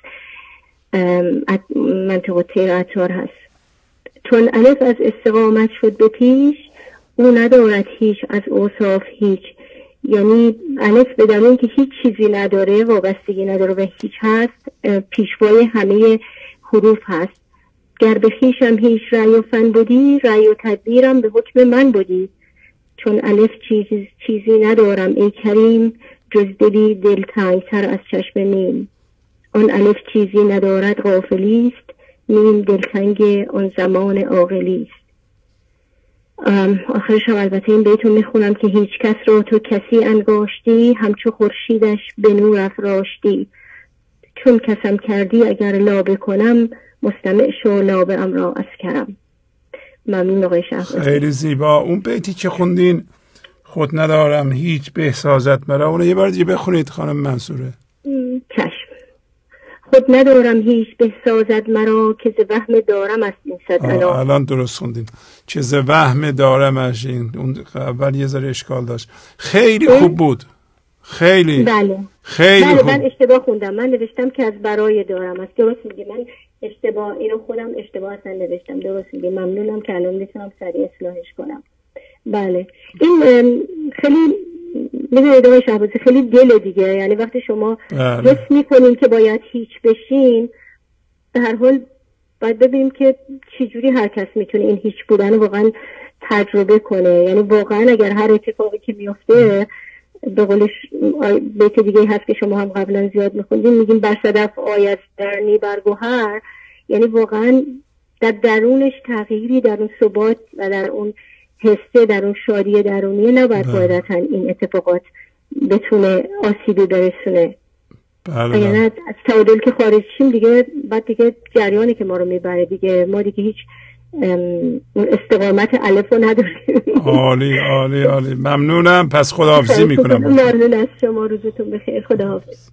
منطقه تیر عطار هست. چون الف از استقامت شد به پیش، او ندارد هیچ از اوصاف هیچ. یعنی الف به دلیل اینکه هیچ چیزی نداره، وابستگی نداره و هیچ هست، پیشوای همه حروف هست. گر به خویشم هیچ رأی و فن بودی، رأی و تدبیرم به حکم من بودی. چون الف چیزی ندارم ای کریم، جز دلی دلتنگتر از چشم میم. آن الف چیزی ندارد غافلیست، میم دلتنگ آن زمان عاقلیست. آخرش هم البته این بیتو میخونم که هیچ کس را تو کسی انگاشتی، همچو خورشیدش به نور افراشتی. چون کسم کردی اگر لابه کنم، مستمع شو لابه ام را از کرم. ممنون آقای شهبازی. خیلی زیبا. اون بیتی که خوندین خود ندارم هیچ به سازد مرا، اونو یه بار دیگه بخونید خانم منصوره. چشم. خود ندارم هیچ به سازد مرا، که ز وهم دارم است این صد انا. الان درست خوندین، که ز وهم دارم است این. اون اول یه ذره اشکال داشت. خیلی خوب بود. خیلی خیلی خوب. من اشتباه خوندم. من نوشتم که از برای دارم است. درست میگی. من اینو خودم اشتباه اصلا نوشتم. درست میگی. ممنونم که الان میتونم سریع اصلاحش کنم. بله. این خیلی میدونید آقای شهبازی، خیلی دل دیگه. یعنی وقتی شما حس میکنین که باید هیچ بشین، به هر حال باید ببینیم که چجوری هر کس میتونه این هیچ بودن رو واقعا تجربه کنه. یعنی واقعا اگر هر اتفاقی که میفته، به قولش بیت دیگه هست که شما هم قبلا زیاد میخوندین، میگیم بر صدف آید درنی برگوهر. یعنی واقعا در درونش تغییری، در اون ثبات و در اون حسه، در اون شادی درونیه، نباید قاعدتا این اتفاقات بتونه آسیبی برسونه. یعنی از تعادل که خارج شیم دیگه بعد دیگه جریانی که ما رو میبره دیگه، ما دیگه هیچ اون استقامت الف رو نداریم. عالی عالی عالی. ممنونم. پس خداحافظی میکنم. ممنون از شما. روزتون بخیر. خداحافظ.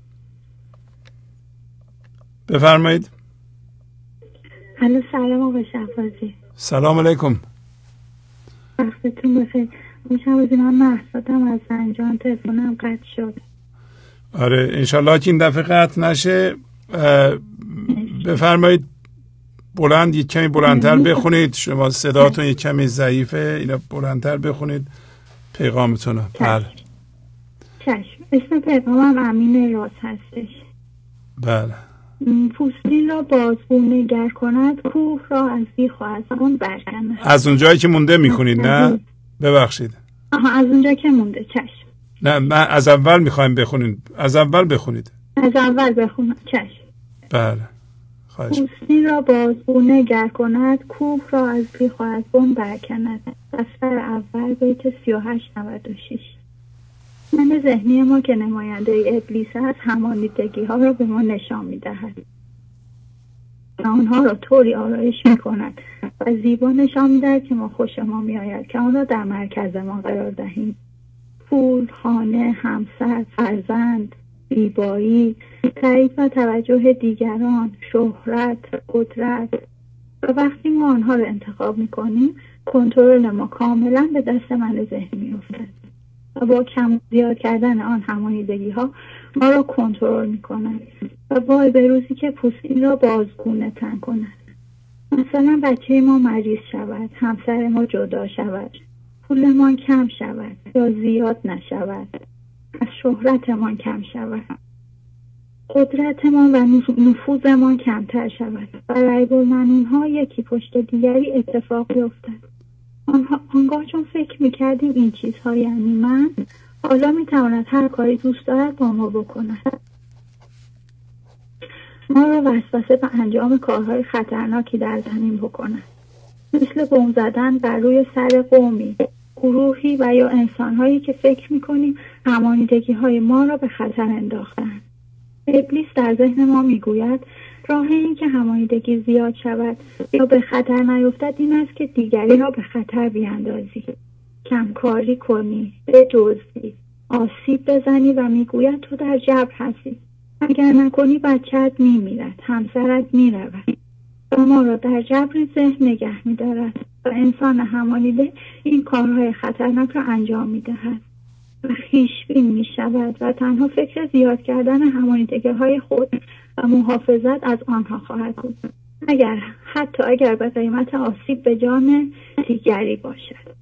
بفرمایید. الو سلام آقای شهبازی. سلام علیکم. وقتتون بخیر. شهبازی من محسادم از زنجان، تلفنم قطع شد. آره انشالله که این دفعه قطع نشه. بفرمایید. بلند، یک کمی بلندتر بخونید. شما صداتون یک کمی ضعیفه، اینا بلندتر بخونید پیغامتون. بله چشم. اسم پیغامم امین راست هستش. بله. پوستین را بازگو نگر کند، کوه را از بیخ و از آن برکند. از اونجایی که مونده میخونید نه؟ ببخشید. از اونجایی که مونده. چشم. نه من از اول میخوایم بخونید. از اول بخونید. از اول بخونم. چشم. بله. پوستین را بازگو نگر کند، کوه را از بیخ و از آن برکند. دفتر اول بیت 38-96. من ذهنی ما که نماینده ابلیس است، همانیدگی ها را به ما نشان می دهد و آنها را طوری آرایش می کند و زیبا نشان می‌دهد که ما خوشمان می‌آید که آن را در مرکز ما قرار دهیم. پول، خانه، همسر، فرزند، زیبایی، تعریف و توجه دیگران، شهرت، قدرت. و وقتی ما آنها را انتخاب می‌کنیم، کنترل ما کاملا به دست من ذهنی می‌افتد و با کم زیاد کردن آن همانیدگی‌ها ما را کنترل می‌کند و وای به روزی که پوستین را بازگونه تن کند. مثلا بچه ما مریض شود، همسر ما جدا شود، پولمان کم شود یا زیاد نشود، از شهرتمان کم شود، قدرتمان و نفوذمان کمتر شود و ریب‌المنون‌ها یکی پشت دیگری اتفاق بیفتد. آنگاه چون فکر میکردیم این چیزها یعنی من، حالا میتواند هر کاری دوست دارد با ما بکند. ما را وسوسه به انجام کارهای خطرناکی در زمین بکند، مثل بمب زدن بر روی سر قومی، گروهی و یا انسانهایی که فکر میکنیم همانیدگی‌های ما را به خطر انداختند. ابلیس در ذهن ما میگوید راه این که همانیدگی زیاد شود یا به خطر نیفتد این است که دیگری را به خطر بیاندازی، کمکاری کنی، بدزدی، آسیب بزنی و میگوید تو در جبر هستی. اگر نکنی بچه‌ت میمیرد، همسرت میرود و ما را در جبر ذهن نگه میدارد و انسان همانیده این کارهای خطرناک را انجام میدهد و خویشبین میشود و تنها فکر زیاد کردن همانیدگی‌های خود و محافظت از آنها خواهد بود، حتی اگر به قیمت آسیب به جان دیگری باشد.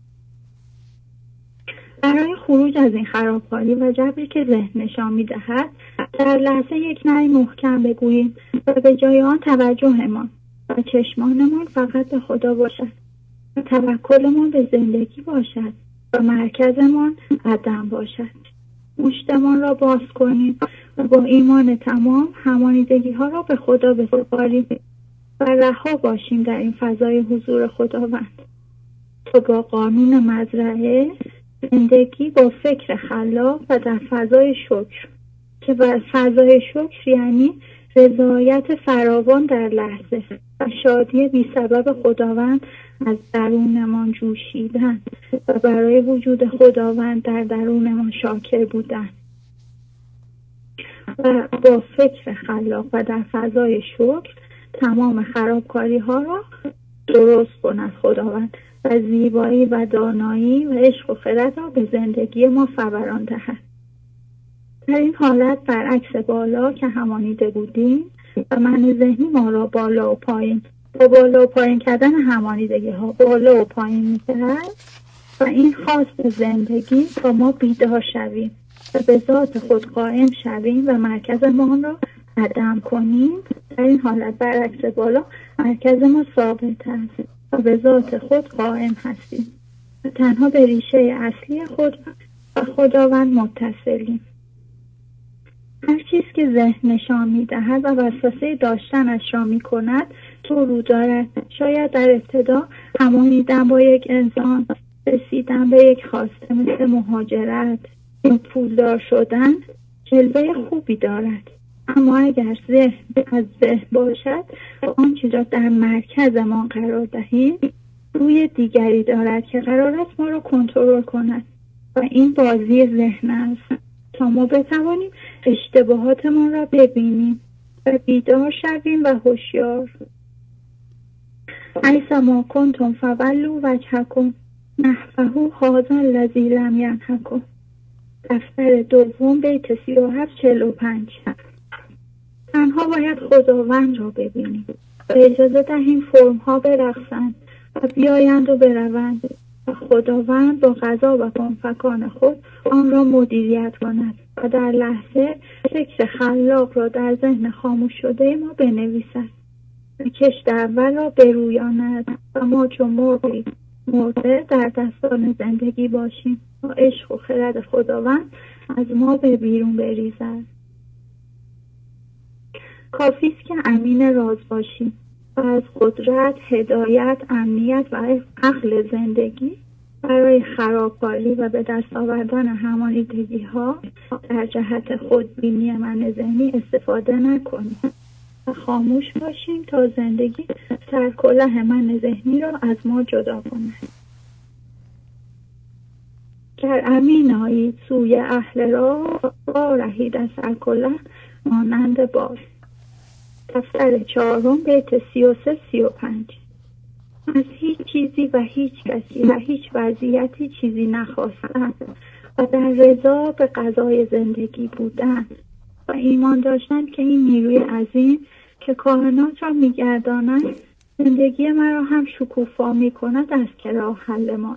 برای خروج از این خرابکاری و جبری که ذهن نشان می‌دهد، در لحظه یک نعی محکم بگوییم و به جای آن توجهمان و چشمانمان فقط به خدا باشد و توکلمان به زندگی باشد و مرکزمان عدم باشد. مشتمان را باز کنیم و با ایمان تمام همانیدگی‌ها را به خدا بسپاریم و رها باشیم در این فضای حضور خداوند تا با قانون مزرعه زندگی با فکر خلاق و در فضای شکر، که فضای شکر یعنی رضایت فراوان در لحظه و شادی بی سبب خداوند از درونمان جوشیدن و برای وجود خداوند در درونمان شاکر بودن و با فکر خلاق و در فضای شکر تمام خرابکاری ها را درست کند خداوند و زیبایی و دانایی و عشق و خرد را به زندگی ما فوران دهد. در این حالت برعکس بالا که همانیده بودیم و من ذهنی ما را بالا و پایین با بالا و پایین کردن همانیدگی ها بالا و پایین می‌دهد و این خواست زندگی تا ما بیدار شویم و به ذات خود قائم شویم و مرکز ما را عدم کنیم. در این حالت برعکس بالا مرکز ما ثابت است و به ذات خود قائم هستیم و تنها به ریشه اصلی خود و خداوند متصلیم. هر چیز که ذهن نشان می‌دهد و وسوسه داشتنش را می‌کند تو رو دارد. شاید در ابتدا همانیدن با یک انسان، رسیدن به یک خواسته مثل مهاجرت یا پولدار شدن جلوه خوبی دارد، اما اگر ذهن از ذهن باشد و آن چیز را در مرکز ما قرار دهیم روی دیگری دارد که قرار است ما را کنترل کند و این بازی ذهن است تا ما بتوانیم اشتباهاتمان را ببینیم و بیدار شویم و هوشیار. ایسما کنتم فولوا وجهکم نحوه هذا الذی لم ینهکم. دفتر دوم بیت 37-45. تنها باید خداوند را ببینیم و اجازه دهیم فرم ها برقصند و بیایند و بروند و خداوند با قضا و کنفکان خود آن را مدیریت کند و در لحظه فکر خلاق را در ذهن خاموش شده ما بنویسد و کشت اول را برویاند و ما چون مرده در دستان زندگی باشیم و عشق و خرد خداوند از ما به بیرون بریزد. کافی است که امین راز باشیم و از قدرت، هدایت، امنیت و عقل زندگی برای خرابکاری و به دست آوردن همانیدگی ها در جهت خودبینی من ذهنی استفاده نکنیم. و خاموش باشیم تا زندگی سرکله من ذهنی را از ما جدا کند. گر امین آیید سوی اهل راه، رهید از سرکله مانند باز. دفتر 4 بیت 33-35. از هیچ چیزی و هیچ کسی و هیچ وضعیتی چیزی نخواستن و در رضا به قضای زندگی بودن و ایمان داشتن که این نیروی عظیم که کائنات را میگرداند زندگی مرا هم شکوفا میکند است که راه حل ما.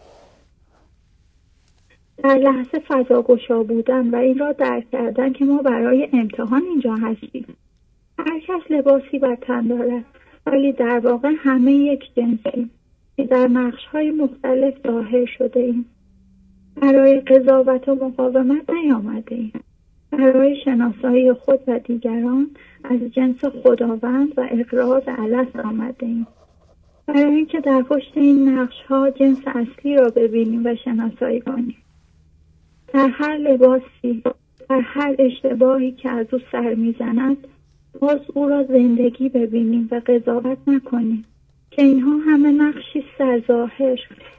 در لحظه فضاگشا بودن و این را درک کردن که ما برای امتحان اینجا هستیم. هر کس لباسی بر تن دارد ولی در واقع همه یک جنسیم که در نقش‌های مختلف ظاهر شده ایم. برای قضاوت و مقاومت نیامده ایم. برای شناسایی خود و دیگران از جنس خداوند و اقراض الست آمده ایم. برای اینکه در پشت این نقش‌ها جنس اصلی را ببینیم و شناسایی کنیم. در هر لباسی، در هر اشتباهی که از او سر میزند، باز او را زندگی ببینیم و قضاوت نکنیم که اینها همه نقشی سرظاهر.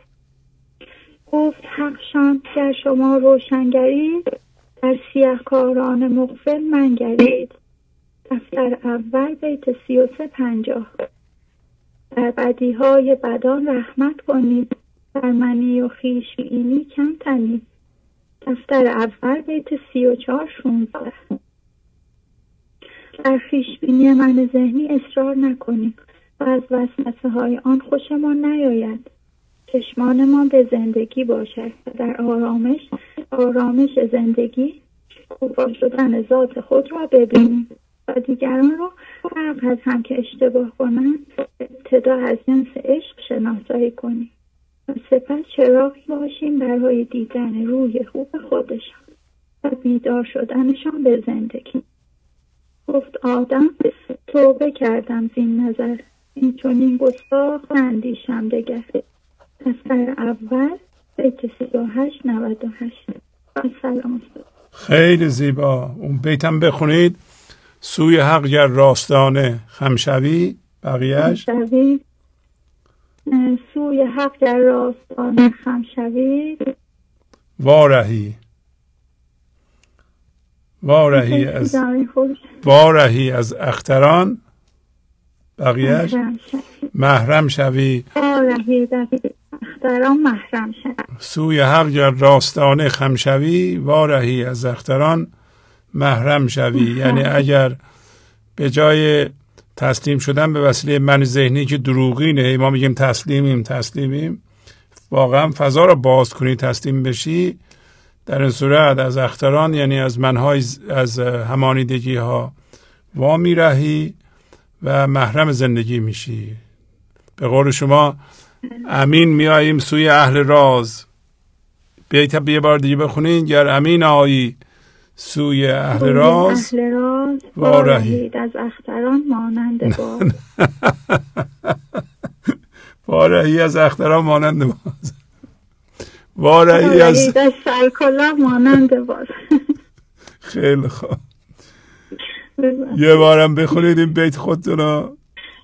گفت حقشان گر شما روشنگرید، در سیهکاران مغفل منگرید. دفتر اول بیت 33-50. در بدیهای بدان رحمت کنید، در منی و خویش بینی کم تنید. دفتر اول بیت 34-16. در خویشبینی من ذهنی اصرار نکنیم و از وسوسه های آن خوشمان نیاید. چشمانمان به زندگی باشد و در آرامش زندگی شکوفا شدن ذات خود را ببینیم و دیگران را فرق از هم که اشتباه کنند ابتدا از جنس عشق شناسایی کنیم و سپس چراغی باشیم برای دیدن روی خوب خودشان و بیدار شدنشان به زندگی. گفت آدم توبه کردم زین نظر، این چنین گستاخ اندیشم دگر. دفتر اول بیت 38-98. سلام. خیلی زیبا. اون بیتم بخونید. سوی حق گر راستانه خم شوی. بقیهش سوی حق گر راستانه خم شوی، وارهی از اختران. بقیهش محرم شوی. سوی حق گر راستانه خم شوی، وارهی از اختران محرم شوی. یعنی اگر به جای تسلیم شدن به وسیله من ذهنی که دروغینه، ما میگیم تسلیمیم، واقعا فضا را باز کنی، تسلیم بشی، در این صورت از اختران یعنی از منهای از همانیدگی ها وامی رهی و محرم زندگی میشی. به قول شما امین میاییم سوی اهل راز. بیت یه بار دیگه بخونین. گر امین آیی سوی اهل راز، وارهید از اختران مانند باز. وارهی از اختران مانند باز. وارهی از سرکله مانند باز. خیلی خوب. یه بارم بخونید این بیت خودتون رو.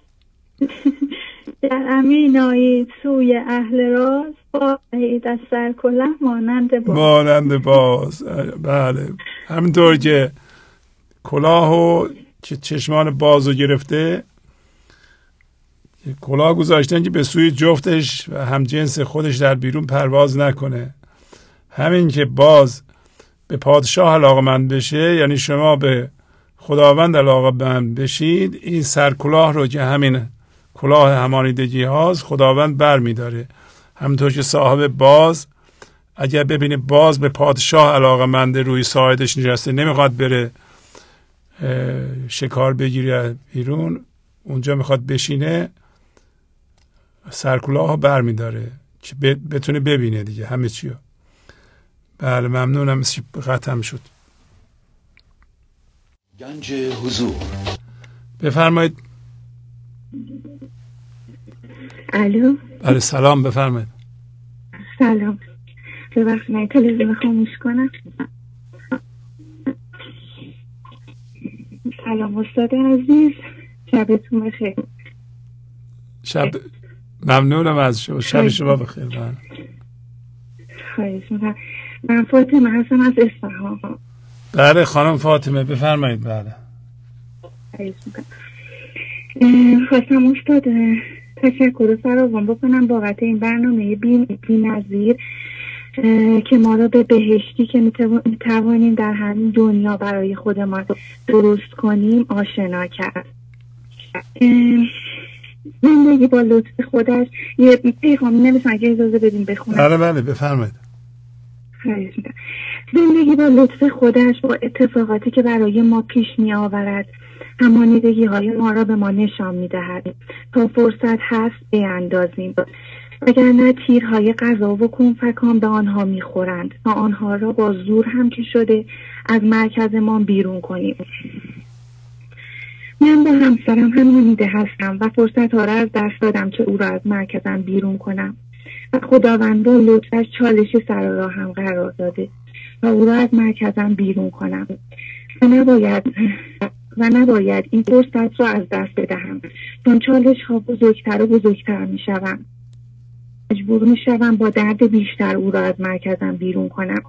در امین آیید سوی اهل راز، وارهید از سرکله مانند باز. بله، همینطور که کلاهو که چشمان بازو گرفته، کلاه گذاشتن که به سوی جفتش و همجنس خودش در بیرون پرواز نکنه. همین که باز به پادشاه علاقه‌مند بشه، یعنی شما به خداوند علاقه‌مند بشید، این سرکلاه رو که همین کلاه همانیدگی هاست خداوند بر می داره. همونطور که صاحب باز اگر ببینه باز به پادشاه علاقه‌مند روی ساعدش نشسته، نمیخواد بره شکار بگیره بیرون، اونجا میخواد بشینه، سرکلاه بر می داره که بتونه ببینه دیگه همه چیو. بله ممنونم. قطعم شد. گنج حضور. بفرمایید. الو. بله سلام، بفرمایید. سلام. ببخشید من تلویزیون خاموش کنم. سلام استاد عزیز، شبتون بخیر. شب ممنونم از شما، شب شما بخیر. خواهش میکنم. من فاطمه هستم از اصفهان. بله خانم فاطمه بفرمایید. بله خواهش میکنم. خواستم استاد تشکر فراوان بکنم بابت این برنامه بی‌نظیر که ما را به بهشتی که میتوانیم در همین دنیا برای خودمان درست کنیم آشنا کرد. زندگی با لطف خودش یه پیغامی نمی‌تونم اگه اجازه بدیم بخونم. بله بفرمایید. زندگی با لطف خودش با اتفاقاتی که برای ما پیش می آورد همانیدگی های ما را به ما نشان می دهد تا فرصت هست بیندازیم، وگرنه تیرهای قضا و کنفکان به آنها می خورند تا آنها را با زور هم که شده از مرکز ما بیرون کنیم. من با همسرم همانیده هستم و فرصت ها را از دست دادم که او را از مرکزم بیرون کنم و خداوند با لطفش چالش سر راهم قرار داده و او را از مرکزم بیرون کنم و نباید این فرصت را از دست بدهم، چون چالش ها بزرگتر و بزرگتر می شوند. مجبور می شوم با درد بیشتر او را از مرکزم بیرون کنم.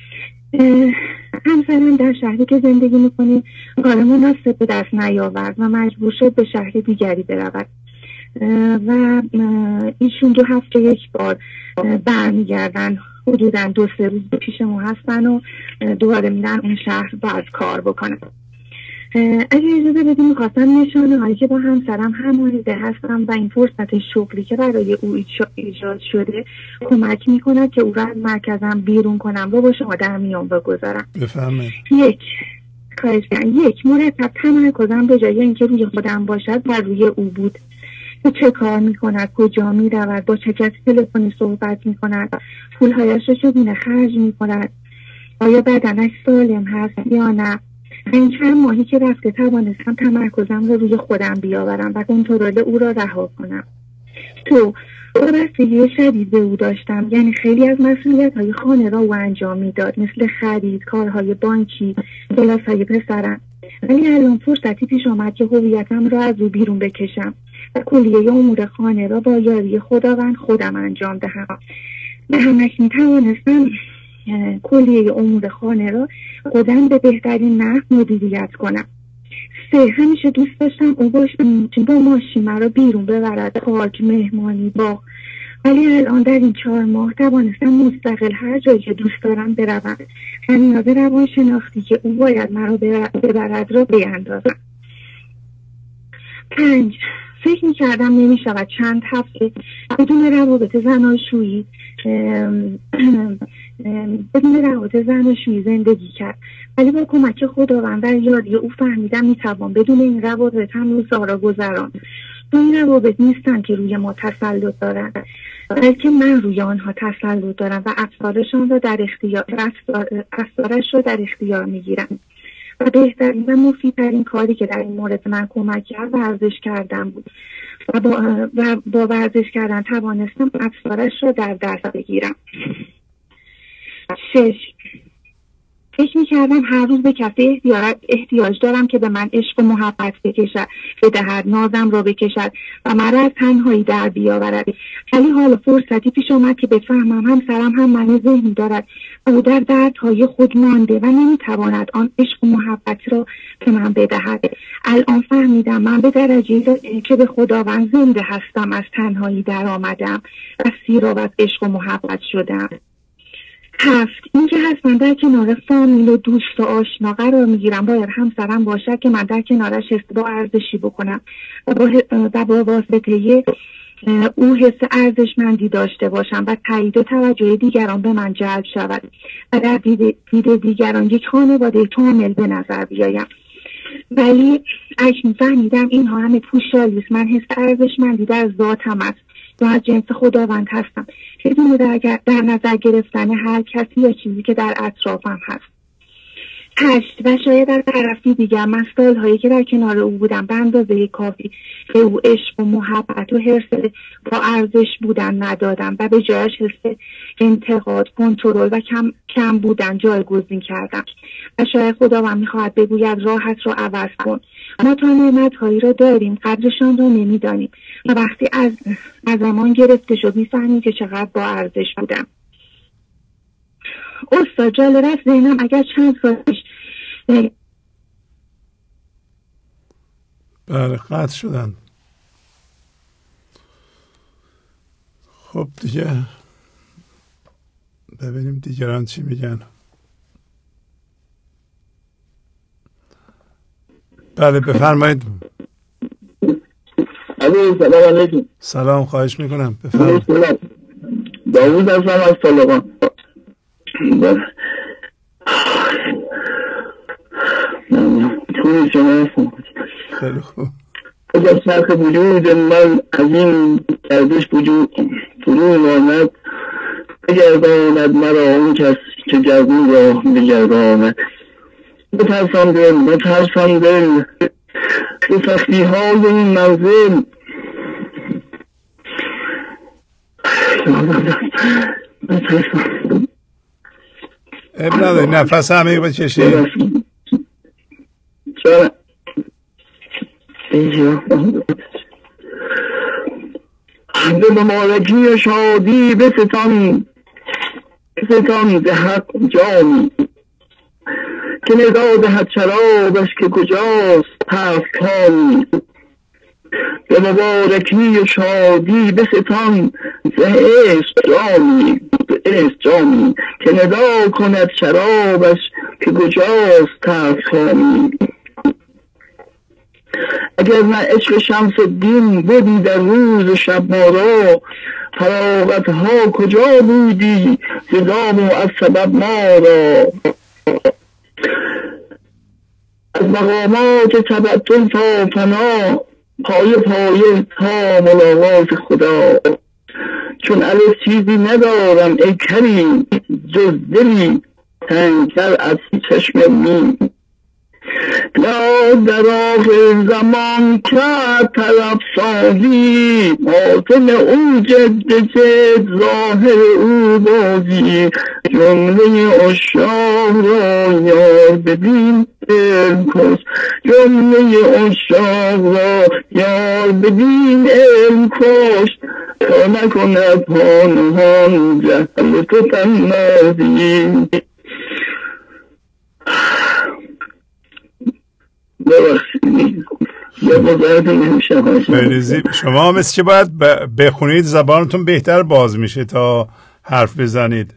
همسرم در شهری که زندگی می کنیم کار مناسب به دست نیاورد و مجبور شد به شهر دیگری برود و ایشون 2 هفته یک بار برمیگردن، حدوداً 2-3 روز پیش ما هستن و دوباره میرن اون شهر باز کار بکنن. اگه اجازه بدیم میخواستم نشانه هایی که با همسرم همانیده هستم و این فرصت شغلی که برای او ایجاد شده کمک میکند که او را از مرکزم بیرون کنم و با شما در میان بگذارم. بفرمایید. 1 مرتب تمرکزم به جای اینکه روی خودم باشد و روی او بود. چه کار میکند، کجا میرود، با چه کسی تلفنی صحبت میکند، پولهایش را چگونه خرج میکند، آیا بدنش سالم هست یا نه. این چند ماهی که رفته توانستم تمرکزم را روی خودم بیاورم و کنترل او را رها کنم. وابستگی شدید به او داشتم، یعنی خیلی از مسئولیت‌های خانه را او انجام میداد، مثل خرید، کارهای بانکی، کلاس‌های پسرم. ولی الان فرصتی پیش آمد که هویتم را از او بیرون بکشم و کلیه امور خانه را با یاری خداوند خودم انجام دهم. به همکنون توانستم کلیه امور خانه را خودم به بهترین نحو مدیریت کنم. 3 همیشه دوست داشتم او با ماشین مرا بیرون ببرد، پارک، مهمانی، باغ. ولی الان در این 4 ماه توانستم مستقل هر جایی که دوست دارم بروم و نیاز روان شناختی که او باید مرا ببرد را بیندازم. 5 فکر می‌کردم نمی‌شود چند هفته بدون روابط زناشویی زندگی کرد، ولی با کمک خداوند و یاری او فهمیدم میتوان بدون این روابط هم روزها گذراند. این روابط نیستن که روی ما تسلط دارند، بلکه من روی آنها تسلط دارم و افکارش را در اختیار میگیرم. و بهترین و مفیدترین کاری که در این مورد من کمک کرد ورزش کردن بود و با ورزش کردن توانستم افکارش را در دست بگیرم. 6 فکر می‌کردم هر روز به کسی احتیاج دارم که به من عشق و محبت بدهد، نازم را بکشد و مرا از تنهایی در بیاورد. ولی حالا فرصتی پیش آمد که بفهمم همسرم هم من ذهنی دارد و او در دردهای خود مانده و نمیتواند آن عشق و محبت را که من بدهد. الان فهمیدم من به درجه‌ای که به خداوند زنده هستم از تنهایی در آمدم و سیراب از عشق و محبت شدم. 7 اینکه حتما در کنار فامیل و دوست و آشنا قرار میگیرم باید همسرم باشد که من در کنارش حس با ارزشی بکنم و با واسطه او حس ارزشمندی داشته باشم و تایید و توجه دیگران به من جلب شود و در دید دیگران یک خانواده کامل به نظر بیایم. ولی اکنون فهمیدم اینها همه پوشالی است. من حس ارزشمندی در ذاتم است و از جنس خداوند هستم بدون در نظر گرفتن هر کسی یا چیزی که در اطرافم هست. 8 و شاید از طرفی دیگر من سالهایی که در کنار او بودم به اندازه کافی به او عشق و محبت و حرص با ارزش بودن ندادم و به جایش حس انتقاد، کنترل و کم بودن جایگزین کردم و شاید خداوند میخواهد بگوید راحت رو عوض کن. ما تا نعمت‌هایی را داریم قدرشان را نمیدانیم و وقتی از زمان گرفته شد میفهمیم که چقدر با ارزش بودم. استاد جالب است ذهنم اگر چند سال پیش بله قطع شدن. خب دیگه ببینیم دیگران چی میگن. بله بفرمایید. سلام علیکم. سلام، خواهش میکنم بفرمایید. داوود هستم از طالقان. توی شما هستم. خیلی خوب. اگر چرخ وجود من از این گردش وجود فرو ماند بگرداند مرا اون کس که گردون را بگرداند. بترسم دل به سختی های این منزل اب نداری نفس عمیق بکشید. چرا به مبارکی و شادی بستان به حق جامی که ندا دهد شرابش که کجاست پس کامی. به مبارکی و شادی بستان به عشق جامی که ندا کند شرابش که کجاست پس کامی. اگر نه عشق شمس الدین بودی در روز شب ما را فراغت ها کجا بودی زدام و از سبب ما را. از مقامات تبتل تا فنا پایه تا ملاقات خدا چون الف چیزی ندارم ای کریم جز دلی تنگتر از چشم می. لا در آخر زمان کرد طرف سازی باطن او جد ظاهر او بازی جمله عشاق را یار بدین علم کش جمله عشاق را یار بدین علم کش تا نکند پانهان جهل تو تنمازی. خیلی زیب. شما مثل که باید بخونید زبانتون بهتر باز میشه تا حرف بزنید.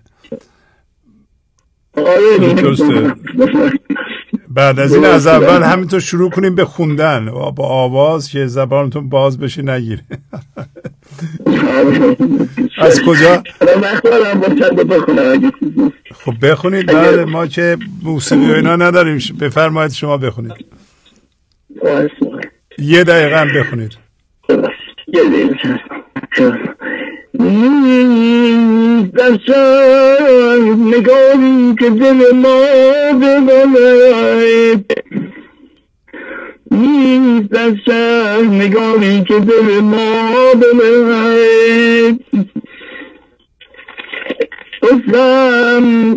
بعد از این از اول همینطور شروع کنیم به خوندن با آواز که زبانتون باز بشه نگیره. از کجا؟ خب بخونید. بله ما که موسیقی و اینا نداریم. بفرمایید شما بخونید. 1 دقیقه هم بخونید. در شهر نگاهی که دل ما ببرد نیست در شهر نگاهی که دل ما ببرد گفتم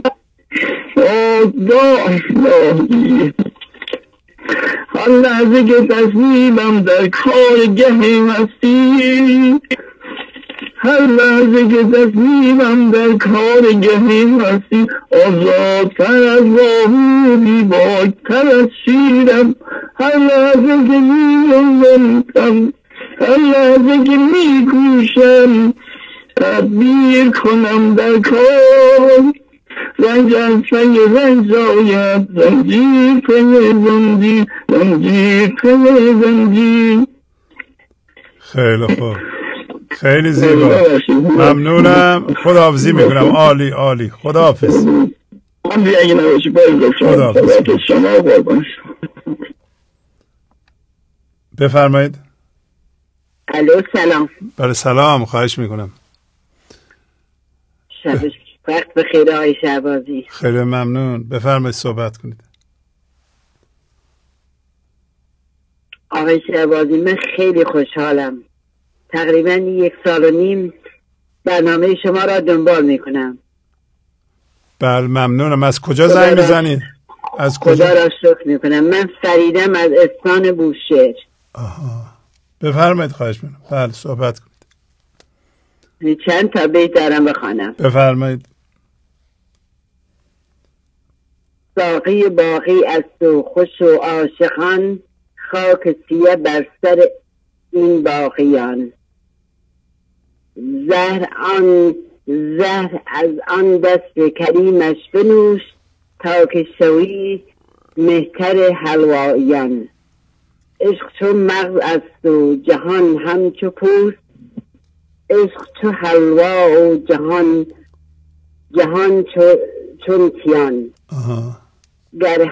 آگاهی هر لحظه که تصمیمم در کار گهی هستی هر لحظه که تصمیمم در کار گهی هستی آزادتر از راهوری باکتر از شیرم هر لحظه که می‌رم هر لحظه که می‌کوشم تدبیر کنم در کار رنج از سنگ رنج آید زنجیر زنجیر. خیلی خوب، خیلی زیبا، ممنونم. خداحافظی میکنم. عالی عالی. خداحافظ. خداحافظ. بفرمایید. الو سلام. بله سلام، خواهش میکنم. شبش وقت بخیر آقای شهبازی. خیلی ممنون. بفرمایید صحبت کنید. آقای شهبازی من خیلی خوشحالم. تقریبا 1.5 سال برنامه شما را دنبال میکنم. بله ممنونم. از کجا زنگ میزنید؟ از کجا؟ خدا را شکر میکنم. من فریدم از استان بوشهر. آها بفرمایید. خواهش میکنم. بله صحبت کنید. چند تا بیت دارم بخوانم. بفرمایید. ساقی باقی است و خوش و عاشقان، خاک سیه بر سر این باقیان. زهر از آن دست کریمش بنوش، تا که شوی مهتر حلوایان. عشق چون مغز است و جهان همچو پوست، عشق چو حلوا و جهان چون تیان. گر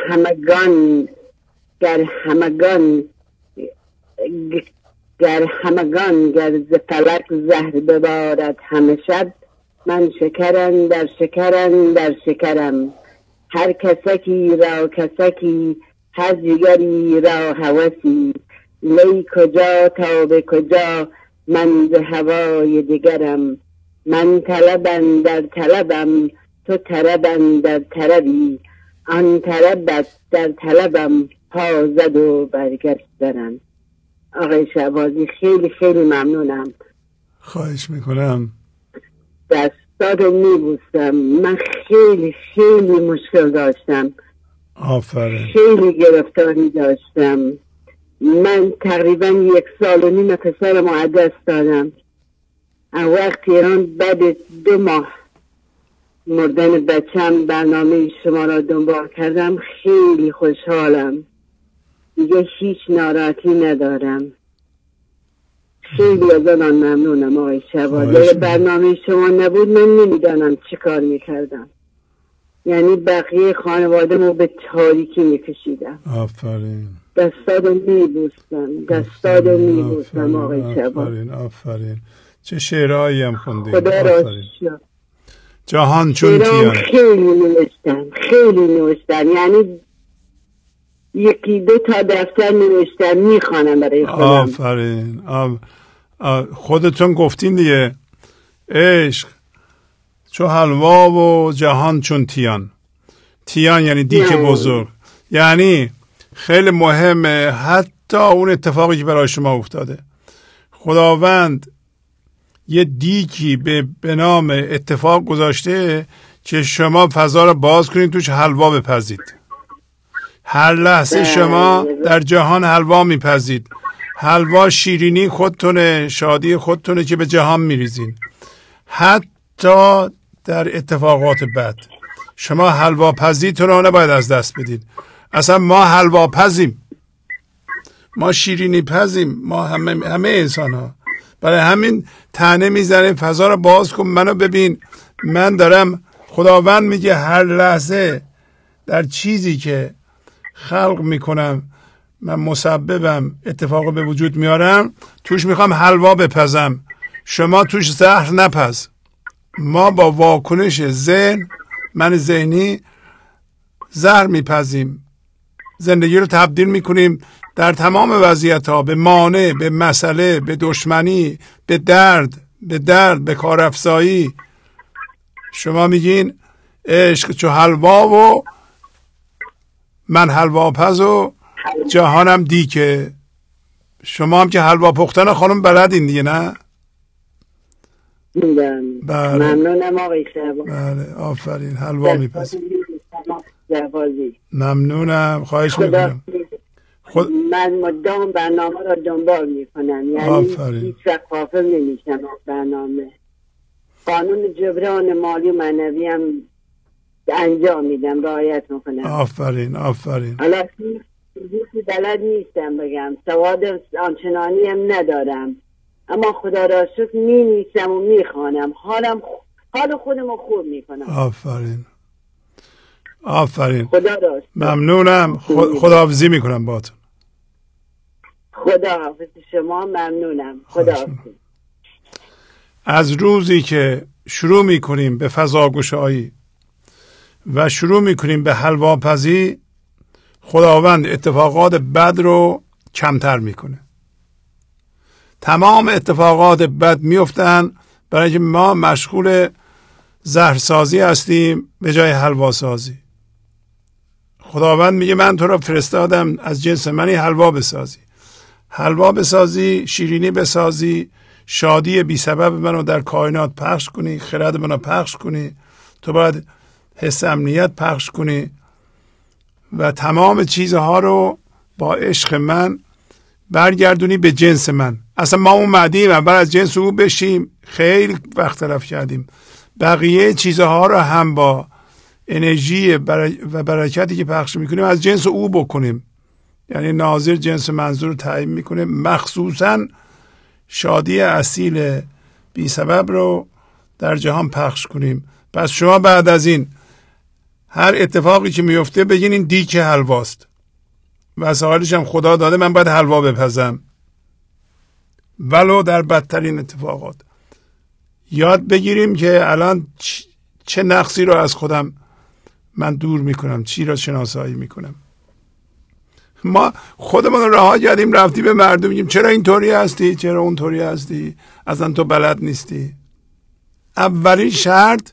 همگان گر ز فلک زهر ببارد همه شب، من شکرم در شکرم. هر کسکی را کسکی، هر جگری را هوسی. لی کجا تا به کجا، من ز هوای دگرم. من طلبم در طلبم، تو طربم در طربی. آن طربت در طلبم، پا زد و برگشت دارم. آقای شهبازی خیلی خیلی ممنونم. خواهش میکنم. دستات میبوسم. من خیلی خیلی مشکل داشتم. آفرین. خیلی گرفتاری داشتم. من تقریبا 1.5 سال پسرم از دست دادم. وقت ایران بعد 2 ماه مردن بچم برنامه شما را دنبال کردم. خیلی خوشحالم. دیگه هیچ ناراحتی ندارم. خیلی از آن ممنونم آقای شهبازی. اگه برنامه شما نبود من نمیدانم چی کار میکردم. یعنی بقیه خانواده‌مو به تاریکی میکشیدم. آفرین. دستادو میبوسم آقای شهبازی. آفرین. چه شعرهایی هم خوندید. خدا را جهان چون تیان. خیلی نوشتم. یعنی 1-2 تا دفتر نوشتم میخوانم برای خودم. آفرین. خودتون گفتین دیگه. عشق چو حلوا و جهان چون تیان. تیان یعنی دیک بزرگ. یعنی خیلی مهمه. حتی اون اتفاقی که برای شما افتاده، خداوند یه دیکی به نام اتفاق گذاشته که شما فضا رو باز کنید، توش حلوا بپزید. هر لحظه شما در جهان حلوا میپزید. حلوا شیرینی خودتونه، شادی خودتونه که به جهان میریزین. حتی در اتفاقات بد شما حلوا پزیتون رو نباید از دست بدید. اصلا ما حلوا پزیم، ما شیرینی پزیم، ما همه انسان ها. برای همین طعنه میزنه فضا رو باز کن، منو ببین. من دارم، خداوند میگه هر لحظه در چیزی که خلق میکنم من مسببم، اتفاق به وجود میارم، توش میخوام حلوا بپزم. شما توش زهر نپز. ما با واکنش ذهن، من ذهنی، زهر میپزیم. زندگی رو تبدیل میکنیم در تمام وضعیت ها به مانع، به مسئله، به دشمنی، به درد، به کارافزایی. شما میگین عشق چو حلوا و من حلوا پز و جهانم دیکه. شما هم که حلوا پختن خانم بلدین دیگه، نه؟ بله. ممنونم آقای شهبازی. بله آفرین. حلوا میپزید. ممنونم. خواهش میکنم. من مدام برنامه را دنبال میکنم. یعنی هیچ وقت غافل نمیشم از برنامه. قانون جبران مالی و معنوی هم انجام میدم، رعایت میکنم. آفرین. حالا چیزی بلد نیستم بگم، سواد آنچنانی هم ندارم، اما خدا را شکر مینویسم و میخوانم. حال خودم رو خوب میکنم. آفرین. خدا را شکر. ممنونم. خداحافظی میکنم باهاتون. خداحافظ شما. ممنونم. خداحافظ. از روزی که شروع میکنیم به فضاگشایی و شروع میکنیم به حلواپزی، خداوند اتفاقات بد رو کمتر میکنه. تمام اتفاقات بد میفتن برای اینکه ما مشغول زهرسازی هستیم به جای حلوا سازی. خداوند میگه من تو را فرستادم از جنس منی حلوا بسازی. حلوا بسازی، شیرینی بسازی، شادی بی سبب منو در کائنات پخش کنی، خرد منو پخش کنی. تو باید حس امنیت پخش کنی و تمام چیزها رو با عشق من برگردونی به جنس من. اصلا ما اومدیم اول از جنس او بشیم، خیلی وقت تلف کردیم. بقیه چیزها رو هم با انرژی و برکتی که پخش میکنیم از جنس او بکنیم. یعنی ناظر جنس منظور رو تعیین میکنه، مخصوصا شادی اصیل بی سبب رو در جهان پخش کنیم. پس شما بعد از این هر اتفاقی که میفته بگین این دیک حلواست، وسایلش هم خدا داده، من باید حلوا بپزم ولو در بدترین اتفاقات. یاد بگیریم که الان چه نقصی رو از خودم من دور میکنم، چی را شناسایی میکنم. ما خودمون رها کردیم رفتیم به مردم میگیم چرا اینطوری هستی، چرا اونطوری هستی، اصلا تو بلد نیستی. اولین شرط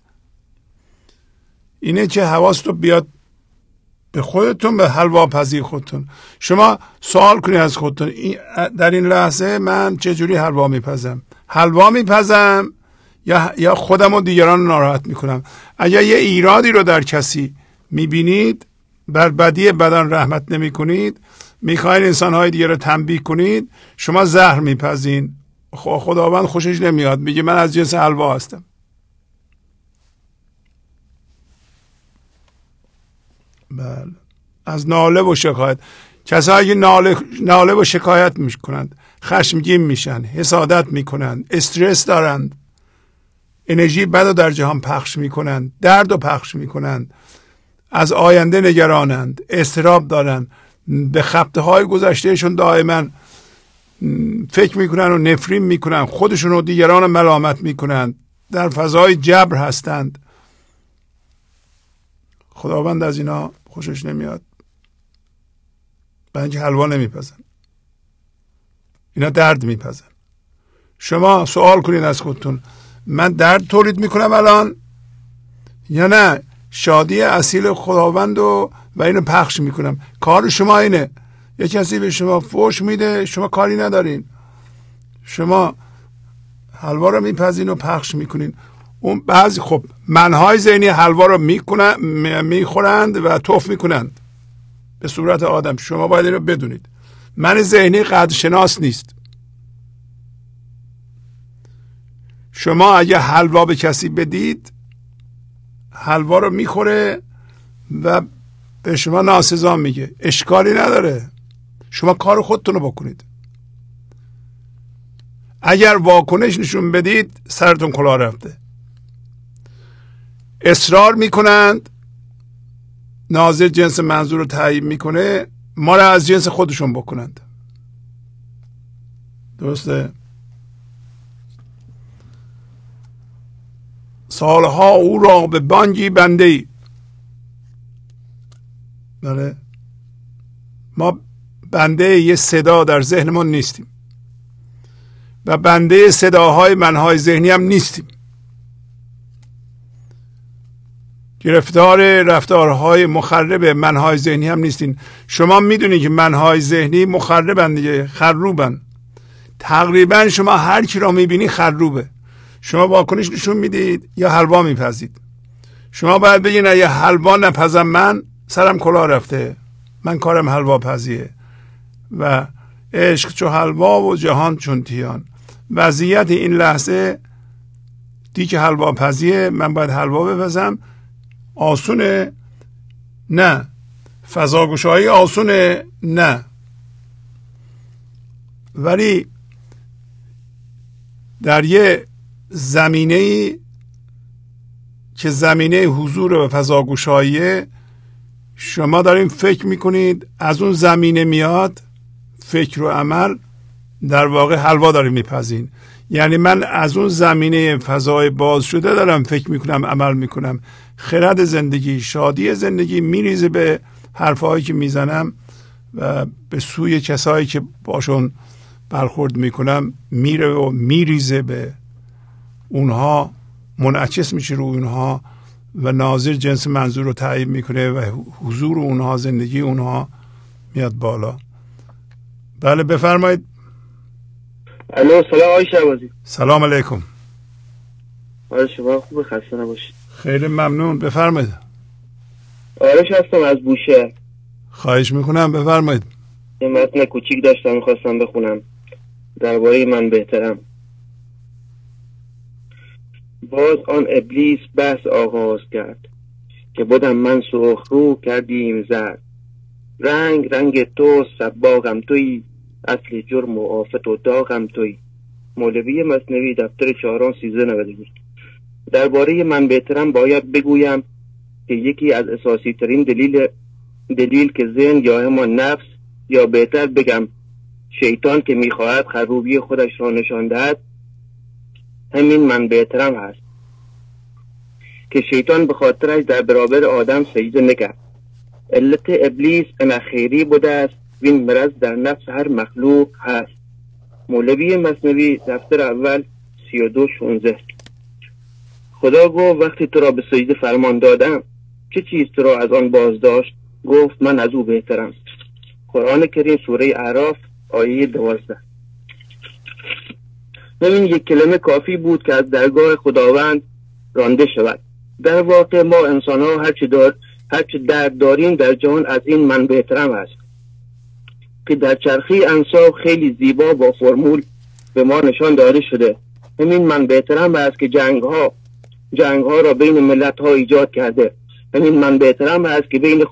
اینه که حواستون بیاد به خودتون، به حلوا پزی خودتون. شما سوال کنید از خودتون در این لحظه من چجوری حلوا میپزم؟ حلوا میپزم یا خودم و دیگران ناراحت میکنم؟ اگر یه ایرادی رو در کسی میبینید، بر بدی بدن رحمت نمی کنید، میخواین انسانهای دیگر رو تنبیه کنید، شما زهر میپزین. خداوند خوشش نمیاد، میگه من از جنس حلوا هستم. بله. از ناله و شکایت، کسایی که ناله و شکایت میکنند، خشمگین میشن، حسادت میکنند، استرس دارند، انرژی بد رو در جهان پخش میکنند، درد رو پخش میکنند، از آینده نگرانند، اضطراب دارند، به خبطه های گذشتهشون دائما فکر میکنن و نفرین میکنن، خودشون و دیگران ملامت میکنند، در فضای جبر هستند. خداوند از اینا خوشش نمیاد، برای اینکه حلوا نمیپزن، اینا درد میپزن. شما سوال کنید از خودتون من درد تولید میکنم الان یا نه شادی اصیل خداوند و اینو پخش میکنم؟ کار شما اینه. یه کسی به شما فوش میده، شما کاری ندارین، شما حلوا رو میپزین و پخش میکنین. اون بعضی خب منهای ذهنی حلوا رو میخورند و توف میکنند به صورت آدم. شما باید این رو بدونید. من ذهنی قدر شناس نیست. شما اگه حلوا به کسی بدید، حلوا رو میخوره و به شما ناسزا میگه، اشکالی نداره، شما کار خودتون رو بکنید. اگر واکنش نشون بدید سرتون کلاه رفته. اصرار میکنند، ناظر جنس منظور رو تعیین میکنه، ما رو از جنس خودشون بکنند. درسته؟ سالها او را به بانگی بنده ای. بله، ما بنده یه صدا در ذهنمون نیستیم و بنده صداهای منهای ذهنی هم نیستیم. گرفتار رفتارهای مخرب منهای ذهنی هم نیستین. شما میدونید که منهای ذهنی مخربن دیگه، خروبن. تقریبا شما هر کی را میبینی خروبه. شما واکنش نشون میدید یا حلوا میپزید. شما باید بگین اگه حلوا نپزم من سرم کلاه رفته، من کارم حلوا پزیه و عشق چو حلوا و جهان چون تیان. وضعیت این لحظه دیگه حلوا پزیه، من باید حلوا بپزم. آسونه؟ نه. فضاگشایی آسونه؟ نه. ولی در یه زمینه‌ای که زمینه حضور و فضاگشاییه، شما دارین فکر میکنید از اون زمینه میاد فکر و عمل، در واقع حلوا داریم میپزین. یعنی من از اون زمینه فضای باز شده دارم فکر میکنم، عمل میکنم. خرد زندگی، شادی زندگی میریزه به حرفایی که میزنم و به سوی کسایی که باشون برخورد میکنم میره و میریزه به اونها، منعکس میشه رو اونها و ناظر جنس منظور رو تعیین میکنه و حضور اونها، زندگی اونها میاد بالا. بله بفرمایید. الو سلام آقای شهبازی. سلام علیکم. آره شما خوبه، خسته نباشید. خیلی ممنون، بفرمایید. آرش هستم از بوشهر. خواهش میکنم بفرمایید. یه متن کوچیک داشتم میخواستم بخونم درباره من بهترم. باز آن ابلیس بحث آغاز کرد که بودم من سرخ رو کردیم زرد. رنگ تو سباغم توی، اصل جرم و آفت و داغم توی. مولوی مثنوی دفتر 4 1392. درباره من بهترم باید بگویم که یکی از اساسی ترین دلیل که ذهن یا همان نفس یا بهتر بگم شیطان که میخواهد خروبی خودش را نشان دهد همین من بهترم هست که شیطان به خاطرش در برابر آدم سجده نکرد. علت ابلیس انخیری بوده است، وین مرض در نفس هر مخلوق هست. مولوی مثنوی دفتر اول 32-16. خدا گفت وقتی تو را به سجده فرمان دادم چه چیز تو را از آن باز داشت؟ گفت من از او بهترم. قرآن کریم سوره اعراف آیه 12. همین یک کلمه کافی بود که از درگاه خداوند رانده شود. در واقع ما انسان ها هرچه درد داریم در جهان از این من بهترم است که در چرخی انصاف خیلی زیبا با فرمول به ما نشان داده شده. همین من بهترم است که جنگ ها را بین ملت ها ایجاد کرده. همین من بهترم است که بین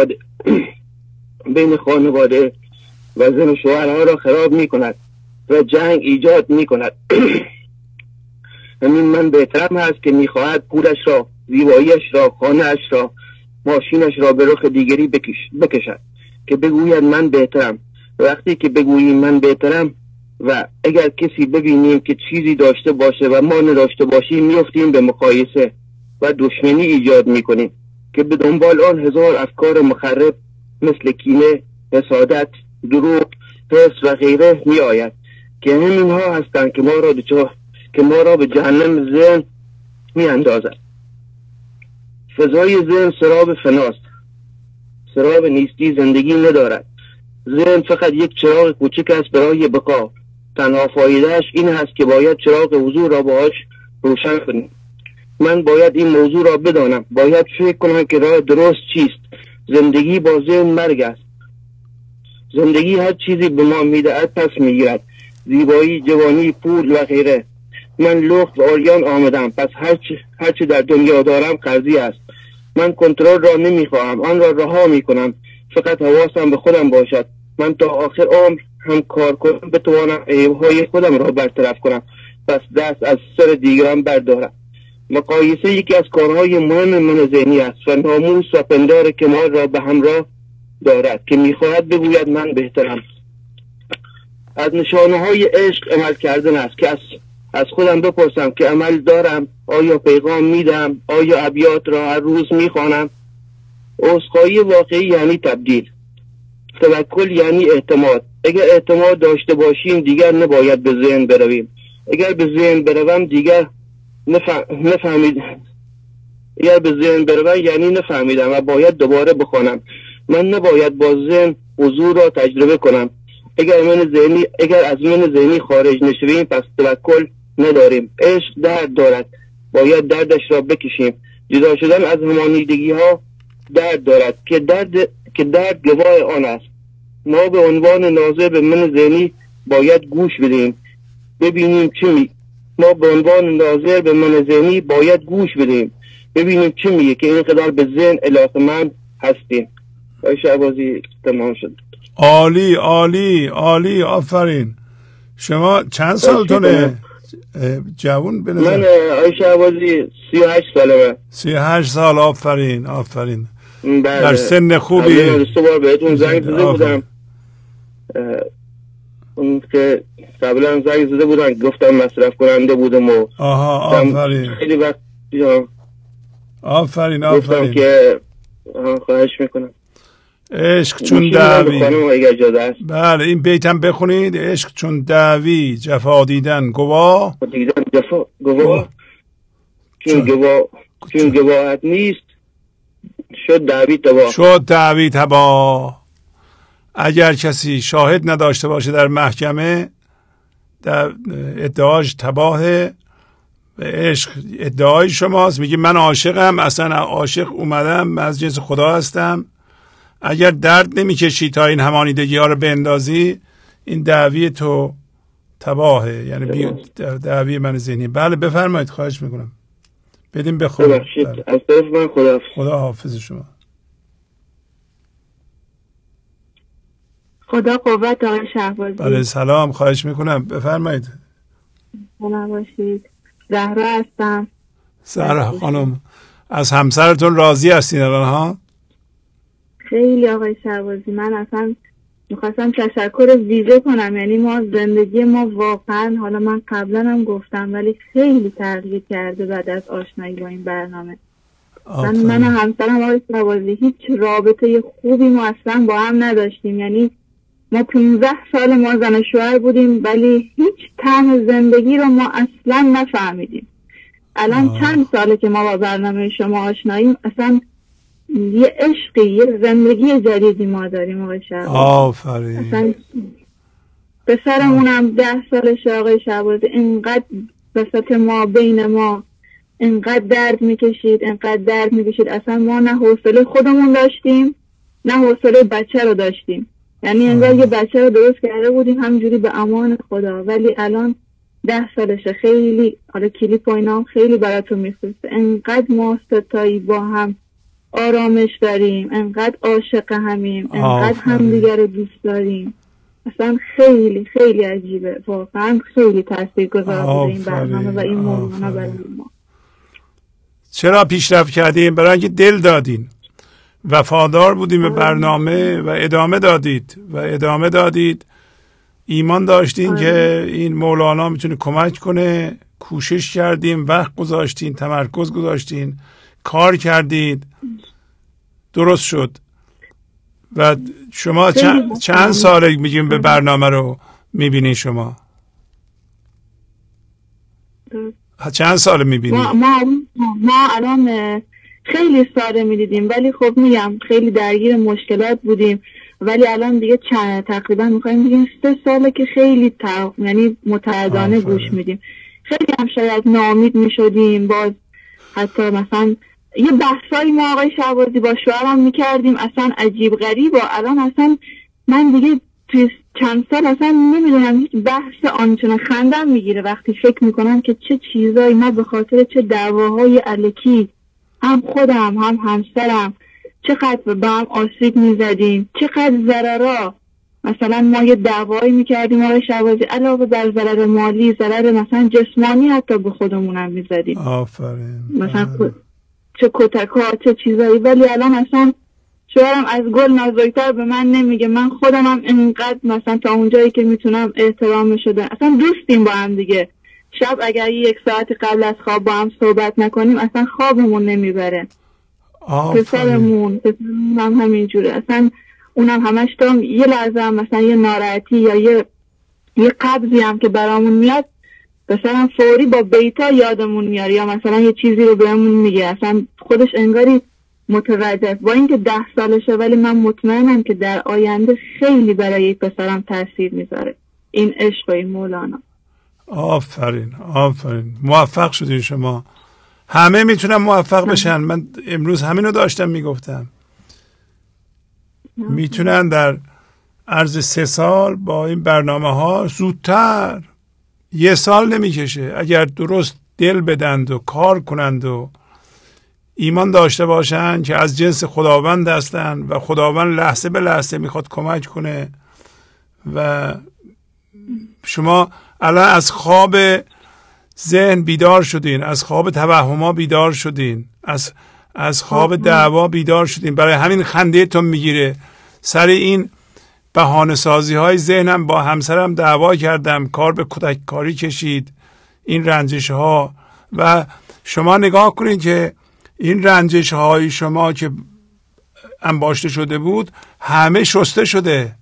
خانواده و زن و شوهرها را خراب می کند و جنگ ایجاد می کند. همین من بهترم است که می خواهد پولش را، زیباییش را، خانهش را، ماشینش را به رخ دیگری بکشد که بگوید من بهترم. وقتی که بگوییم من بهترم و اگر کسی ببینیم که چیزی داشته باشه و ما نداشته باشیم میفتیم به مقایسه و دشمنی ایجاد میکنیم که به دنبال آن هزار افکار مخرب مثل کینه، حسادت، دروغ، حرص و غیره می آید که همین ها هستند که ما را به جهنم ذهن می اندازد. فضای ذهن سراب فناست، سراب نیستی زندگی ندارد. ذهن فقط یک چراغ کوچک است برای بقا. تنها فایدهش این هست که باید چراغ حضور را باهاش روشن کنیم. من باید این موضوع را بدانم، باید فکر کنم که راه درست چیست. زندگی با ذهن مرگ است. زندگی هر چیزی به ما میدهد پس میگیرد، زیبایی، جوانی، پول و غیره. من لخت و عریان آمدم، پس هرچی در دنیا دارم قرضی است. من کنترل را نمیخواهم، آن را رها میکنم. فقط حواسم به خودم باشد. من تا آخر عمر هم کار کنم بتوانم عیبهای خودم را برطرف کنم، پس دست از سر دیگران بردارم. مقایسه یکی از کارهای مهم من ذهنی است و ناموس و پندار کمال را به همراه دارد که میخواهد بگوید من بهترم. از نشانه های عشق عمل کردن است که از خودم بپرسم که عمل دارم، آیا پیغام میدم، آیا ابیات را هر روز میخوانم. عذرخواهی واقعی یعنی تبدیل. توکل یعنی اعتماد. اگر اعتماد داشته باشیم دیگر نباید به ذهن برویم. اگر به ذهن بروم دیگر اگر به ذهن بروم یعنی نفهمیدم و باید دوباره بخوانم. من نباید با ذهن حضور را تجربه کنم. اگر از من ذهنی خارج نشویم پس توکل نداریم. عشق درد دارد، باید دردش را بکشیم. جدا شدن از همانیدگی ها درد دارد که درد گواه آن است. ما به عنوان ناظر به من ذهنی باید گوش بدیم ببینیم چه میگه که اینقدر به ذهن علاقه‌مند هستیم. شهبازی تمام شد. عالی عالی عالی، آفرین. شما چند سالتونه؟ جوان بنظر من شهبازی 38 سالمه. 38 سال. آفرین آفرین. در سن خوبی. من 2 بار بهتون زنگ زده بودم. اون که قبلا زنگ زده بودن گفتم مصرف کننده بودم و آفرین. خیلی وقت آفرین گفتم که خواهش میکنم. عشق چون دعوی. بله این بیت هم بخونید. عشق چون دعوی جفا دیدن گواه. چون گواهت نیست شد دعوی تباه. شد دعوی تباه. اگر کسی شاهد نداشته باشه در محکمه در ادعاش تباهه. عشق ادعای شماست، میگه من عاشقم، اصلا عاشق اومدم، من از جنس خدا هستم. اگر درد نمیکشی تا این همانیدگی ها رو بندازی، این دعوی تو تباهه، یعنی دعوی من ذهنی. بله بفرمایید، خواهش میکنم بدیم بخونم. ببخشید از طرف من خدا حافظ شما. خدا قوت آقای شهبازی. بله سلام، خواهش میکنم بفرمایید. سلام باشید. زهرا هستم. زهرا خانم از همسرتون راضی هستین الان ها؟ خیلی آقای شهبازی، من اصلا میخواستم تشکر ویژه کنم. یعنی ما زندگی ما واقعا، حالا من قبلا هم گفتم ولی خیلی تغییر کرده بعد از آشنایی با این برنامه. من و همسرم آقای شهبازی هیچ رابطه خوبی ما اصلا با هم نداشتیم. یعنی ما 15 سال ما زن و شوهر بودیم ولی هیچ طعم زندگی رو ما اصلا نفهمیدیم. الان چند ساله که ما با برنامه شما آشناییم، اصلا یه عشقی، یه زندگی جدیدی ما داریم آقای شهبازی. آفرین. اصلا پسرمونم 10 سالشه آقای شهبازی، اینقدر وسط ما، بین ما اینقدر درد میکشید، اینقدر درد میکشید، اصلا ما نه حوصله خودمون داشتیم نه حوصله بچه رو داشتیم. یعنی انگار یه بچه رو درست کرده بودیم همجوری به امان خدا، ولی الان 10 سالشه. خیلی حالا کلیپ و اینا هم خیلی براتون میفرسته. انقدر ما ستایی با هم آرامش داریم، انقدر عاشق همیم، انقدر همدیگر رو دوست داریم. اصلا خیلی خیلی عجیبه، واقعا خیلی تاثیرگذار بوده این برنامه و این موضوعنا برای ما. چرا پیشرفت کردیم؟ برای اینکه دل دادین، وفادار بودیم به برنامه و ادامه دادید ایمان داشتین که این مولانا میتونه کمک کنه. کوشش کردیم، وقت گذاشتین، تمرکز گذاشتین، کار کردید، درست شد. و شما چند ساله میگیم به برنامه رو میبینین؟ شما چند سال میبینید؟ ما الان خیلی ساله میدیدیم ولی خب میگم خیلی درگیر مشکلات بودیم، ولی الان دیگه تقریبا میخوایم بگیم 3 ساله که خیلی یعنی متعدانه گوش میدیم. خیلی هم شاید ناامید میشدیم، باز حتی مثلا یه بحثایی ما آقای شهبازی با شوهرم میکردیم اصلا عجیب غریب، و الان اصلا من دیگه توی چند سال اصلا نمیدونم، هیچ بحث آنچنان خندم میگیره وقتی فکر میکنم که چه چیزایی ما به خاطر چه دعواهای الکی، هم خودم هم همسرم چقدر به هم آسیب میزدیم، چقدر ضررا. مثلا ما یه دعوایی میکردیم آقای شهبازی، علاوه بر ضرر مالی، ضرر مثلا جسمانی حتی به خودمونم میزدیم. آفرین. مثلا چه کتک‌ها چه چیزایی، ولی الان اصلا شوهرم از گل نازک‌تر به من نمیگه. من خودم هم اینقدر مثلا تا اونجایی که میتونم احترام شده، اصلا دوستیم با هم دیگه. شب اگر 1 ساعت قبل از خواب با هم صحبت نکنیم اصلا خوابمون نمیبره. پسرمون هم همینجوره، اصلا اونم همش تا یه لحظه هم مثلا یه ناراحتی یا یه قبضی هم که برامون میاد مثلا فوری با بیتا یادمون میاره، یا مثلا یه چیزی رو بهمون میگه، اصلا خودش انگاری متوجه. با اینکه 10 سالشه ولی من مطمئنم که در آینده خیلی برای پسرم تاثیر میذاره این عشق و این مولانا. آفرین موفق شدین شما. همه میتونن موفق بشن. من امروز همینو داشتم میگفتم، میتونن در عرض 3 سال با این برنامه ها زودتر، 1 سال نمیکشه اگر درست دل بدند و کار کنند و ایمان داشته باشن که از جنس خداوند هستن و خداوند لحظه به لحظه میخواد کمک کنه. و شما الان از خواب ذهن بیدار شدین، از خواب توهم‌ها بیدار شدین، از خواب دعوا بیدار شدین. برای همین خنده‌تون میگیره. سر این بهانه سازی های ذهنم با همسرم دعوا کردم، کار به کتک کاری کشید، این رنجش ها. و شما نگاه کنید که این رنجش های شما که انباشته شده بود همه شسته شده.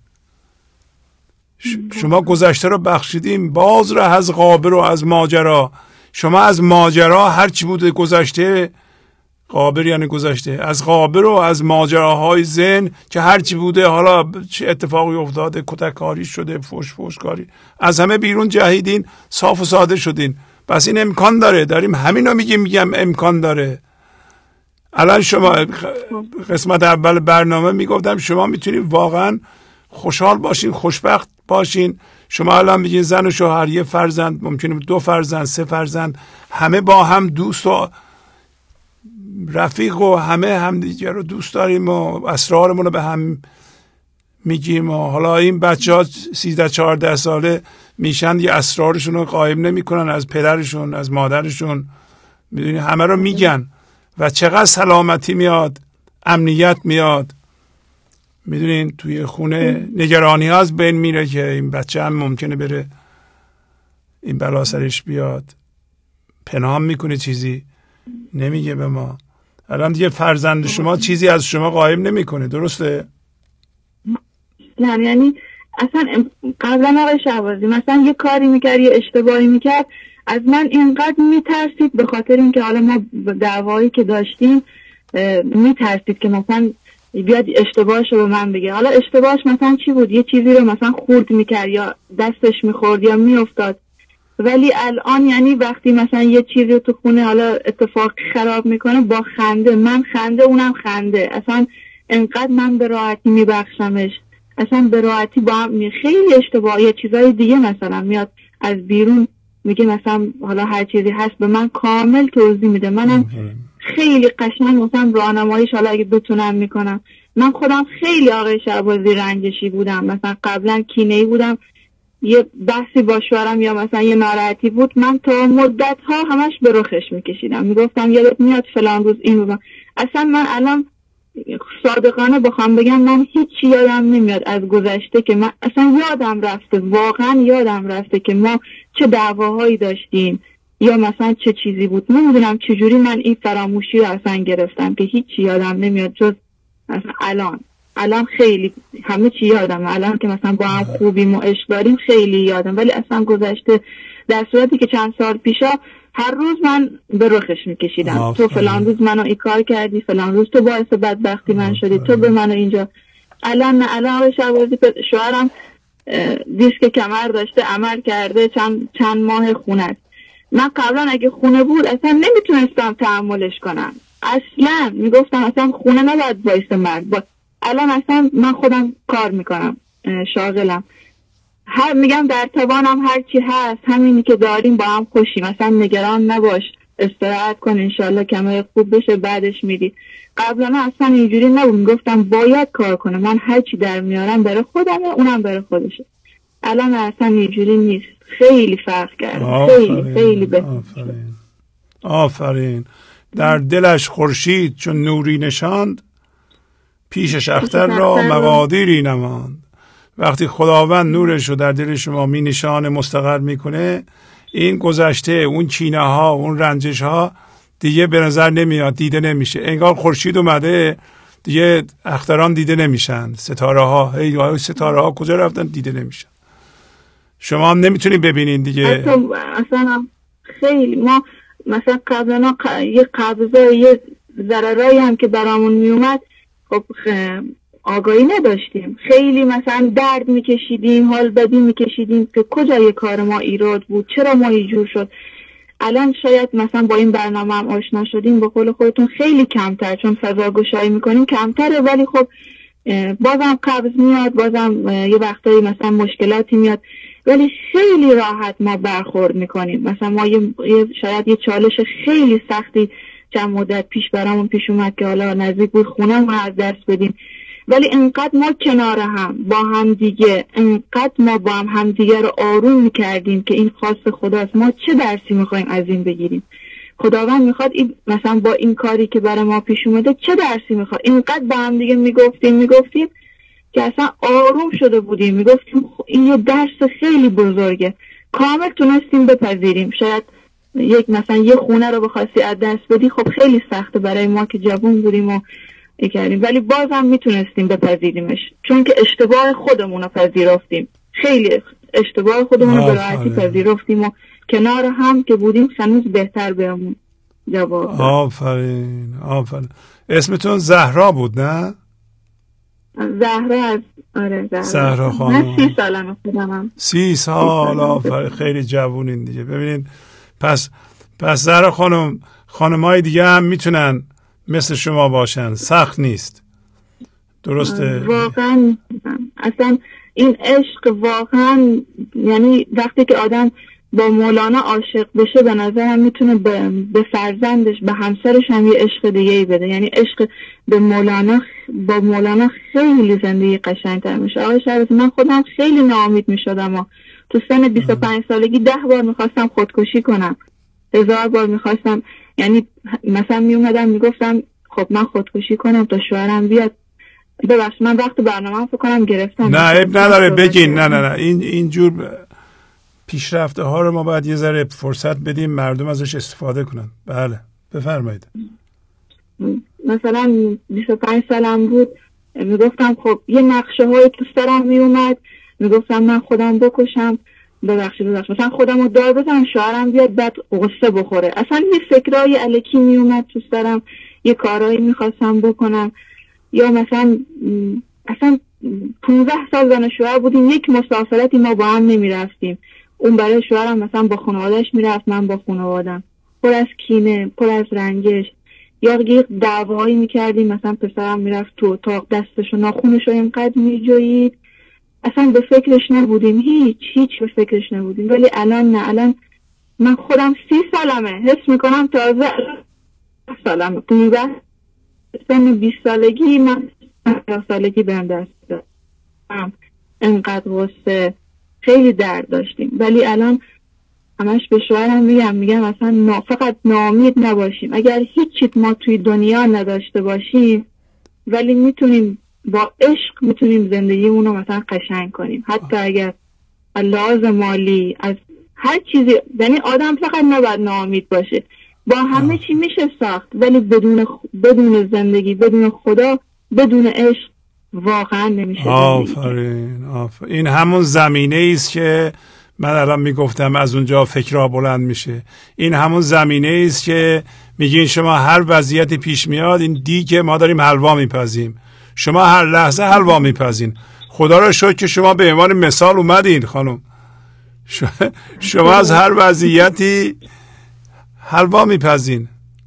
شما گذشته رو بخشیدیم، باز را از غابر و از ماجرا. شما از ماجرا هر چی بوده گذشته، غابر یعنی گذشته، از غابر و از ماجراهای ذهن که هر چی بوده، حالا چه اتفاقی افتاده، کتککاری شده، فوشکاری، از همه بیرون جهیدین، صاف و ساده شدین. پس این امکان داره. داریم همین رو میگم امکان داره. الان شما قسمت اول برنامه میگفتم شما میتونید واقعا خوشحال باشین، خوشبخت باشین. شما الان میگین زن و شوهر، یه فرزند، ممکنه 2 فرزند، 3 فرزند، همه با هم دوست و رفیق و همه همدیگه رو دوست داریم و اسرارمون رو به هم میگیم و حالا این بچه ها 13-14 ساله میشن یه اسرارشون رو قایم نمیکنن از پدرشون، از مادرشون، میدونی همه رو میگن و چقدر سلامتی میاد، امنیت میاد. میدونین توی خونه نگرانی ها از بین میره که این بچه هم ممکنه بره این بلا سرش بیاد، پنهان میکنه، چیزی نمیگه به ما. الان دیگه فرزند شما چیزی از شما قایم نمیکنه، درسته؟ نه، یعنی اصلا قبلا آقای شهبازی مثلا یه کاری میکرد، یه اشتباهی میکرد، از من اینقدر میترسید به خاطر اینکه حالا ما دعوایی که داشتیم میترسید که مثلا بیاد اشتباهش رو به من بگه. حالا اشتباهش مثلا چی بود؟ یه چیزی رو مثلا خورد میکرد یا دستش میخورد یا میافتاد. ولی الان یعنی وقتی مثلا یه چیزی رو تو خونه حالا اتفاق خراب میکنه، با خنده، من خنده اونم خنده، اصلا انقدر من به راحتی میبخشمش، اصلا به راحتی با هم. خیلی اشتباه یه چیزای دیگه مثلا میاد از بیرون میگه مثلا حالا هر چیزی هست به من کامل توضیح میده، منم خیلی قشنگ مثلا راهنماییش حالا اگه بتونم میکنم. من خودم خیلی آقای شهبازی رنجشی بودم، مثلا قبلا کینه‌ای بودم، یه بحثی با شوهرم یا مثلا یه ناراحتی بود، من تا مدت ها همش به رخش میکشیدم، میگفتم یادت میاد فلان روز این رو. اصلا من الان صادقانه بخوام بگم من هیچی یادم نمیاد از گذشته، که من اصلا یادم رفته، واقعا یادم رفته که ما چه دعواهایی داشتیم یا مثلا چه چیزی بود. نمیدونم چجوری من این فراموشی رو اصلا گرفتم که هیچی یادم نمیاد جز مثلا الان خیلی همه چی یادم، الان که مثلا با هم خوبیم و عشق داریم خیلی یادم، ولی اصلا گذشته، در صورتی که چند سال پیشا هر روز من به رخش میکشیدم، تو فلان روز منو این کار کردی، فلان روز تو باعث بدبختی من شدی، تو به منو اینجا. الان نه، الان آقای شهبازی شوهرم دیسک کمر داشته، عمل کرده، چند ماه خونه است. من قبلا اگه خونه بود اصلا نمیتونستم تحملش کنم، اصلا میگفتم اصلا خونه نباید باعث مرگ. الان اصلا من خودم کار میکنم، شاغلم، میگم در توانم هر چی هست همینی که داریم با هم خوشیم، اصلا نگران نباش، استراحت کن، انشالله کمه خوب بشه بعدش میری. قبلا اصلا اینجوری نبود، میگفتم باید کار کنم، من هر چی در میارم برای خودمه، اونم برای خودشه. الان اصلا اینجوری نیست، خیلی فرق کرد، خیلی بهتر. آفرین. در دلش خورشید چون نوری نشاند، پیشش اختر را مقادیری نماند. وقتی خداوند نورش رو در دل شما می نشانه، مستقر میکنه، این گذشته، اون کینه ها، اون رنجش ها دیگه به نظر نمیاد، دیده نمیشه. انگار خورشید اومده دیگه، اختران دیده نمیشن، ستاره ها، ستاره ها کجا رفتن؟ دیده نمیشن. شما هم نمیتونید ببینین دیگه. اصلا خیلی ما مثلا قبلا یه قبضه، یه ضررایی هم که برامون میومد، خب آگاهی نداشتیم، خیلی مثلا درد میکشیدیم، حال بدی میکشیدیم که کجای کار ما ایراد بود، چرا ما اینجور شد. الان شاید مثلا با این برنامه هم آشنا شدیم، به قول خودتون خیلی کمتر، چون سزاگشایی میکنیم کمتره، ولی خب بازم قبض میاد، بازم یه وقتایی مثلا مشکلاتی میاد، ولی خیلی راحت ما برخورد میکنیم. مثلا ما شاید یه چالش خیلی سختی چند مدت پیش برامون پیش اومد که حالا نزدیک بود خونمون از دست بدیم، ولی انقدر ما کنار هم با هم دیگه، انقدر ما با هم دیگه رو آروم میکردیم که این خواست خداست، ما چه درسی میخوایم از این بگیریم. خداوند میخواد این مثلا با این کاری که برای ما پیش اومده چه درسی میخواد. اینقدر با هم دیگه میگفتیم که اصلا آروم شده بودیم، میگفتیم این یه درس خیلی بزرگه، کامل تونستیم بپذیریم. شاید مثلا یه خونه رو بخواستی از دست بدی، خب خیلی سخته برای ما که جوان بودیم و کردیم، ولی بازم میتونستیم بپذیریمش چون که اشتباه خودمون رو پذیرفتیم. خیلی اشتباه خودمون رو به راحتی پذیرفتیم و کنار هم که بودیم هنوز بهتر بهمون جواب. آفرین. اسمتون زهرا بود نه؟ زهرا از زهرا خانم. من 30 سالم خودمم. 30 سال. آفرین. خیلی جوونین دیگه. ببینین پس زهرا خانم، خانمای دیگه هم میتونن مثل شما باشن، سخت نیست. درسته؟ واقعا اصلا این عشق واقعا، یعنی وقتی که آدم با مولانا عاشق بشه به نظرم میتونه به فرزندش، به همسرش هم یه عشق دیگه‌ای بده. یعنی عشق به مولانا، با مولانا خیلی زندگی قشنگ‌تر میشه. آقای شهبازی، من خودم خیلی ناامید میشدم و تو سن 25 سالگی 10 بار میخواستم خودکشی کنم، 1000 بار میخواستم، یعنی مثلا میومدم میگفتم خب من خودکشی کنم تا شوهرم بیاد. ببخشید من وقت برنامه فکر کنم گرفتم. نه عیب نداره بگین. نه این جور پیشرفته ها رو ما باید یه ذره فرصت بدیم مردم ازش استفاده کنن. بله بفرمایید. مثلا 25 سالم بود، میگفتم خب یه نقشه های تو سرم میومد، میگفتم من خودم بکشم، ببخشید مثلا خودم رو دار بزنم شوهرم بیاد بعد غصه بخوره. اصلا یه فکرای الکی میومد تو سرم، یه کارایی میخواستم بکنم. یا مثلا 15 سال زن شوهر بودیم، یک مسافرتی ما با هم نمیرفتیم. اون برای شوهرم مثلا با خانوادهش میرفت، من با خانوادم، پر از کینه، پر از رنجش. یا یک دعوایی میکردیم، مثلا پسرم میرفت تو اتاق دستشو ناخونشو اینقدر میجوید، اصلا به فکرش نبودیم، هیچ به فکرش نبودیم. ولی الان من خودم 30 سالمه، حس میکنم تازه سالمه. 15 سن 20 سالگی من 10 سالگی بهم دست دادم، انقدر غصه، خیلی درد داشتیم. ولی الان همش به شوهرم میگم اصلا فقط ناامید نباشیم. اگر هیچ چیز ما توی دنیا نداشته باشیم ولی میتونیم با عشق میتونیم زندگیمون رو مثلا قشنگ کنیم، حتی اگر لحاظ مالی از هر چیزی. یعنی آدم فقط نباید ناامید باشه، با همه چی میشه ساخت، ولی بدون زندگی، بدون خدا، بدون عشق واقعا نمیشه. آفرین. این همون زمینه است که من الان میگفتم از اونجا فکرها بلند میشه. این همون زمینه است که میگین شما هر وضعیتی پیش میاد، این دیگه ما داریم حلوا میپزیم، شما هر لحظه حلوا میپزین. خدا رو شکر که شما به عنوان مثال اومدین خانم. شما از هر وضعیتی حلوا میپزین.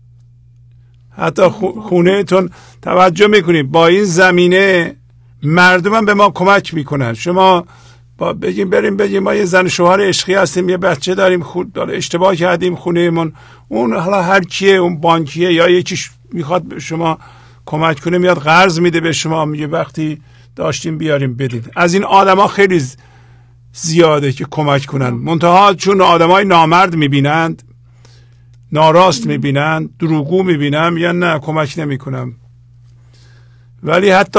حتی خونه تون توجه میکنید با این زمینه مردم هم به ما کمک میکنن. شما بریم ما یه زن شوهر عشقی هستیم، یه بچه داریم، اشتباه کردیم خونهمون، اون حالا هر کیه، اون بانکیه یا یکیش میخواد به شما کمک کنه، میاد قرض میده به شما، میگه وقتی داشتیم بیاریم بدید. از این آدما خیلی زیاده که کمک کنن، منتها چون آدمای نامرد میبینند، ناراست میبینند، دروغگو میبینن، یا نه کمک نمیکنم. ولی حتی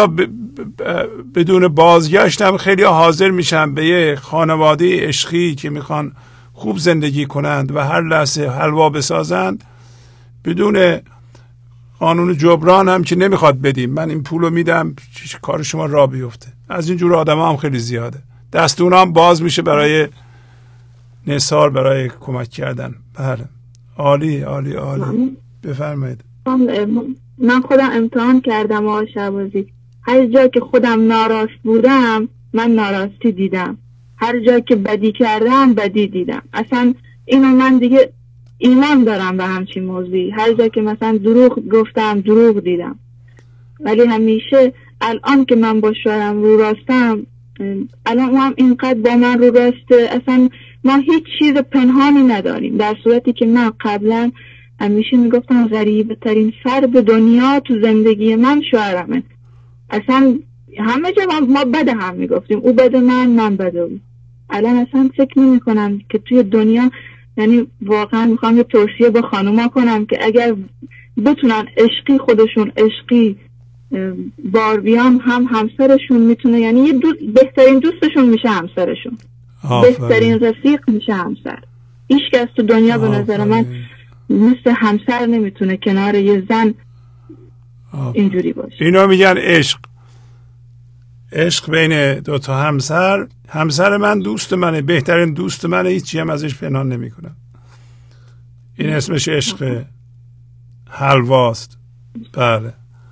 بدون بازگشت هم خیلی حاضر میشن به یه خانواده عشقی که میخوان خوب زندگی کنند و هر لحظه حلوا بسازند، بدون قانون جبران هم که نمیخواد بدیم، من این پولو میدم کار شما را بیفته. از این جور آدم هم خیلی زیاده. دست اونا هم باز میشه برای نثار، برای کمک کردن. بله عالی عالی عالی. بفرمایید. من خودم امتحان کردم آقای شهبازی، هر جا که خودم ناراست بودم من ناراستی دیدم، هر جا که بدی کردم بدی دیدم. اصلا اینو من دیگه ایمان دارم به همچین موضوعی. هر جا که مثلا دروغ گفتم دروغ دیدم. ولی همیشه الان که من با شوهرم رو راستم، الان هم اینقدر با من رو راسته، اصلا ما هیچ چیز پنهانی نداریم، در صورتی که من قبلا همیشه میگفتم غریبه ترین فرد دنیا تو زندگی من شوهرمه. اصلا همه جا ما بده هم میگفتیم، او بده من بده او. الان اصلا فکر نمی کنم که توی دنیا، یعنی واقعا میخوام یه توصیه به خانوما کنم که اگر بتونن عشقی خودشون عشقی بار بیان، هم همسرشون میتونه، یعنی یه بهترین دوستشون میشه همسرشون، بهترین رفیق میشه همسر. هیچ کس تو دنیا به نظر من مثل همسر نمیتونه کنار یه زن اینجوری باشه. اینا میگن عشق. عشق بین دو تا همسر. همسر من دوست منه، بهترین دوست منه، هیچی هم ازش پنهان نمی کنم. این اسمش عشق حلواست. بله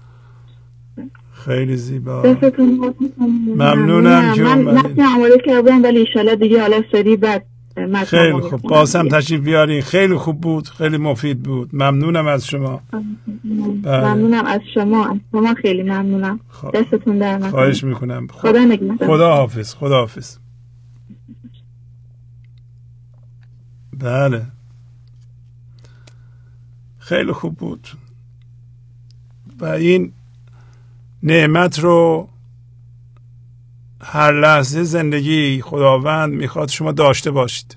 خیلی زیبا. ممنونم که من آماده کردم ولی ایشالا دیگه حالا سری بعد. خیلی خوب. قاسم تشریف بیارین. خیلی خوب بود، خیلی مفید بود. ممنونم از شما. ممنونم از شما خیلی ممنونم. دستتون در نکنه. خواهش میکنم. خدا نگهدار. خدا حافظ. خدا حافظ. بله خیلی خوب بود و این نعمت رو هر لحظه زندگی خداوند میخواد شما داشته باشید.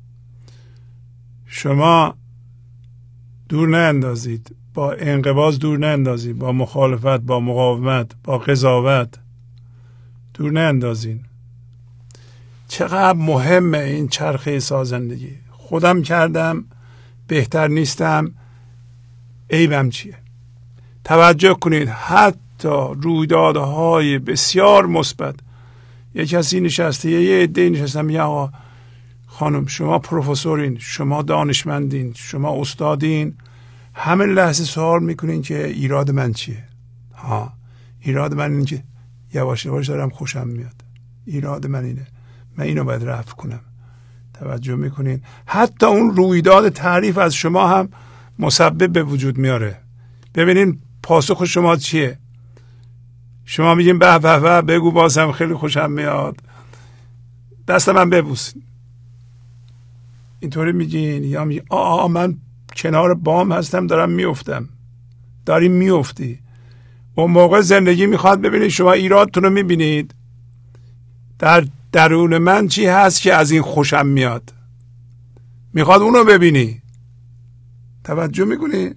شما دور ناندازید، با انقباض دور ناندازید، با مخالفت، با مقاومت، با قضاوت دور ناندازین. چقدر مهمه این چرخه سازندگی. خودم کردم، بهتر نیستم، عیبم چیه؟ توجه کنید حتی رویدادهای بسیار مثبت، یه کسی نشسته، یه عده نشستن میگه آقا خانم شما پروفسورین، شما دانشمندین، شما استادین، همه لحظه سوال میکنین که ایراد من چیه؟ ایراد من اینه که یواش یواش دارم خوشم میاد، ایراد من اینه، من اینو باید رفع کنم. توجه میکنین حتی اون رویداد تعریف از شما هم مسبب به وجود میاره. ببینین پاسخ شما چیه؟ شما میگین به به به، بگو بازم خیلی خوشم میاد، دست من ببوسین، اینطوری میگین؟ یا میگین من کنار بام هستم دارم میافتم، داری میافتی. اون موقع زندگی میخواد ببینید شما ایرادتون رو میبینید، در درون من چی هست که از این خوشم میاد، میخواد اونو ببینی. توجه میکنی؟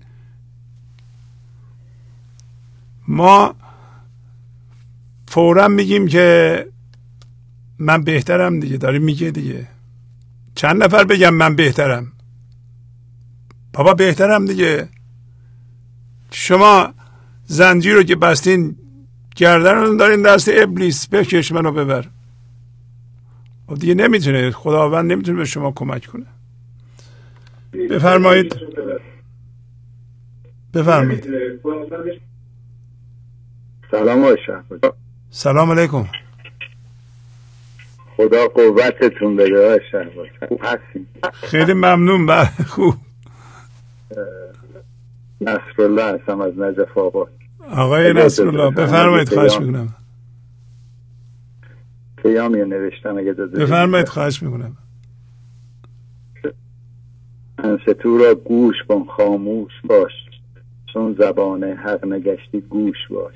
ما فوراً میگیم که من بهترم دیگه، داری میگه دیگه. چند نفر بگم من بهترم؟ بابا بهترم دیگه. شما زنجیر رو که بستین گردن رو دارین دست ابلیس، بکش منو ببر. و دیگه نمیتونه، خداوند نمیتونه به شما کمک کنه. بفرمایید. بفرمایید. سلام آشان. سلام علیکم. خدا قوتتون بده آشان. خوب هستیم؟ خیلی ممنون. بله خوب. نصرالله هستم از نجف آباد. آقای نصرالله بفرمایید. خواهش میکنم. پیامی نوشتم اگه داده بفرمایید. خواهش میکنم. انستو را گوش کن، خاموش باش، چون زبان حق نگشتی گوش باش.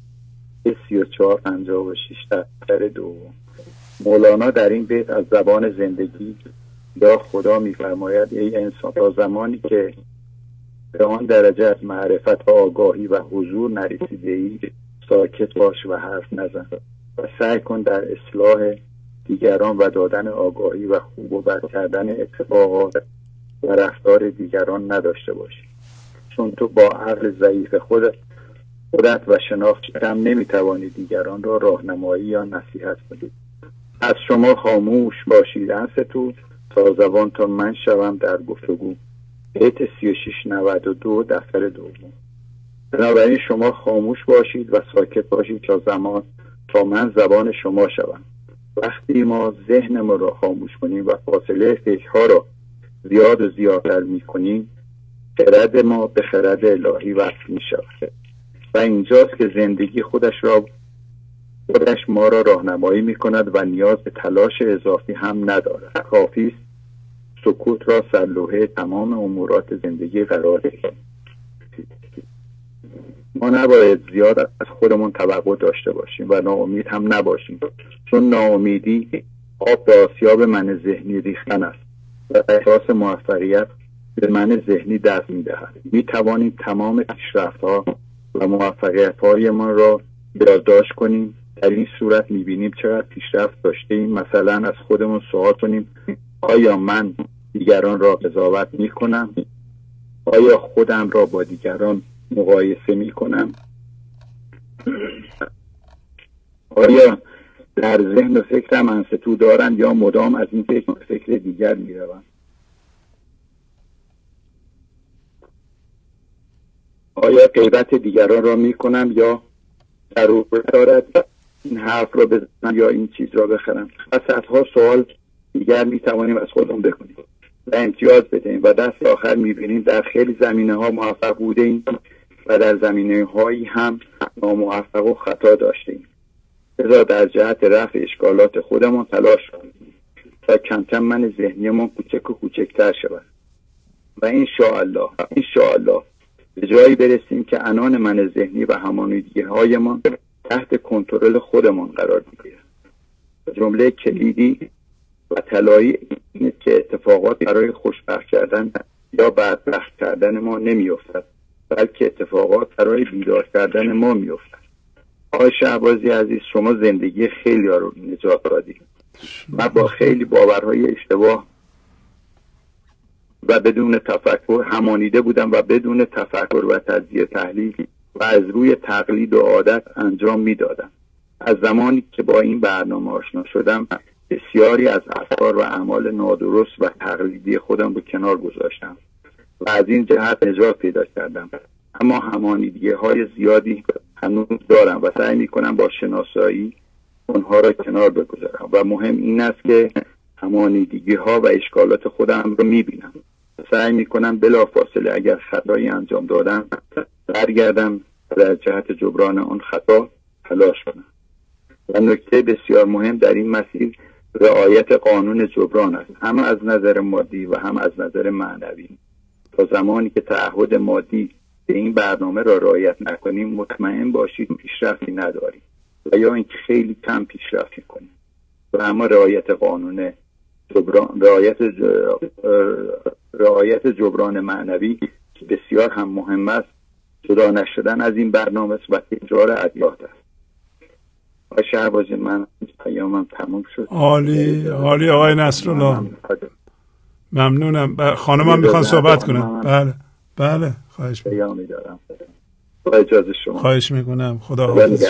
3456 دفتر دوم. مولانا در این بیت از زبان زندگی یا خدا میفرماید ای انسان، تا زمانی که به آن درجه از معرفت و آگاهی و حضور نرسیده ای، ساکت باش و حرف نزن و سعی کن در اصلاح دیگران و دادن آگاهی و خوب و بد کردن اتفاقات و رفتار دیگران نداشته باشی، چون تو با عقل ضعیف خودت و شناخت کم نمیتوانی دیگران را راهنمایی یا نصیحت کنی. از شما خاموش باشید انستو، تا زبان تا من شوم در گفتگو. بیت 3692 دفتر دوم. بنابراین شما خاموش باشید و ساکت باشید تا من زبان شما شوم. وقتی ما ذهنمون را خاموش کنیم و فاصله فکرها را زیاد و زیادتر میکنیم، خرد ما به خرد الهی وصل میشود و اینجاست که زندگی خودش ما را راهنمایی میکند و نیاز به تلاش اضافی هم ندارد. کافی است سکوت را سرلوحه تمام امورات زندگی قرار دهیم. ما نباید زیاد از خودمون توقع داشته باشیم و ناامید هم نباشیم، چون ناامیدی آب به آسیاب من ذهنی ریختن است و احساس موفقیت به من ذهنی دست می‌دهد. می‌توانیم تمام پیشرفت‌ها و موفقیت‌هایمان را یادداشت کنیم. در این صورت می‌بینیم چقدر پیشرفت داشتیم. مثلا از خودمون سوال کنیم آیا من دیگران را قضاوت می‌کنم؟ آیا خودم را با دیگران مقایسه می‌کنم؟ آیا در ذهن و فکرم انستو دارن یا مدام از این فکر دیگر میروم؟ آیا غیبت دیگران را میکنم یا ضرورت دارد این حرف را بزنم یا این چیز را بخرم؟ و صدها سوال دیگر میتوانیم از خودمون بکنیم و امتیاز بدهیم و دست آخر میبینیم در خیلی زمینه ها موفق بوده ایم و در زمینه هایی هم ناموفق و خطا داشتیم. لذا در جهت رفع اشکالات خودمون تلاش کنیم تا کم کم من ذهنیمون کوچک و کوچکتر شود و انشاءالله به جایی برسیم که عنان من ذهنی و همانیدگی هایمان تحت کنترل خودمان قرار بگیرد. جمله کلیدی و طلایی اینه که اتفاقات برای خوشبخت کردن یا بدبخت کردن ما نمیافتد، بلکه اتفاقات برای بیدار کردن ما میافتد. آقای شهبازی عزیز، شما زندگی خیلی ها رو نجات دادید. من با خیلی باورهای اشتباه و بدون تفکر همانیده بودم و بدون تفکر و تجزیه تحلیل و از روی تقلید و عادت انجام میدادم. از زمانی که با این برنامه آشنا شدم بسیاری از افکار و اعمال نادرست و تقلیدی خودم رو کنار گذاشتم و از این جهت نجات پیدا کردم. اما همانیدگی های زیادی هنوز دارم و سعی میکنم با شناسایی اونها را کنار بگذارم و مهم این است که همانیدگی ها و اشکالات خودم رو میبینم. سعی میکنم بلافاصله اگر خطایی انجام دادم برگردم در جهت جبران آن خطا تلاش کنم. و نکته بسیار مهم در این مسیر رعایت قانون جبران است، هم از نظر مادی و هم از نظر معنوی. تا زمانی که تعهد مادی به این برنامه را رعایت نکنیم مطمئن باشید پیشرفتی نداریم و یا اینکه خیلی کم پیشرفت میکنیم. و اما رعایت قانون جبران، رعایت جبران معنوی که بسیار هم مهم است، جدا نشدن از این برنامه و تکرار ادیات است. آقای شهبازی، من پیامم تموم شد. عالی آقای نصرالله، ممنونم. خانمم میخوان صحبت کنم. بله خواهش میکنم. با اجازه شما. خواهش میکنم. خدا حافظ.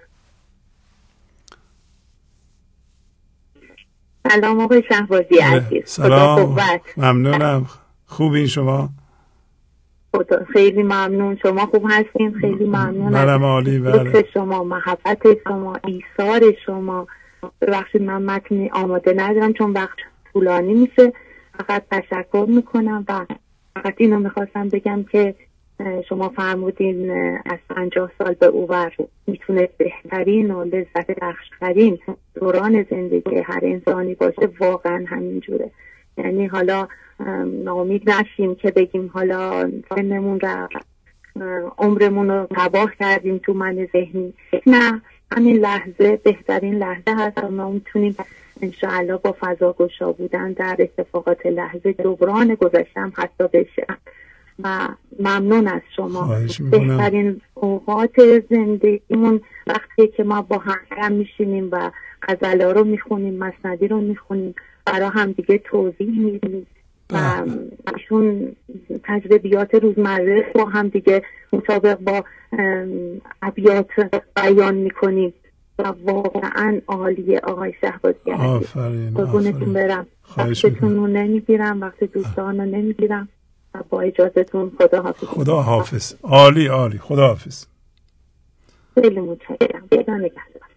سلام آقای شهبازی عزیز. سلام. ممنونم. خوبین شما؟ خیلی ممنون. شما خوب هستین؟ خیلی ممنون. منم عالی. لطف شما، محبت شما، ایثار شما. ببخشید من متنی آماده ندارم چون وقت طولانی میشه. فقط تشکر میکنم و فقط اینو میخواستم بگم که شما فرمودین از 50 سال به اوور میتونه بهترین و لذت بخشترین دوران زندگی هر انسانی باشه. واقعا همینجوره. یعنی حالا ناامید نشیم که بگیم حالا سنمون رو عمرمون رو تباه کردیم تو من ذهنی. نه، همین لحظه بهترین لحظه هست و ما میتونیم انشاءالله با فضاگشا بودن در اتفاقات لحظه جبران گذشتم حتی بشه. و ممنون از شما. بهترین اوقات زندگیمون وقتی که ما با هم میشینیم و غزلا رو میخونیم، مثنوی رو میخونیم، برای هم دیگه توضیح میدیم و ایشون تجربیات روزمره با هم دیگه مطابق با ابیات بیان میکنیم و واقعا عالیه آقای شهبازی. قربونتون برم. وقتتون رو نمیگیرم، وقت دوستان رو نمیگیرم و با اجازتون خدا حافظ. خدا حافظ. عالی خدا حافظ. خیلی متشکرم. خدا نگهدار.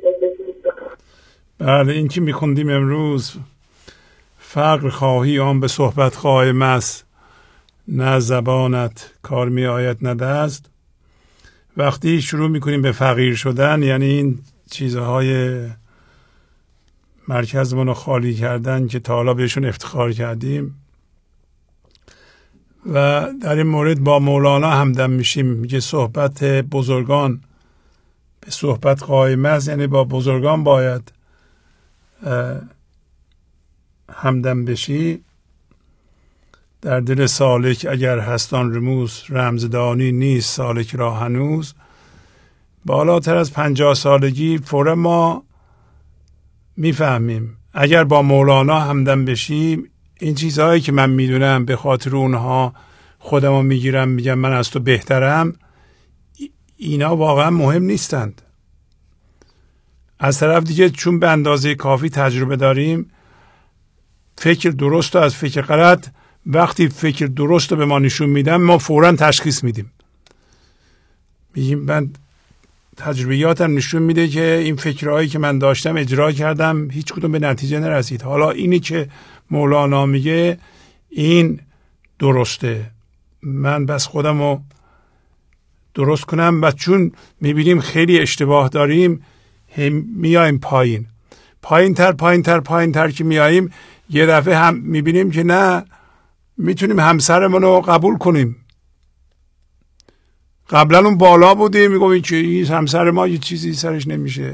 بله، این که میخوندیم امروز، فقر خواهی آن به صحبت قائم است، نه زبانت کار می آید نه دست. وقتی شروع میکنیم به فقیر شدن، یعنی این چیزهای مرکزمون رو خالی کردن که تا حالا بهشون افتخار کردیم و در این مورد با مولانا همدم میشیم. میگه صحبت بزرگان به صحبت قائم است، یعنی با بزرگان باید همدم بشی. در دل سالک اگر هستان رموز، رمزدانی نیست سالک را هنوز. بالاتر از 50 سالگی فورا ما میفهمیم اگر با مولانا همدم بشیم، این چیزهایی که من میدونم به خاطر اونها خودمو میگیرم، میگم من از تو بهترم، اینا واقعا مهم نیستند. از طرف دیگه چون به اندازه کافی تجربه داریم، فکر درست و از فکر غلط، وقتی فکر درست رو به ما نشون میدن ما فوراً تشخیص میدیم. میگیم من تجربیاتم نشون میده که این فکرهایی که من داشتم اجرا کردم هیچ کدوم به نتیجه نرسید. حالا اینی که مولانا میگه این درسته، من بس خودم رو درست کنم. و چون میبینیم خیلی اشتباه داریم میایم پایین تر که میاییم یه دفعه هم میبینیم که نه، میتونیم همسرمون رو قبول کنیم. قبلا اون بالا بودیم میگویم که این همسر ما یه چیزی سرش نمیشه.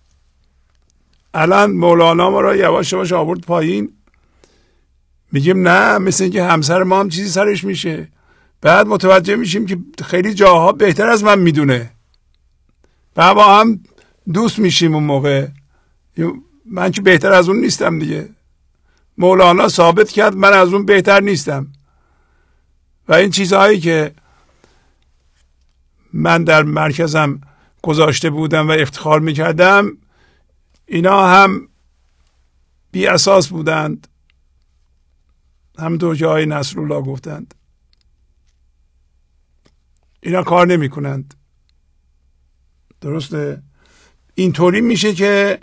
الان مولانا ما را یواش یواش آورد پایین، میگیم نه، مثل اینکه همسر ما هم چیزی سرش میشه. بعد متوجه میشیم که خیلی جاها بهتر از من میدونه و با هم دوست میشیم. اون موقع من که بهتر از اون نیستم دیگه، مولانا ثابت کرد من از اون بهتر نیستم. و این چیزهایی که من در مرکزم گذاشته بودم و افتخار میکردم، اینا هم بی اساس بودند، همونطور که آقای نصرالله گفتند. اینا کار نمی کنند. درسته؟ اینطوری میشه که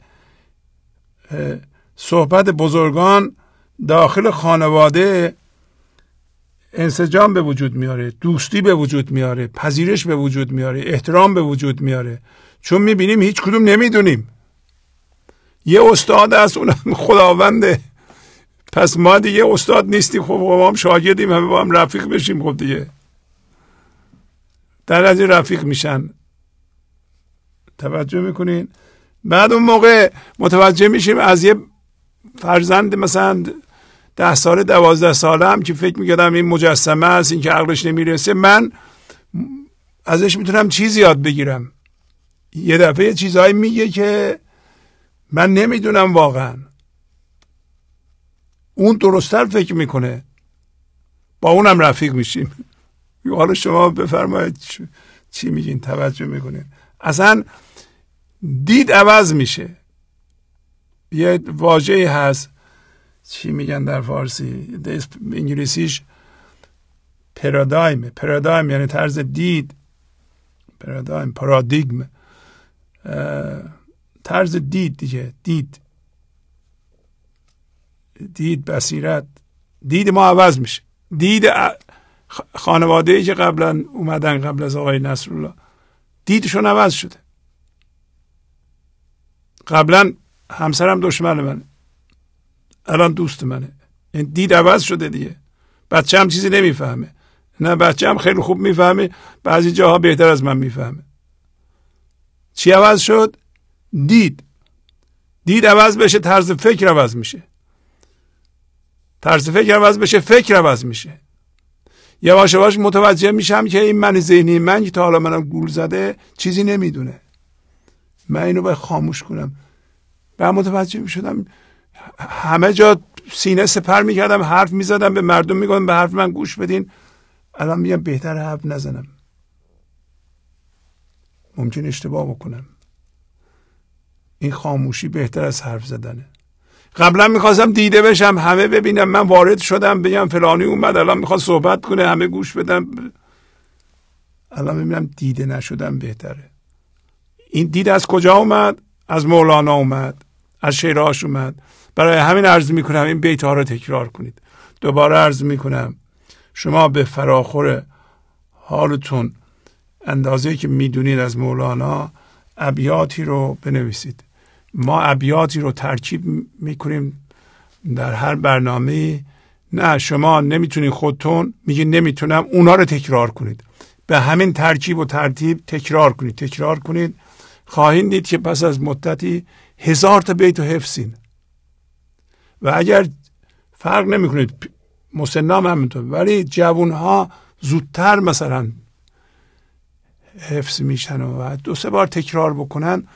صحبت بزرگان داخل خانواده انسجام به وجود میاره، دوستی به وجود میاره، پذیرش به وجود میاره، احترام به وجود میاره. چون میبینیم هیچ کدوم نمیدونیم. یه استاد از اونم خداونده، پس ما دیگه استاد نیستیم. خب ما هم شاگردیم، همه با هم رفیق بشیم. خب دیگه در از این رفیق میشن. توجه میکنین؟ بعد اون موقع متوجه میشیم از یه فرزند مثلا 10 ساله 12 ساله هم که فکر میکردم این مجسمه است، این که عقلش نمیرسه، من ازش میتونم چیزی یاد بگیرم. یه دفعه چیزهایی میگه که من نمیدونم واقعا. اون درست‌تر فکر میکنه، با اونم رفیق میشیم. حالا شما بفرمایید چی میگین، توجه میکنین. اصلا دید عوض میشه. یه واژه‌ای هست، چی میگن در فارسی، انگلیسیش پارادایم یعنی طرز دید. پارادیگم، طرز دید دیگه. دید بصیرت، دید ما عوض میشه. دید خانواده‌ای که قبلا اومدن قبل از آقای نصرالله، دیدشون عوض شده. قبلا همسرم دشمن منه، الان دوست منه. این دید عوض شده دیگه. بچه هم چیزی نمیفهمه. نه، بچه هم خیلی خوب میفهمه، بعضی جاها بهتر از من میفهمه. چی عوض شد؟ دید عوض بشه، طرز فکر عوض میشه. طرز فکر عوض بشه، فکر عوض میشه. یواش یواش متوجه میشم که این من ذهنی، من که تا حالا منم گول زده، چیزی نمیدونه. من اینو باید خاموش کنم. بعد متوجه میشدم همه جا سینه سپر میکردم، حرف میزدم، به مردم میگم به حرف من گوش بدین. الان میگم بهتر حرف نزنم، ممکن اشتباه بکنم. این خاموشی بهتر از حرف زدنه. قبلا میخواستم دیده بشم، همه ببینم من وارد شدم، بگم فلانی اومد، الان میخواد صحبت کنه، همه گوش بدن. الان میبینم دیده نشدم بهتره. این دید از کجا اومد؟ از مولانا اومد، از شعرهاش اومد. برای همین عرض میکنم این بیت ها رو تکرار کنید. دوباره عرض میکنم شما به فراخور حالتون اندازه که میدونید از مولانا ابیاتی رو بنویسید. ما ابیاتی رو ترکیب میکنیم در هر برنامه. نه، شما نمیتونید خودتون، میگید نمیتونم، اونا رو تکرار کنید. به همین ترکیب و ترتیب تکرار کنید. خواهید دید که پس از مدتی 1000 تا بیت رو حفظین. و اگر فرق نمیکنید، مسنام همینطور، ولی جوانها زودتر مثلا حفظ میشن و 2-3 بار تکرار بکنن.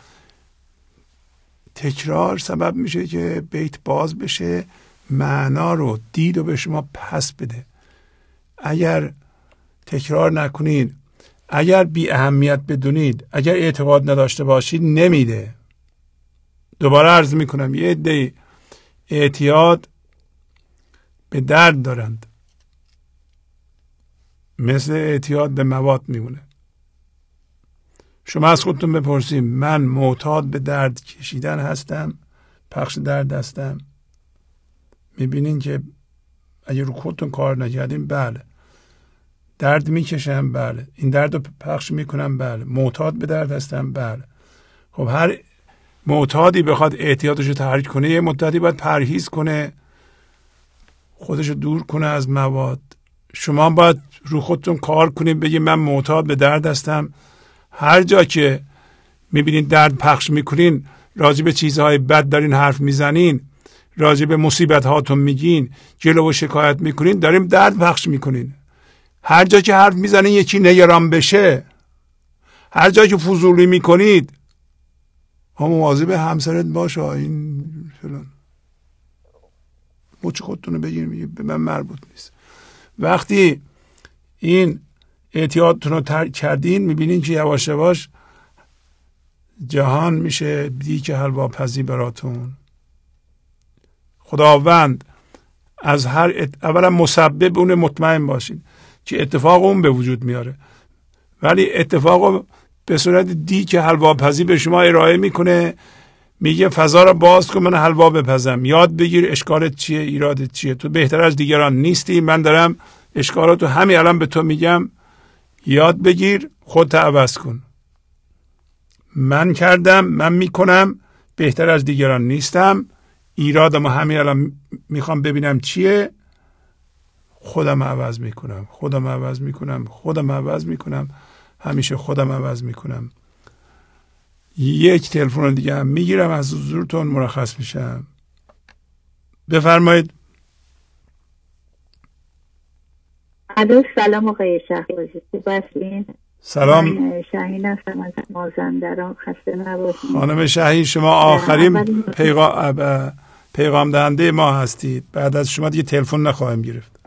تکرار سبب میشه که بیت باز بشه، معنا رو، دید رو به شما پس بده. اگر تکرار نکنید، اگر بی اهمیت بدونید، اگر اعتقاد نداشته باشید نمیده. دوباره عرض میکنم یه عده اعتیاد به درد دارند، مثل اعتیاد به مواد میمونه. شما از خودتون بپرسید من معتاد به درد کشیدن هستم، پخش درد هستم؟ میبینین که اگه رو خودتون کار نکردین بله. درد میکشم بله. این درد رو پخش میکنم بله. معتاد به درد هستم بله. خب هر معتادی بخواد اعتیادش رو تحریک کنه یه مدتی باید پرهیز کنه، خودش رو دور کنه از مواد. شما باید رو خودتون کار کنید، بگید من معتاد به درد هستم. هر جا که میبینید درد پخش میکنین، راجع به چیزهای بد دارین حرف میزنین، راجع به مصیبت هاتون میگین، جلو و شکایت میکنین، داریم درد پخش میکنین. هر جا که حرف میزنین یکی نگران بشه، هر جا که فضولی میکنید، مواظب همسرت باشه، این فلان، مچ خودتون رو بگیرین، میگه به من مربوط نیست. وقتی این اعتیادتون رو ترک کردین، میبینین که یواش یواش جهان میشه دیگ حلواپزی براتون. خداوند از هر اولا مسبب اون مطمئن باشین که اتفاق اون به وجود میاره، ولی اتفاق به صورت دیگ حلواپزی به شما ارائه میکنه، میگه فضا رو باز کن من حلوا بپزم، یاد بگیر اشکالت چیه، ایرادت چیه، تو بهتر از دیگران نیستی، من دارم اشکالاتو همین الان به تو میگم، یاد بگیر خودت عوض کن. من کردم، من میکنم، بهتر از دیگران نیستم، ایرادم همین الان میخوام ببینم چیه، خودم عوض میکنم، خودم عوض میکنم، خودم عوض میکنم، همیشه خودم عوض میکنم. یک تلفن دیگه هم میگیرم، از حضورتون مرخص میشم. بفرمایید. الو، سلام آقای شهبازی، خوب هستین؟ سلام. من شاهین هستم از مازندران، خسته نباشید. خانم شاهین شما آخرین پیغام دهنده ما هستید، بعد از شما دیگه تلفن نخواهم گرفت.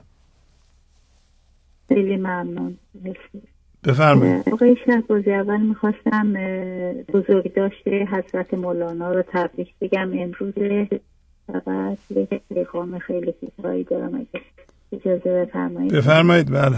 خیلی ممنون. بفرمایید. آقای شهبازی، اول میخواستم بزرگداشت حضرت مولانا رو تبریک بگم امروز، بعد یک پیغام خیلی کوتاهی دارم اگه اجازه بفرمایید. بفرمایید. بله.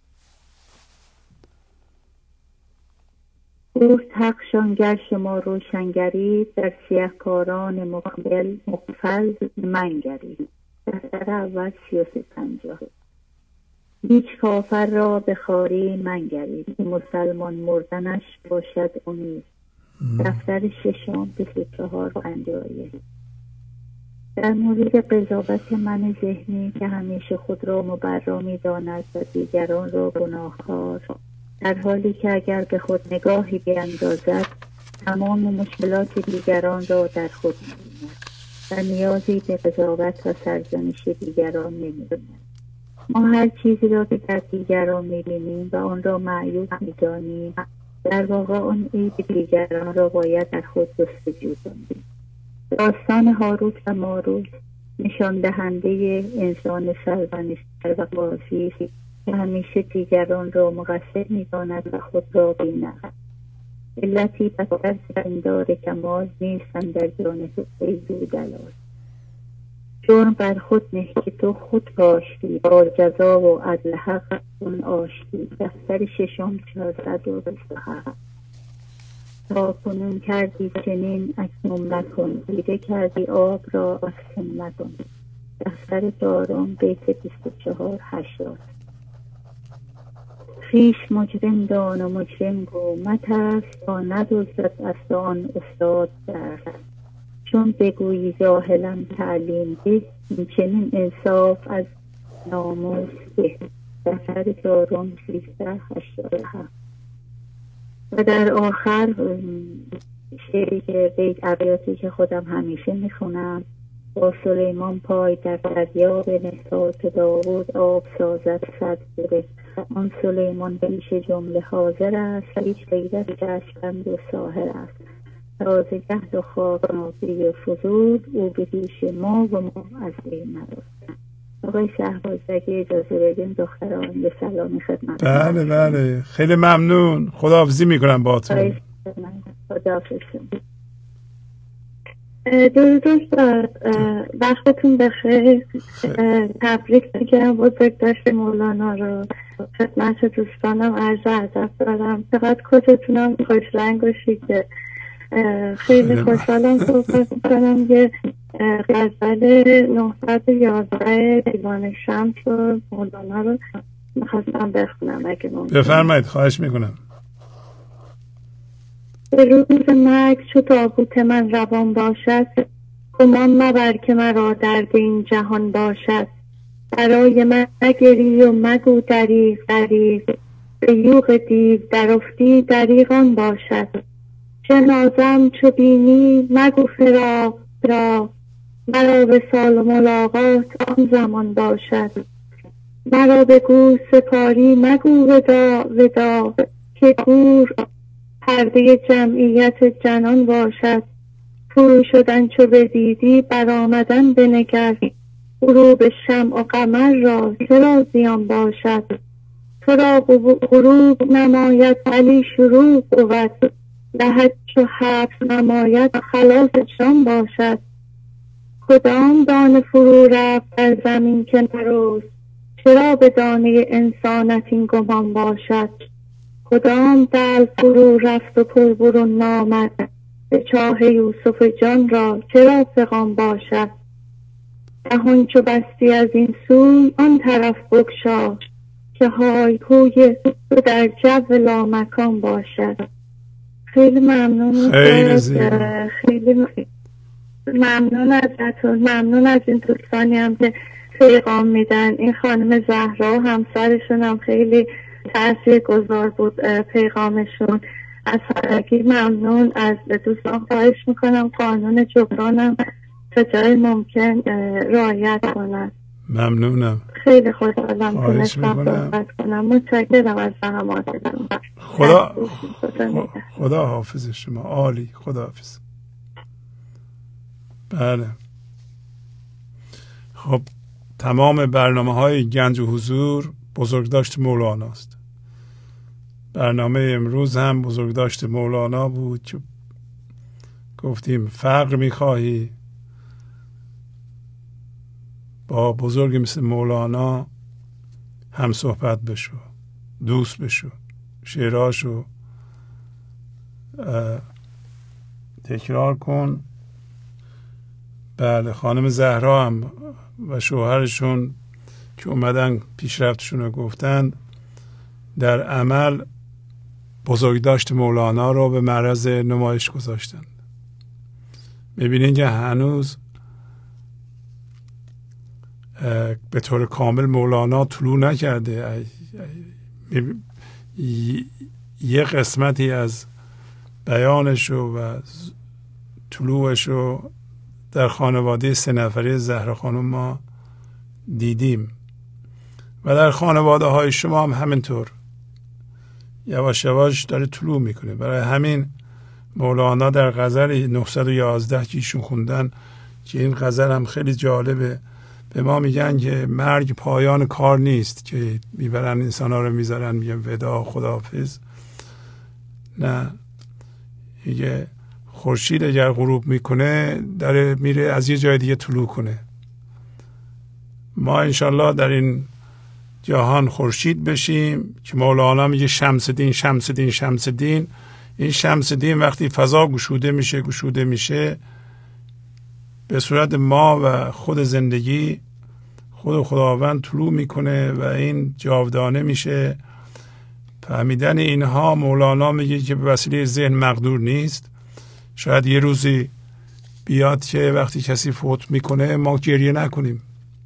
گفت حق شانگر شما روشنگری، در سیهکاران مقفل منگری. دفتر اول 3350. هیچ کافر را به خواری منگرید، که مسلمان مردنش باشد امید. دفتر ششم 2451. در مورد قضاوت من ذهنی که همیشه خود را مبرا می‌داند و دیگران را گناهکار، در حالی که اگر به خود نگاهی بیندازد تمام مشکلات دیگران را در خود می‌بیند و نیازی به قضاوت و سرزنش دیگران نمی‌بیند. ما هر چیزی را که در دیگران می‌بینیم و آن را معیوب می‌دانیم، در واقع آن عیب دیگران را باید در خود جستجو کنیم. داستان هاروت و ماروت نشان دهنده انسان سرزنش‌گر و قاضی است که همیشه دیگران را مقصر می‌داند و خود را بی‌نقص. علتی بدتر زندار کمال نیستند در جان تو فیض و دلال. جرم بر خود نه که تو خود کاشتی، با جزا و عدل حق اون آشتی. دفتر ششم 427. تا کنون کردی چنین اکنون مکن، دیده کردی آب را افسون مکن. دفتر چهارم بیت 2480. خویش مجرم دان و مجرم گو، مترس تا ندزدد از آن استاد درس. چون بگویی جاهلم تعلیم ده، این چنین انصاف از ناموس به. دفتر چهارم 1387. و در آخر شعری که بیت ابیاتی که خودم همیشه میخونم: با سلیمان پای در دریاب نهاد، داوود آب سازد صد بره. آن سلیمان پیش جمله حاضر است، هیچ غیرت چشمند و ساحر است. رازگهد و خواب ناظری و فضول، او به پیش ما و ما از بین نرفت. آقای شهبازدگی اجازه بدیم دختران یه سلامی خدمت. بله بله خیلی ممنون. خداحافظی میکنم باهاتون. خداحافظ. درود استاد، وقتتون بخیر. تبریک میگم بزرگداشت مولانا رو خدمت دوستانم عرض ادب دارم. چقدر کتتونم خوش رنگ و شیکه. خیلی خوشحالم صحبت میکنم. یه غزل 911 دیوان شمس و مولانا رو میخواستم بخونم اگه ممکن. بفرمایید، خواهش میکنم. به روز مرگ چو تابوت من روان باشد، گمان مبر که مرا درد این جهان باشد. برای من نگری و مگو دریغ دریغ، به یوغ دیو درافتی دریغان باشد. جنازم چو بینی مگو فراق فراق، مرا وصال و ملاقات آن زمان باشد. مرا بگو سپاری مگو وداع وداع، که گور پرده جمعیت جنان باشد. فرو شدن چو بدیدی برآمدن بنگر، غروب شمع و قمر را چرا زیان باشد. تو را غروب نماید ولی شروع بود، لحد چو حبس نماید خلاص جان باشد. کدام دانه فرو رفت در زمین که نرست، چرا به دانه انسانت این گمان باشد. کدام دل فرو رفت و پر برون نامد، به چاه یوسف جان را چرا فغان باشد. دهان چو بستی از این سوی آن طرف بگشا، که های هوی تو در جو لامکان باشد. خیلی ممنون. خیلی ممنون ازتون. ممنون از این دوستانی هم که پیغام میدن. این خانم زهرا و همسرشون هم خیلی تأثیر گذار بود پیغامشون. از همگی ممنون. از دوستان خواهش میکنم قانون جبرانم تا جای ممکن رعایت کنن. ممنونم. خیلی خوشحالم تونستم صحبت کنم. متشکرم از زحماتتون. خدا حافظ شما. عالی. خدا حافظ. بله خب تمام برنامه‌های گنج و حضور بزرگداشت مولاناست. برنامه امروز هم بزرگداشت مولانا بود که گفتیم فقر می‌خواهی، با بزرگی مثل مولانا هم صحبت بشو، دوست بشو، شعراشو تکرار کن. بله خانم زهرا هم و شوهرشون که اومدن پیشرفتشون رو گفتن، در عمل بزرگداشت مولانا رو به معرض نمایش گذاشتن. میبینین که هنوز به طور کامل مولانا طلوع نکرده. یه قسمتی از بیانش و طلوعش رو در خانواده 3 نفره زهرا خانم ما دیدیم و در خانواده های شما هم همینطور یواش یواش داره طلوع میکنه. برای همین مولانا در غزل 911 که ایشون خوندن، که این غزل هم خیلی جالبه، به ما میگن که مرگ پایان کار نیست که میبرن انسان ها رو میذارن میگن ودا خداحافظ. نه، میگه خورشید اگر غروب میکنه داره میره از یه جای دیگه طلوع کنه. ما انشالله در این جهان خورشید بشیم که مولانا میگه شمس دین شمس دین شمس دین. این شمس دین وقتی فضا گشوده میشه به صورت ما و خود زندگی خود خداوند طلوع میکنه و این جاودانه میشه. فهمیدن اینها مولانا میگه که به وسیله ذهن مقدور نیست. شاید یه روزی بیاد که وقتی کسی فوت میکنه ما گریه نکنیم.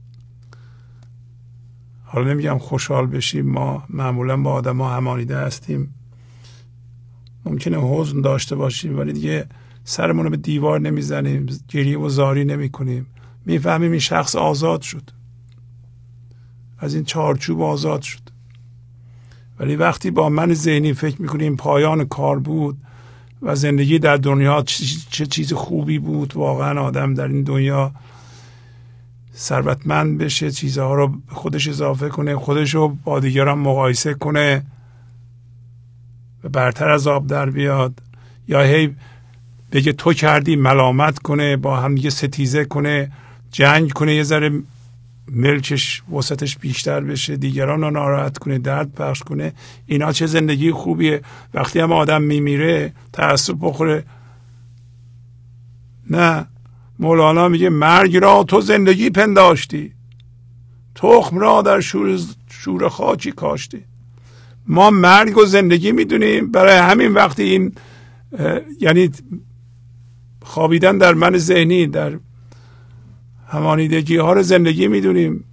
حالا نمیگم خوشحال بشیم، ما معمولا با آدم ها همانیده هستیم، ممکنه حزن داشته باشیم ولی دیگه سرمون رو به دیوار نمیزنیم، گریه و زاری نمی کنیم. میفهمیم این شخص آزاد شد، از این چارچوب آزاد شد. ولی وقتی با من ذهنی فکر میکنیم پایان کار بود و زندگی در دنیا چه چیز خوبی بود، واقعا آدم در این دنیا ثروتمند بشه، چیزها رو به خودش اضافه کنه، خودش رو با دیگران مقایسه کنه و برتر از آب در بیاد، یا هی بگه تو کردی، ملامت کنه، با هم دیگه ستیزه کنه، جنگ کنه، یه ذره ملکش وسطش بیشتر بشه، دیگران رو ناراحت کنه، درد پخش کنه. اینا چه زندگی خوبیه؟ وقتی هم آدم میمیره تأسف بخوره؟ نه، مولانا میگه مرگ را تو زندگی پنداشتی، تخم را در شور خاکی کاشتی. ما مرگ و زندگی میدونیم، برای همین وقتی این یعنی خوابیدن در من ذهنی، در همانیدگی ها رو زندگی میدونیم.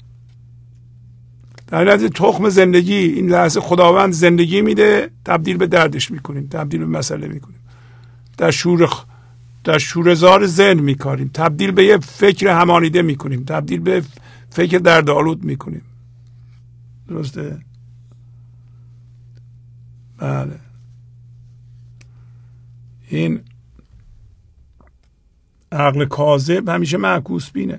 در نتیجه تخم زندگی این لحظه خداوند زندگی میده، تبدیل به دردش میکنیم، تبدیل به مسئله میکنیم، در شوره‌زار ذهن میکاریم، تبدیل به یه فکر همانیده میکنیم، تبدیل به فکر دردآلود میکنیم. درسته؟ بله. این عقل کاذب همیشه معکوس بینه.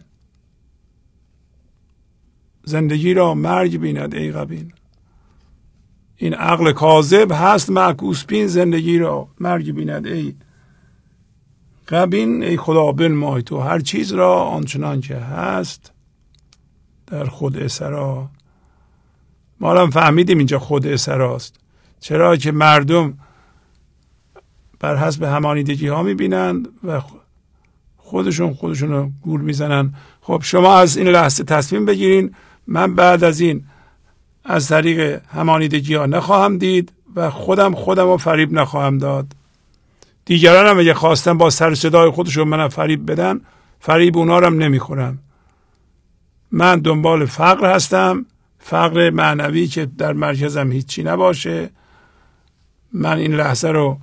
زندگی را مرگ بیند ای غبین. این عقل کاذب هست معکوس بین، زندگی را مرگ بیند ای غبین. ای خدا بنمای تو هر چیز را آنچنان که هست در خود اسرا. ما الان فهمیدیم اینجا خود اسراست. چرا که مردم بر حسب همانیدگی ها میبینند و خودشون رو گول میزنن. خب شما از این لحظه تصمیم بگیرین من بعد از این از طریق همانیدگی ها نخواهم دید و خودم رو فریب نخواهم داد. دیگران هم اگه خواستن با سر صدای خودشون من فریب بدن، فریب اونا رو هم نمیخورم. من دنبال فقر هستم، فقر معنوی که در مرکزم هیچی نباشه. من این لحظه رو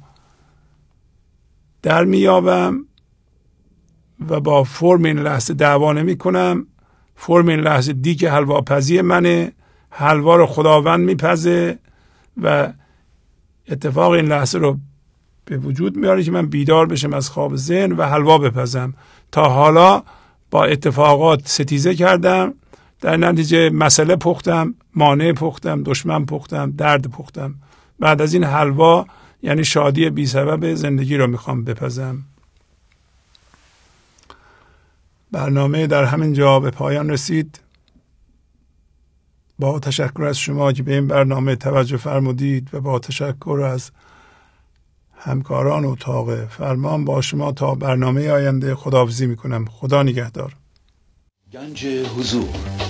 در میابم و با فرم این لحظه دعوا نمی کنم. فرم این لحظه دیگ حلواپزی منه، حلوا رو خداوند میپزه و اتفاق این لحظه رو به وجود میاره که من بیدار بشم از خواب ذهن و حلوا بپزم. تا حالا با اتفاقات ستیزه کردم، در نتیجه مسئله پختم، مانع پختم، دشمن پختم، درد پختم. بعد از این حلوا یعنی شادی بی سبب زندگی رو میخوام بپزم. برنامه در همین جا به پایان رسید. با تشکر از شما که به این برنامه توجه فرمودید و با تشکر از همکاران اتاق فرمان با شما تا برنامه آینده خداحافظی میکنم. خدا نگهدار. گنج حضور.